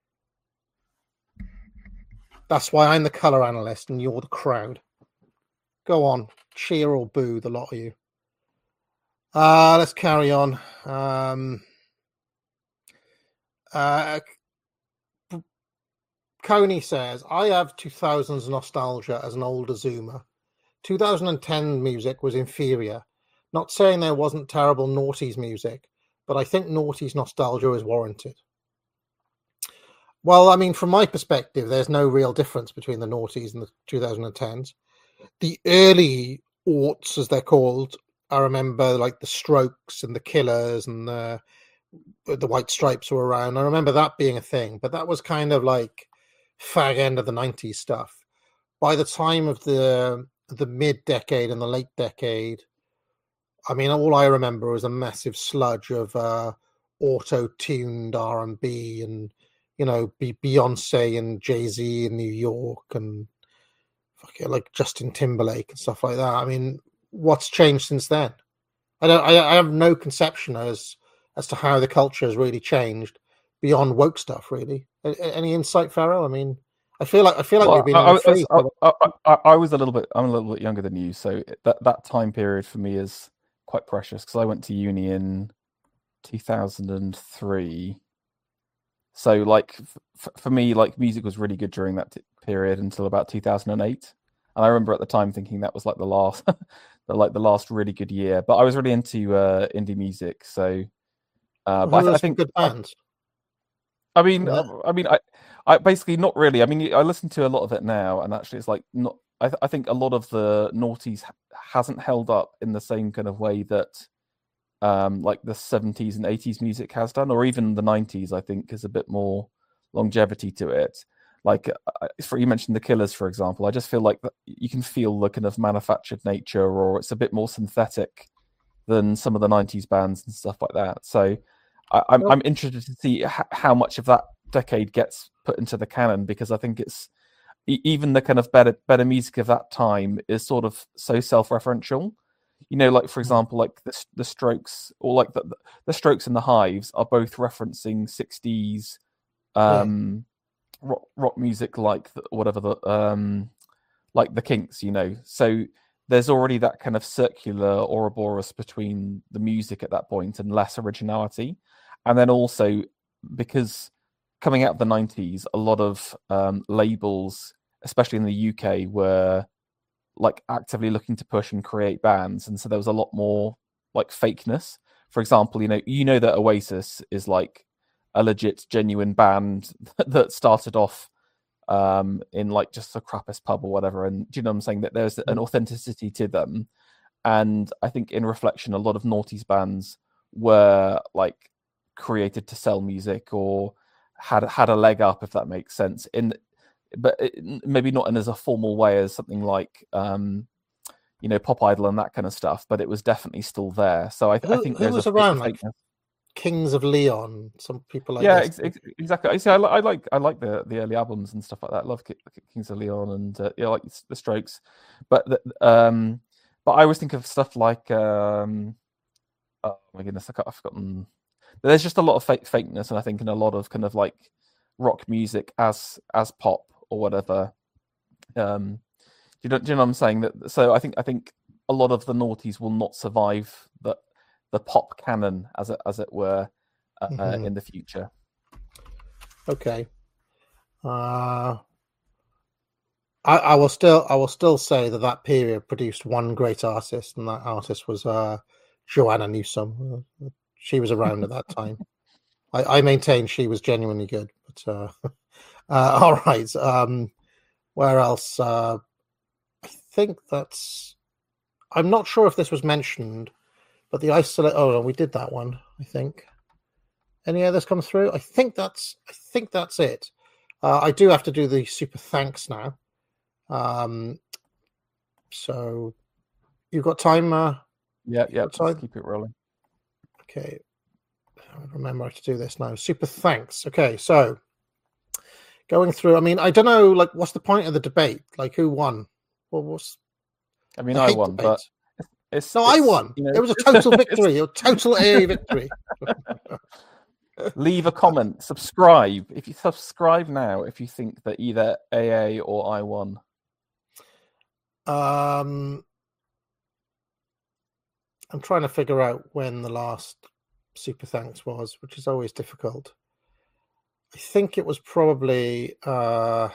That's why I'm the color analyst and you're the crowd. Go on, cheer or boo, the lot of you. Uh, let's carry on. Um, uh, Coney says, I have two thousands nostalgia as an older Zoomer. two thousand ten music was inferior. Not saying there wasn't terrible noughties music, but I think noughties nostalgia is warranted. Well, I mean, from my perspective, there's no real difference between the noughties and the twenty tens. The early aughts, as they're called, I remember like the Strokes and the Killers and the the White Stripes were around. I remember that being a thing, but that was kind of like fag end of the nineties stuff. By the time of the the mid decade and the late decade, I mean, all I remember was a massive sludge of uh, auto-tuned R and B and, you know, Beyonce and Jay-Z in New York and fucking like Justin Timberlake and stuff like that. I mean, what's changed since then? I don't. I, I have no conception as as to how the culture has really changed beyond woke stuff. Really, any insight, Pharaoh? I mean, I feel like I feel like Well, we've been I, in the free. I, I, I, I was a little bit. I'm a little bit younger than you, so that that time period for me is quite precious because I went to uni in two thousand three. So, like f- for me, like music was really good during that t- period until about two thousand eight, and I remember at the time thinking that was like the last, the like the last really good year. But I was really into uh, indie music, so. Uh, Well, but I, I think good bands. I, I mean, Yeah. I mean, I, I basically not really. I mean, I listen to a lot of it now, and actually, it's like not. I, th- I think a lot of the noughties ha- hasn't held up in the same kind of way that, um, like the seventies and eighties music has done, or even the nineties. I think is a bit more longevity to it. Like, uh, for you mentioned the Killers, for example. I just feel like that you can feel the kind of manufactured nature, or it's a bit more synthetic than some of the nineties bands and stuff like that. So. I, I'm Well- I'm interested to see h- how much of that decade gets put into the canon because I think it's e- even the kind of better better music of that time is sort of so self-referential. You know, like for example, like the the Strokes or like the the Strokes and the Hives are both referencing sixties um, rock rock music, like the, whatever the um, like the Kinks. You know, so. There's already that kind of circular Ouroboros between the music at that point and less originality. And then also, because coming out of the nineties, a lot of um, labels, especially in the U K, were like actively looking to push and create bands. And so there was a lot more like fakeness. For example, you know, you know that Oasis is like a legit, genuine band that started off um in like just the crappiest pub or whatever, and do you know what I'm saying, that there's an authenticity to them. And I think in reflection, a lot of noughties bands were like created to sell music or had had a leg up, if that makes sense, in but it, maybe not in as a formal way as something like um you know Pop Idol and that kind of stuff, but it was definitely still there. So I, th- Who, I think who there's was a around, fake- like Kings of Leon? Some people like yeah, this. ex- ex- exactly. I see. I, li- I like I like the, the early albums and stuff like that. I love Ki- Kings of Leon and uh, yeah, like the Strokes, but the, um, but I always think of stuff like um, oh my goodness, I can't, I've forgotten. There's just a lot of fake fakeness, and I think in a lot of kind of like rock music as as pop or whatever. Um, do you know? Do you know what I'm saying? That so I think I think a lot of the noughties will not survive the the pop canon, as it as it were. Uh, Mhm. in the future. Okay. Uh, I, I will still I will still say that that period produced one great artist, and that artist was uh, Joanna Newsom. Uh, she was around at that time. I, I maintain she was genuinely good. But uh, uh, all right. Um, where else? Uh, I think that's. I'm not sure if this was mentioned, but the isolate. Oh, we did that one. I think. Any others come through? I think that's. I think that's it. Uh, I do have to do the super thanks now. Um, so you've got time. Uh, Yeah, yeah. got time? Let's keep it rolling. Okay. I remember how to do this now. Super thanks. Okay, so going through. I mean, I don't know. Like, what's the point of the debate? Like, who won? Well, what's? I mean, I I, hate won, debate. but it's No, it's, I won. You know, It was a total victory. A total A A victory. Leave a comment, subscribe. If you subscribe now, if you think that either A A or I won. Um, I'm trying to figure out when the last Super Thanks was, which is always difficult. I think it was probably uh,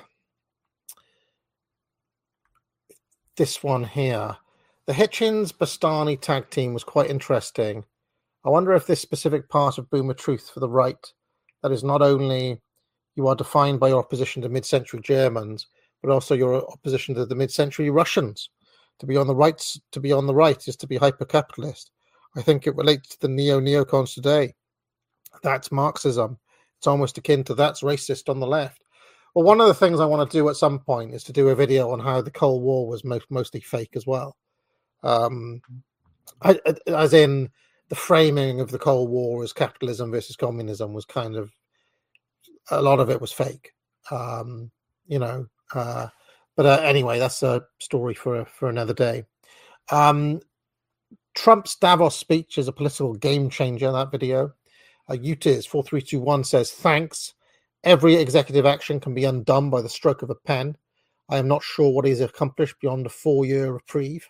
this one here. The Hitchens-Bastani tag team was quite interesting. I wonder if this specific part of Boomer Truth for the right, that is not only you are defined by your opposition to mid-century Germans, but also your opposition to the mid-century Russians. To be on the right, to be on the right is to be hyper-capitalist. I think it relates to the neo-neocons today. That's Marxism. It's almost akin to that's racist on the left. Well, one of the things I want to do at some point is to do a video on how the Cold War was most, mostly fake as well. Um, I, as in the framing of the Cold War as capitalism versus communism was kind of, a lot of it was fake. Um, you know, uh, but uh, anyway, that's a story for for another day. Um, Trump's Davos speech is a political game changer. That video. Uh, Utiz four three two one says, thanks. Every executive action can be undone by the stroke of a pen. I am not sure what he's accomplished beyond a four-year reprieve.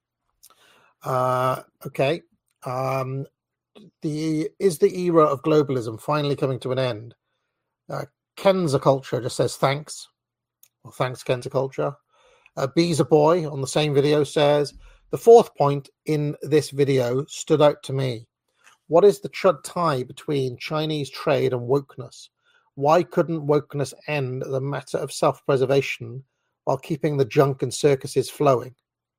Uh, okay. Um, the is the era of globalism finally coming to an end? Uh, Kenza Culture just says, thanks. Well, thanks, Kenza Culture. Uh, Bees a Boy on the same video says, the fourth point in this video stood out to me. What is the chud tie between Chinese trade and wokeness? Why couldn't wokeness end as a matter of self-preservation while keeping the junk and circuses flowing?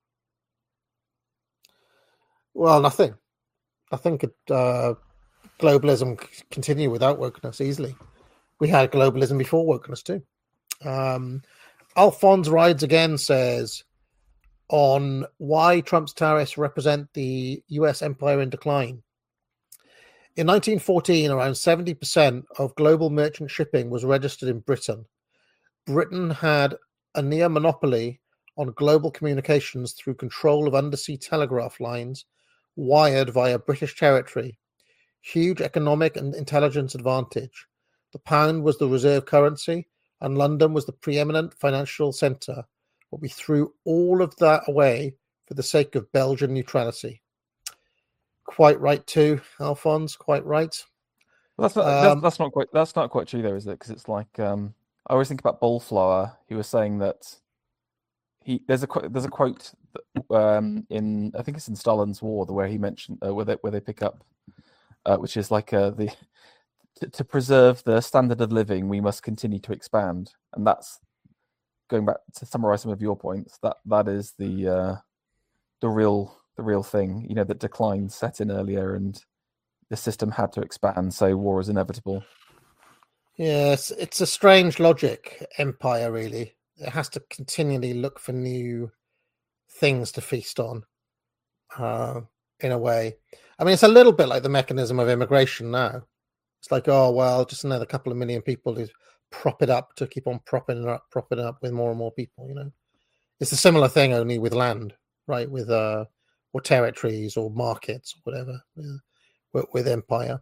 Well, nothing. I think it, uh, globalism c- continue without wokeness easily. We had globalism before wokeness too. Um, Alphonse Rides Again says on why Trump's tariffs represent the U S empire in decline. In nineteen fourteen, around seventy percent of global merchant shipping was registered in Britain. Britain had a near monopoly on global communications through control of undersea telegraph lines wired via British territory. Huge economic and intelligence advantage. The pound was the reserve currency, and London was the preeminent financial centre. But we threw all of that away for the sake of Belgian neutrality. Quite right too, Alphonse. Quite right. Well, that's not Um, that's, that's not quite that's not quite true though, is it? Because it's like um, I always think about Bullflower. He was saying that he there's a qu- there's a quote that, um, in I think it's in Stalin's War, the where he mentioned uh, where they where they pick up, uh, which is like uh, the to, to preserve the standard of living, we must continue to expand, and that's going back to summarize some of your points. That that is the uh, the real. the real thing, you know, that decline set in earlier and the system had to expand, so war is inevitable. Yes, it's a strange logic, empire, really. It has to continually look for new things to feast on, uh, in a way. I mean, it's a little bit like the mechanism of immigration now. It's like, oh, well, just another couple of million people to prop it up, to keep on propping it up, propping it up with more and more people, you know. It's a similar thing, only with land, right? With, uh, or territories or markets or whatever, yeah, with, with empire.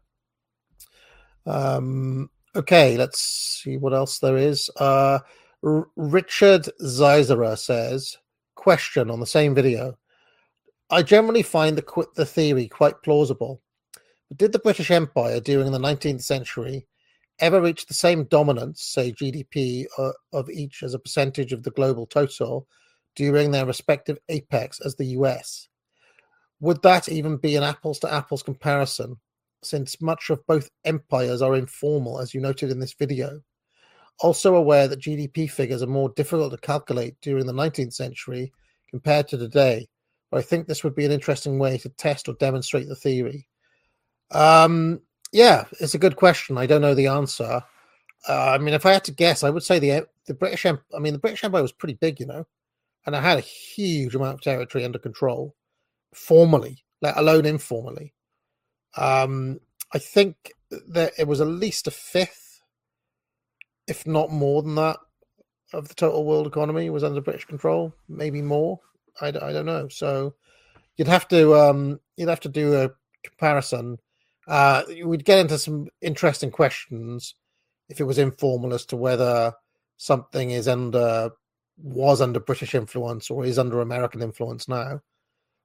Um, okay, let's see what else there is. Uh, R- Richard Zeisera says, question on the same video. I generally find the, qu- the theory quite plausible. But did the British Empire during the nineteenth century ever reach the same dominance, say G D P, uh, of each as a percentage of the global total during their respective apex as the U S? Would that even be an apples to apples comparison, since much of both empires are informal, as you noted in this video? Also aware that G D P figures are more difficult to calculate during the nineteenth century compared to today, but I think this would be an interesting way to test or demonstrate the theory. Um, yeah, it's a good question. I don't know the answer. Uh, I mean, if I had to guess, I would say the the British Empire. I mean, the British Empire was pretty big, you know, and it had a huge amount of territory under control. Formally, let alone informally. Um, I think that it was at least a fifth, if not more than that, of the total world economy was under British control. Maybe more. I, I don't know. So you'd have to um, you'd have to do a comparison. Uh, we'd get into some interesting questions if it was informal as to whether something is under was under British influence or is under American influence now.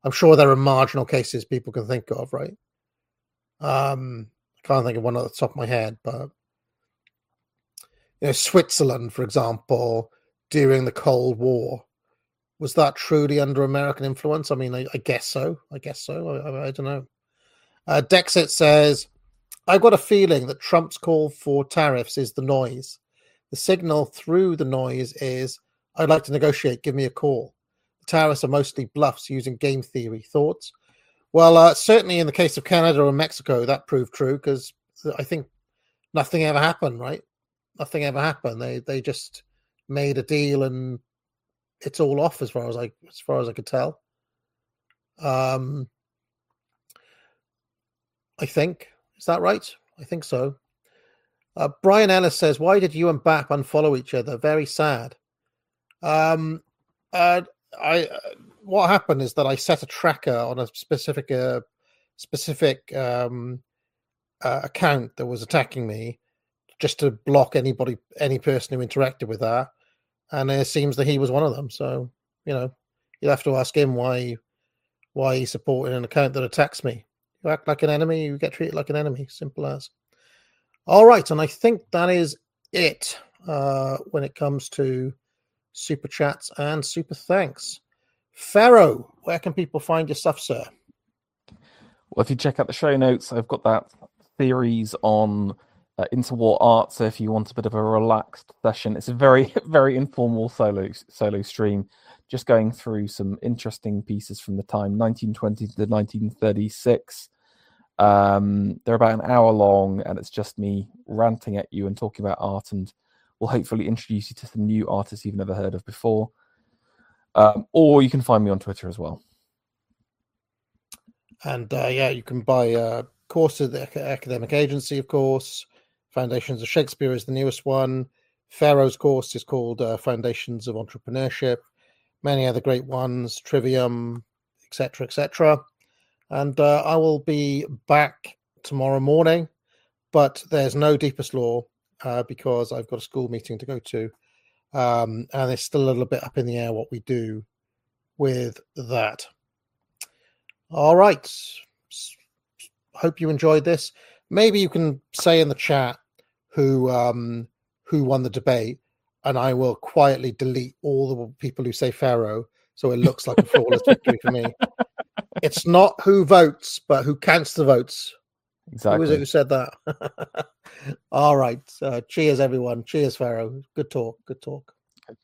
I'm sure there are marginal cases people can think of, right? Um, I can't think of one off the top of my head, but you know, Switzerland, for example, during the Cold War, was that truly under American influence? I mean, I, I guess so. I guess so. I, I, I don't know. Uh, Dexit says, I've got a feeling that Trump's call for tariffs is the noise. The signal through the noise is, I'd like to negotiate, give me a call. The tariffs are mostly bluffs using game theory. Thoughts? Well, uh, certainly in the case of Canada and Mexico, that proved true because I think nothing ever happened, right? Nothing ever happened. They they just made a deal and it's all off as far as I as far as I could tell. Um, I think. Is that right? I think so. Uh, Brian Ellis says, why did you and B A P unfollow each other? Very sad. Um, uh, I uh, what happened is that I set a tracker on a specific uh, specific um, uh, account that was attacking me, just to block anybody, any person who interacted with that. And it seems that he was one of them. So, you know, you'll have to ask him why why he supported an account that attacks me. You act like an enemy, you get treated like an enemy. Simple as. All right, and I think that is it uh, when it comes to super chats and super thanks. Pharaoh, where can people find your stuff, sir? Well, if you check out the show notes, I've got that series on uh, interwar art. So if you want a bit of a relaxed session, it's a very, very informal solo solo stream, just going through some interesting pieces from the time nineteen twenty to nineteen thirty-six. Um, they're about an hour long, and it's just me ranting at you and talking about art, and we'll hopefully introduce you to some new artists you've never heard of before. Um, or you can find me on Twitter as well. And uh, yeah, you can buy a course at the Academic Agency, of course. Foundations of Shakespeare is the newest one. Pharaoh's course is called uh, Foundations of Entrepreneurship. Many other great ones, Trivium, et cetera, et cetera. And uh, I will be back tomorrow morning, but there's no Deepest Law uh, because I've got a school meeting to go to. Um, and it's still a little bit up in the air what we do with that. All right. Hope you enjoyed this. Maybe you can say in the chat who um, who won the debate, and I will quietly delete all the people who say Pharaoh, so it looks like a flawless victory for me. It's not who votes, but who counts the votes. Exactly. Who was it who said that? All right. Uh, cheers, everyone. Cheers, Pharaoh. Good talk. Good talk.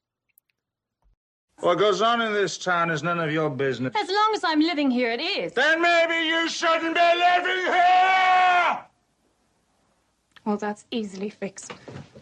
What goes on in this town is none of your business. As long as I'm living here, it is. Then maybe you shouldn't be living here! Well, that's easily fixed.